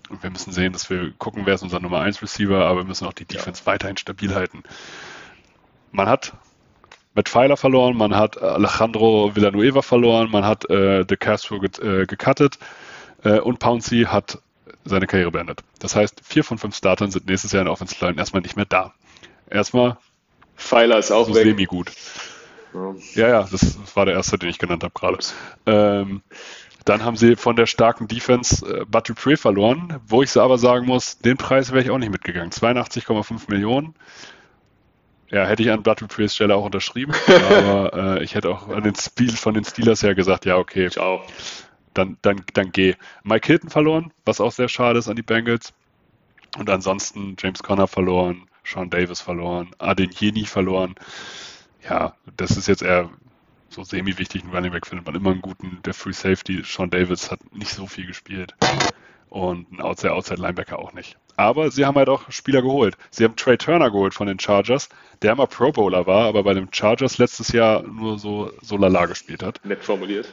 Und wir müssen sehen, dass wir gucken, wer ist unser Nummer eins Receiver, aber wir müssen auch die Defense ja. weiterhin stabil halten. Man hat Matt Feiler verloren, man hat Alejandro Villanueva verloren, man hat äh, De Castro get, äh, gecuttet äh, und Pouncey hat seine Karriere beendet. Das heißt, vier von fünf Startern sind nächstes Jahr in der Offensive Line erstmal nicht mehr da. Erstmal Pfeiler ist auch so weg. semi-gut. Ja, ja, ja das, das war der erste, den ich genannt habe gerade. Ähm, dann haben sie von der starken Defense äh, Bud Dupree verloren, wo ich so aber sagen muss, den Preis wäre ich auch nicht mitgegangen. zweiundachtzig Komma fünf Millionen. Ja, hätte ich an Bud Duprees Stelle auch unterschrieben, aber äh, ich hätte auch an den Spiel von den Steelers her gesagt, ja, okay, ciao. Dann, dann, dann geh. Mike Hilton verloren, was auch sehr schade ist an die Bengals. Und ansonsten James Conner verloren, Sean Davis verloren, Adeyemi verloren. Ja, das ist jetzt eher so semi-wichtig. Ein Running Back findet man immer einen guten. Der Free Safety, Sean Davis, hat nicht so viel gespielt. Und ein Outside, Outside Linebacker auch nicht. Aber sie haben halt auch Spieler geholt. Sie haben Trey Turner geholt von den Chargers, der immer Pro Bowler war, aber bei den Chargers letztes Jahr nur so, so lala gespielt hat. Nett formuliert.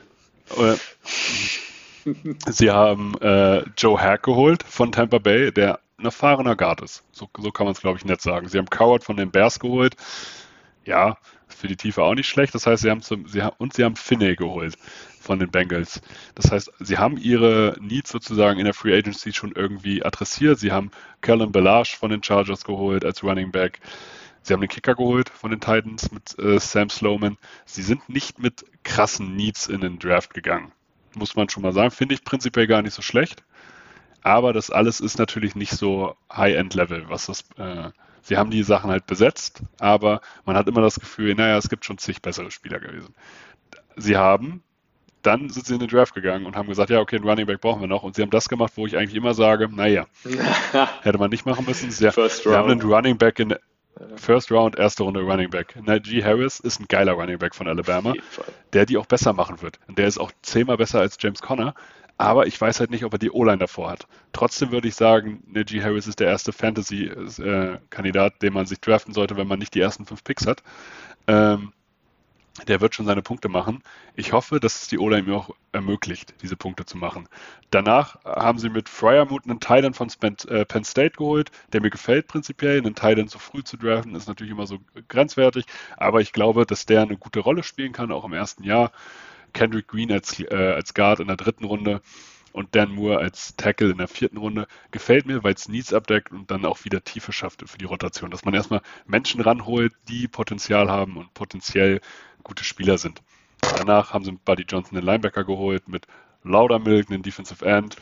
Sie haben äh, Joe Hack geholt von Tampa Bay, der ein erfahrener Guard ist. So, so kann man es, glaube ich, nett sagen. Sie haben Coward von den Bears geholt. Ja, für die Tiefe auch nicht schlecht. Das heißt, sie haben zum, sie haben, und sie haben Finney geholt von den Bengals. Das heißt, sie haben ihre Needs sozusagen in der Free Agency schon irgendwie adressiert. Sie haben Kellen Ballage von den Chargers geholt als Running Back. Sie haben den Kicker geholt von den Titans mit äh, Sam Sloman. Sie sind nicht mit krassen Needs in den Draft gegangen. Muss man schon mal sagen. Finde ich prinzipiell gar nicht so schlecht. Aber das alles ist natürlich nicht so High-End-Level, was das, äh, sie haben die Sachen halt besetzt, aber man hat immer das Gefühl, naja, es gibt schon zig bessere Spieler gewesen. Sie haben, dann sind sie in den Draft gegangen und haben gesagt, ja, okay, einen Running Back brauchen wir noch. Und sie haben das gemacht, wo ich eigentlich immer sage, naja, hätte man nicht machen müssen. Sie, sie haben einen Running Back in First Round, erste Runde Running Back. Najee Harris ist ein geiler Running Back von Alabama, der die auch besser machen wird. Und der ist auch zehnmal besser als James Conner. Aber ich weiß halt nicht, ob er die O-Line davor hat. Trotzdem würde ich sagen, Najee Harris ist der erste Fantasy-Kandidat, den man sich draften sollte, wenn man nicht die ersten fünf Picks hat. Ähm, der wird schon seine Punkte machen. Ich hoffe, dass es die O-Line mir auch ermöglicht, diese Punkte zu machen. Danach haben sie mit Fryermuth einen Tight von Penn State geholt, der mir gefällt prinzipiell. Einen Tight so früh zu draften ist natürlich immer so grenzwertig, aber ich glaube, dass der eine gute Rolle spielen kann, auch im ersten Jahr. Kendrick Green als, äh, als Guard in der dritten Runde und Dan Moore als Tackle in der vierten Runde gefällt mir, weil es Needs abdeckt und dann auch wieder Tiefe schafft für die Rotation, dass man erstmal Menschen ranholt, die Potenzial haben und potenziell gute Spieler sind. Danach haben sie mit Buddy Johnson den Linebacker geholt, mit Laudermilk einen Defensive End,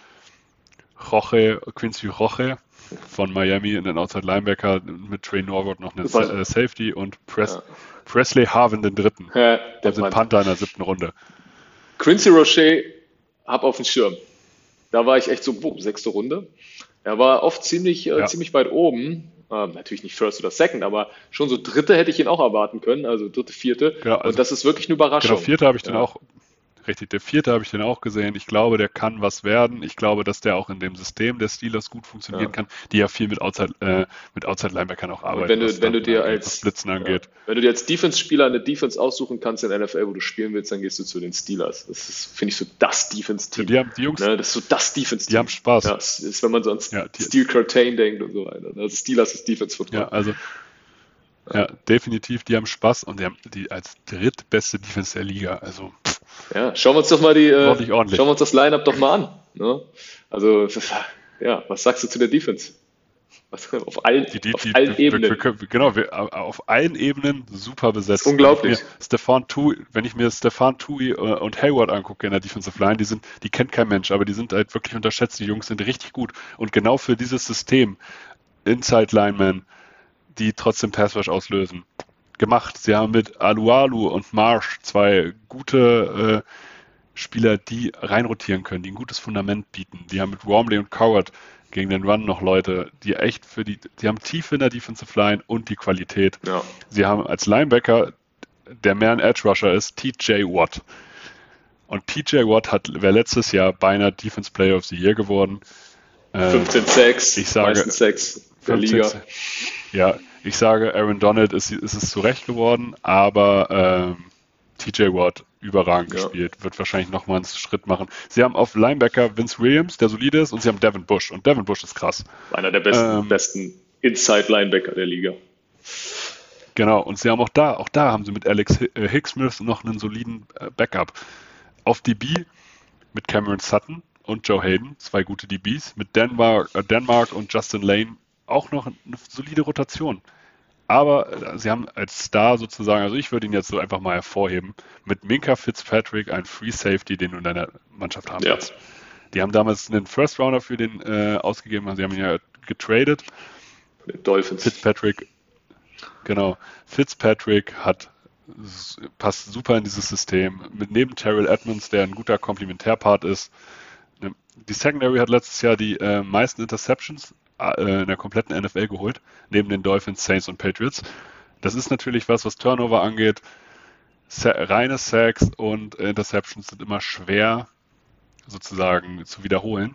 Roche, Quincy Roche von Miami in den Outside Linebacker, mit Trey Norwood noch einen äh, Safety und Pres- ja. Presley Harvin den dritten. Ja, der sind Panther in der siebten Runde. Quincy Roche hab auf dem Schirm. Da war ich echt so, boah, sechste Runde. Er war oft ziemlich, äh, ja. ziemlich weit oben. Äh, natürlich nicht First oder Second, aber schon so dritte hätte ich ihn auch erwarten können. Also dritte, vierte. Genau, also und das ist wirklich eine Überraschung. Genau, vierte habe ich ja. den auch. Richtig, der vierte habe ich den auch gesehen. Ich glaube, der kann was werden. Ich glaube, dass der auch in dem System der Steelers gut funktionieren ja. kann, die ja viel mit Outside, äh, mit Outside Linebackern auch arbeiten. Wenn du, wenn du dir angeht, als Blitzen angeht. Ja. Wenn du dir als Defense-Spieler eine Defense aussuchen kannst in der N F L, wo du spielen willst, dann gehst du zu den Steelers. Das ist, finde ich, so das Defense-Team. Die haben die Jungs, ne, das ist so das Defense-Team. Die haben Spaß. Ja, das ist, wenn man so an ja, Steel Curtain denkt und so weiter. Also Steelers ist Defense-Football. Ja, also ja, definitiv, die haben Spaß und die haben die als drittbeste Defense der Liga. Also ja, schauen wir uns doch mal die, äh, ordentlich, ordentlich. schauen wir uns das Line-Up doch mal an. Ne? Also ja, was sagst du zu der Defense? Was, auf allen, die, die, auf die, allen wir, Ebenen. Wir, wir, genau, wir, auf allen Ebenen super besetzt. Unglaublich. Wenn ich mir Stefan Tui, wenn ich mir Stefan Tui und Hayward angucke in der Defensive Line, die sind, die kennt kein Mensch, aber die sind halt wirklich unterschätzt. Die Jungs sind richtig gut und genau für dieses System Inside Linemen, die trotzdem Pass Rush auslösen, gemacht. Sie haben mit Alualu und Marsh zwei gute äh, Spieler, die reinrotieren können, die ein gutes Fundament bieten. Die haben mit Wormley und Coward gegen den Run noch Leute, die echt für die, die haben Tiefe in der Defensive Line und die Qualität. Ja. Sie haben als Linebacker, der mehr ein Edge Rusher ist, T J Watt. Und T J Watt hat, wäre letztes Jahr beinahe Defense Player of the Year geworden. fünfzehn sechs, ich sage meistens sechs der Liga. Ja, ich sage, Aaron Donald ist, ist es zurecht geworden, aber ähm, T J Watt überragend ja. gespielt, wird wahrscheinlich nochmal einen Schritt machen. Sie haben auf Linebacker Vince Williams, der solide ist, und sie haben Devin Bush. Und Devin Bush ist krass. Einer der besten, ähm, besten Inside-Linebacker der Liga. Genau, und sie haben auch da, auch da haben sie mit Alex Hicksmith noch einen soliden Backup. Auf D B mit Cameron Sutton und Joe Hayden, zwei gute D Bs. Mit Denmark, äh, Denmark und Justin Lane auch noch eine solide Rotation. Aber sie haben als Star sozusagen, also ich würde ihn jetzt so einfach mal hervorheben, mit Minkah Fitzpatrick ein Free Safety, den du in deiner Mannschaft haben ja. willst. Die haben damals einen First Rounder für den äh, ausgegeben, also sie haben ihn ja getradet. Mit Dolphins. Fitzpatrick, genau. Fitzpatrick hat, passt super in dieses System. Mit neben Terrell Edmonds, der ein guter Komplementärpart ist. Die Secondary hat letztes Jahr die äh, meisten Interceptions in der kompletten N F L geholt, neben den Dolphins, Saints und Patriots. Das ist natürlich was, was Turnover angeht. Sa- reine Sacks und Interceptions sind immer schwer sozusagen zu wiederholen.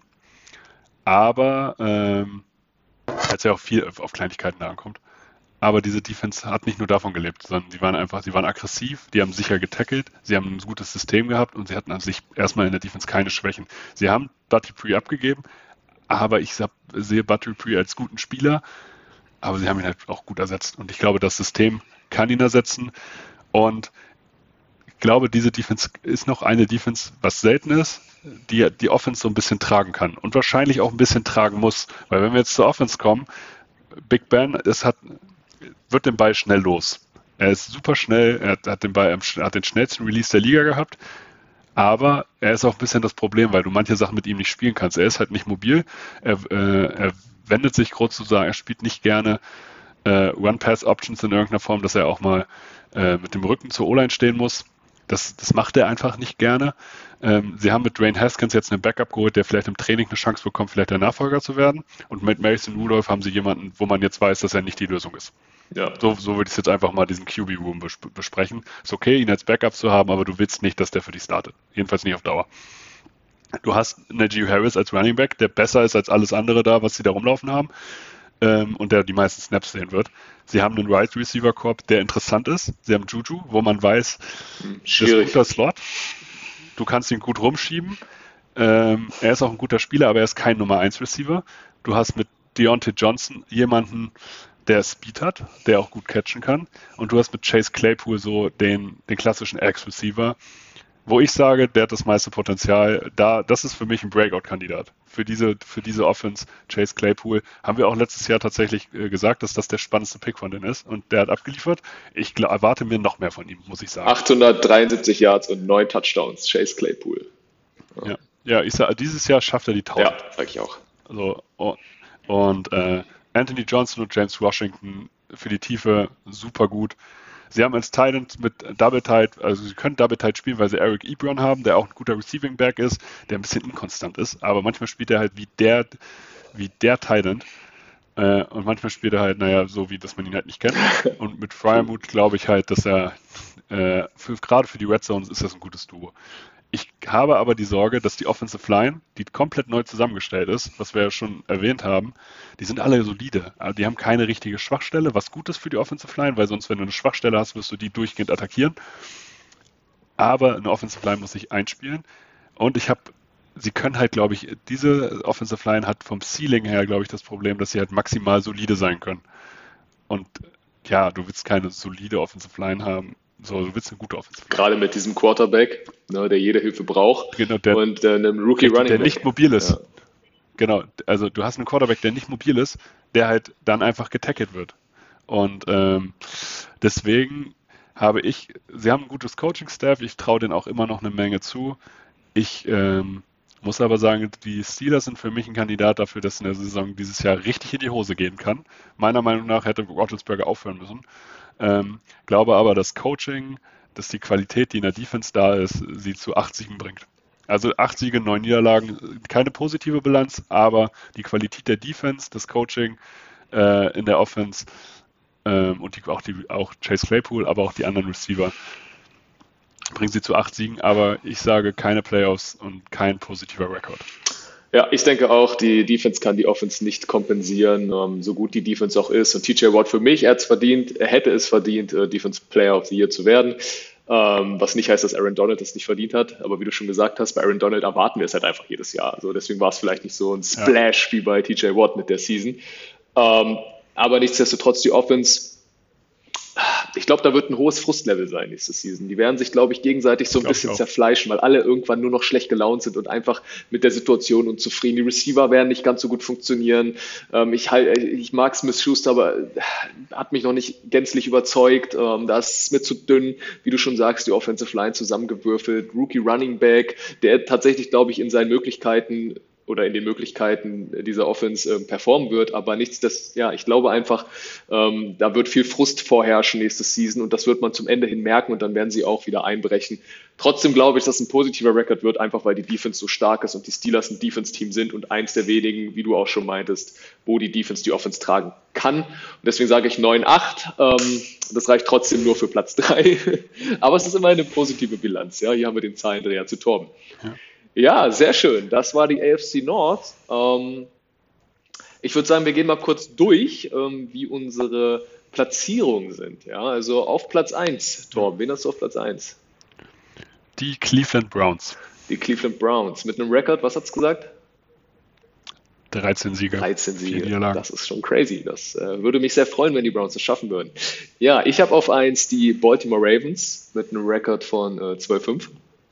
Aber ähm, als ja auch viel auf Kleinigkeiten da ankommt. Aber diese Defense hat nicht nur davon gelebt, sondern sie waren einfach, sie waren aggressiv, die haben sicher getackelt, sie haben ein gutes System gehabt und sie hatten an sich erstmal in der Defense keine Schwächen. Sie haben Bud Dupree abgegeben, aber ich sag, sehe Bud Dupree als guten Spieler, aber sie haben ihn halt auch gut ersetzt. Und ich glaube, das System kann ihn ersetzen. Und ich glaube, diese Defense ist noch eine Defense, was selten ist, die die Offense so ein bisschen tragen kann und wahrscheinlich auch ein bisschen tragen muss. Weil wenn wir jetzt zur Offense kommen, Big Ben, es hat, wird den Ball schnell los. Er ist super schnell, er hat den Ball, er hat den schnellsten Release der Liga gehabt. Aber er ist auch ein bisschen das Problem, weil du manche Sachen mit ihm nicht spielen kannst. Er ist halt nicht mobil. Er, äh, er wendet sich groß sozusagen, er spielt nicht gerne äh, One-Pass-Options in irgendeiner Form, dass er auch mal äh, mit dem Rücken zur O-Line stehen muss. Das, das macht er einfach nicht gerne. Ähm, sie haben mit Dwayne Haskins jetzt einen Backup geholt, der vielleicht im Training eine Chance bekommt, vielleicht der Nachfolger zu werden. Und mit Mason Rudolph haben sie jemanden, wo man jetzt weiß, dass er nicht die Lösung ist. Ja. So, so würde ich jetzt einfach mal diesen Q B-Room bes- besprechen. Ist okay, ihn als Backup zu haben, aber du willst nicht, dass der für dich startet. Jedenfalls nicht auf Dauer. Du hast Najee Harris als Running Back, der besser ist als alles andere da, was sie da rumlaufen haben. Ähm, und der die meisten Snaps sehen wird. Sie haben einen Right Receiver Corp, der interessant ist. Sie haben Juju, wo man weiß, das ist ein guter Slot. Du kannst ihn gut rumschieben. Ähm, er ist auch ein guter Spieler, aber er ist kein Nummer eins Receiver. Du hast mit Deontay Johnson jemanden, der Speed hat, der auch gut catchen kann. Und du hast mit Chase Claypool so den, den klassischen X-Receiver, wo ich sage, der hat das meiste Potenzial. Da, das ist für mich ein Breakout-Kandidat. Für diese, für diese Offense, Chase Claypool, haben wir auch letztes Jahr tatsächlich äh, gesagt, dass das der spannendste Pick von denen ist. Und der hat abgeliefert. Ich glaub, erwarte mir noch mehr von ihm, muss ich sagen. achthundertdreiundsiebzig Yards und neun Touchdowns, Chase Claypool. Ja, ja, ja ich sage, dieses Jahr schafft er die tausend. Ja, sag ich auch. Also, und und äh, Anthony Johnson und James Washington für die Tiefe super gut. Sie haben als Tight End mit Double Tight, also sie können Double Tight spielen, weil sie Eric Ebron haben, der auch ein guter Receiving Back ist, der ein bisschen inkonstant ist, aber manchmal spielt er halt wie der, wie der Tight End. Äh, und manchmal spielt er halt, naja, so wie, dass man ihn halt nicht kennt. Und mit Fryermuth glaube ich halt, dass er, äh, für, gerade für die Red Zones ist das ein gutes Duo. Ich habe aber die Sorge, dass die Offensive Line, die komplett neu zusammengestellt ist, was wir ja schon erwähnt haben, die sind alle solide. Also die haben keine richtige Schwachstelle, was gut ist für die Offensive Line, weil sonst, wenn du eine Schwachstelle hast, wirst du die durchgehend attackieren. Aber eine Offensive Line muss sich einspielen. Und ich habe, sie können halt, glaube ich, diese Offensive Line hat vom Ceiling her, glaube ich, das Problem, dass sie halt maximal solide sein können. Und ja, du willst keine solide Offensive Line haben. So, du willst eine gute Offensive Line. Gerade mit diesem Quarterback, ne, der jede Hilfe braucht. Genau, der, und äh, einem Rookie der, Running der Back. nicht mobil ist. Ja. Genau, also du hast einen Quarterback, der nicht mobil ist, der halt dann einfach getackelt wird. Und ähm, deswegen habe ich, sie haben ein gutes Coaching-Staff, ich traue denen auch immer noch eine Menge zu. Ich ähm, muss aber sagen, die Steelers sind für mich ein Kandidat dafür, dass in der Saison dieses Jahr richtig in die Hose gehen kann. Meiner Meinung nach hätte Roethlisberger aufhören müssen. Ähm, glaube aber, dass Coaching, dass die Qualität, die in der Defense da ist, sie zu acht Siegen bringt. Also acht Siege, neun Niederlagen, keine positive Bilanz, aber die Qualität der Defense, das Coaching äh, in der Offense ähm, und die, auch, die, auch Chase Claypool, aber auch die anderen Receiver bringen sie zu acht Siegen, aber ich sage keine Playoffs und kein positiver Rekord. Ja, ich denke auch, die Defense kann die Offense nicht kompensieren, um, so gut die Defense auch ist. Und T J Watt für mich, er hat es verdient, er hätte es verdient, uh, Defense Player of the Year zu werden. Ähm, was nicht heißt, dass Aaron Donald das nicht verdient hat. Aber wie du schon gesagt hast, bei Aaron Donald erwarten wir es halt einfach jedes Jahr. Also deswegen war es vielleicht nicht so ein Splash ja. wie bei T J Watt mit der Season. Ähm, aber nichtsdestotrotz die Offense, ich glaube, da wird ein hohes Frustlevel sein nächste Season. Die werden sich, glaube ich, gegenseitig so ein bisschen zerfleischen, weil alle irgendwann nur noch schlecht gelaunt sind und einfach mit der Situation unzufrieden. Die Receiver werden nicht ganz so gut funktionieren. Ähm, ich, ich mag Smith Schuster, aber hat mich noch nicht gänzlich überzeugt. Ähm, da ist Smith zu dünn, wie du schon sagst, die Offensive Line zusammengewürfelt. Rookie Running Back, der tatsächlich, glaube ich, in seinen Möglichkeiten oder in den Möglichkeiten dieser Offense äh, performen wird, aber nichts, das, ja, ich glaube einfach, ähm, da wird viel Frust vorherrschen nächste Season und das wird man zum Ende hin merken und dann werden sie auch wieder einbrechen. Trotzdem glaube ich, dass ein positiver Rekord wird, einfach weil die Defense so stark ist und die Steelers ein Defense-Team sind und eins der wenigen, wie du auch schon meintest, wo die Defense die Offense tragen kann. Und deswegen sage ich neun acht. Ähm, das reicht trotzdem nur für Platz drei. Aber es ist immer eine positive Bilanz. Ja, hier haben wir den Zahlendreher zu Torben. Ja. Ja, sehr schön. Das war die A F C North. Ähm, ich würde sagen, wir gehen mal kurz durch, ähm, wie unsere Platzierungen sind. Ja, also auf Platz eins, Torben, wen hast du auf Platz eins? Die Cleveland Browns. Die Cleveland Browns. Mit einem Rekord, was hat's gesagt? dreizehn Siege. dreizehn Siege. Das ist schon crazy. Das äh, würde mich sehr freuen, wenn die Browns es schaffen würden. Ja, ich habe auf eins die Baltimore Ravens mit einem Rekord von äh, zwölf fünf.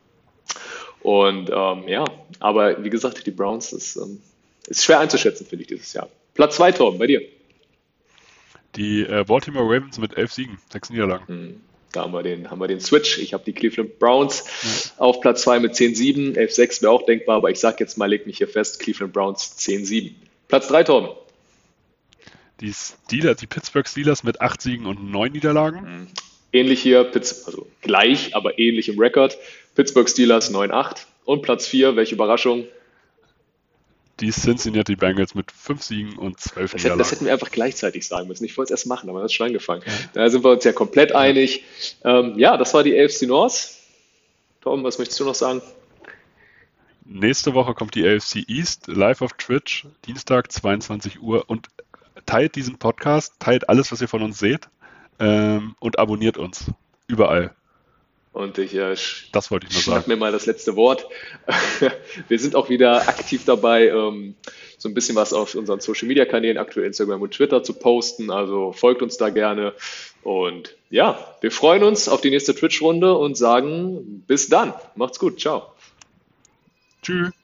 Und ähm, ja, aber wie gesagt, die Browns ist, ähm, ist schwer einzuschätzen, finde ich, dieses Jahr. Platz zwei, Torben, bei dir? Die äh, Baltimore Ravens mit elf Siegen, sechs Niederlagen. Hm, da haben wir den, haben wir den Switch. Ich habe die Cleveland Browns ja. auf Platz zwei mit zehn sieben, elf sechs wäre auch denkbar, aber ich sage jetzt mal, leg mich hier fest, Cleveland Browns zehn sieben. Platz drei, Torben? Die Steelers, die Pittsburgh Steelers mit acht Siegen und neun Niederlagen. Hm. Ähnlich hier, also gleich, aber ähnlich im Rekord. Pittsburgh Steelers neun acht. Und Platz vier, welche Überraschung? Die Cincinnati Bengals mit fünf Siegen und zwölf das Niederlagen. Hätten, das hätten wir einfach gleichzeitig sagen müssen. Ich wollte es erst machen, aber das ist schon angefangen. Ja. Da sind wir uns ja komplett einig. Ja, ähm, ja das war die A F C North. Tom, was möchtest du noch sagen? Nächste Woche kommt die A F C East live auf Twitch, Dienstag zweiundzwanzig Uhr. Und teilt diesen Podcast, teilt alles, was ihr von uns seht. Ähm, und abonniert uns. Überall. Und ich äh, das wollte ich nur schnapp sagen. mir mal das letzte Wort. Wir sind auch wieder aktiv dabei, ähm, so ein bisschen was auf unseren Social-Media-Kanälen, aktuell Instagram und Twitter zu posten. Also folgt uns da gerne. Und ja, wir freuen uns auf die nächste Twitch-Runde und sagen bis dann. Macht's gut. Ciao. Tschüss.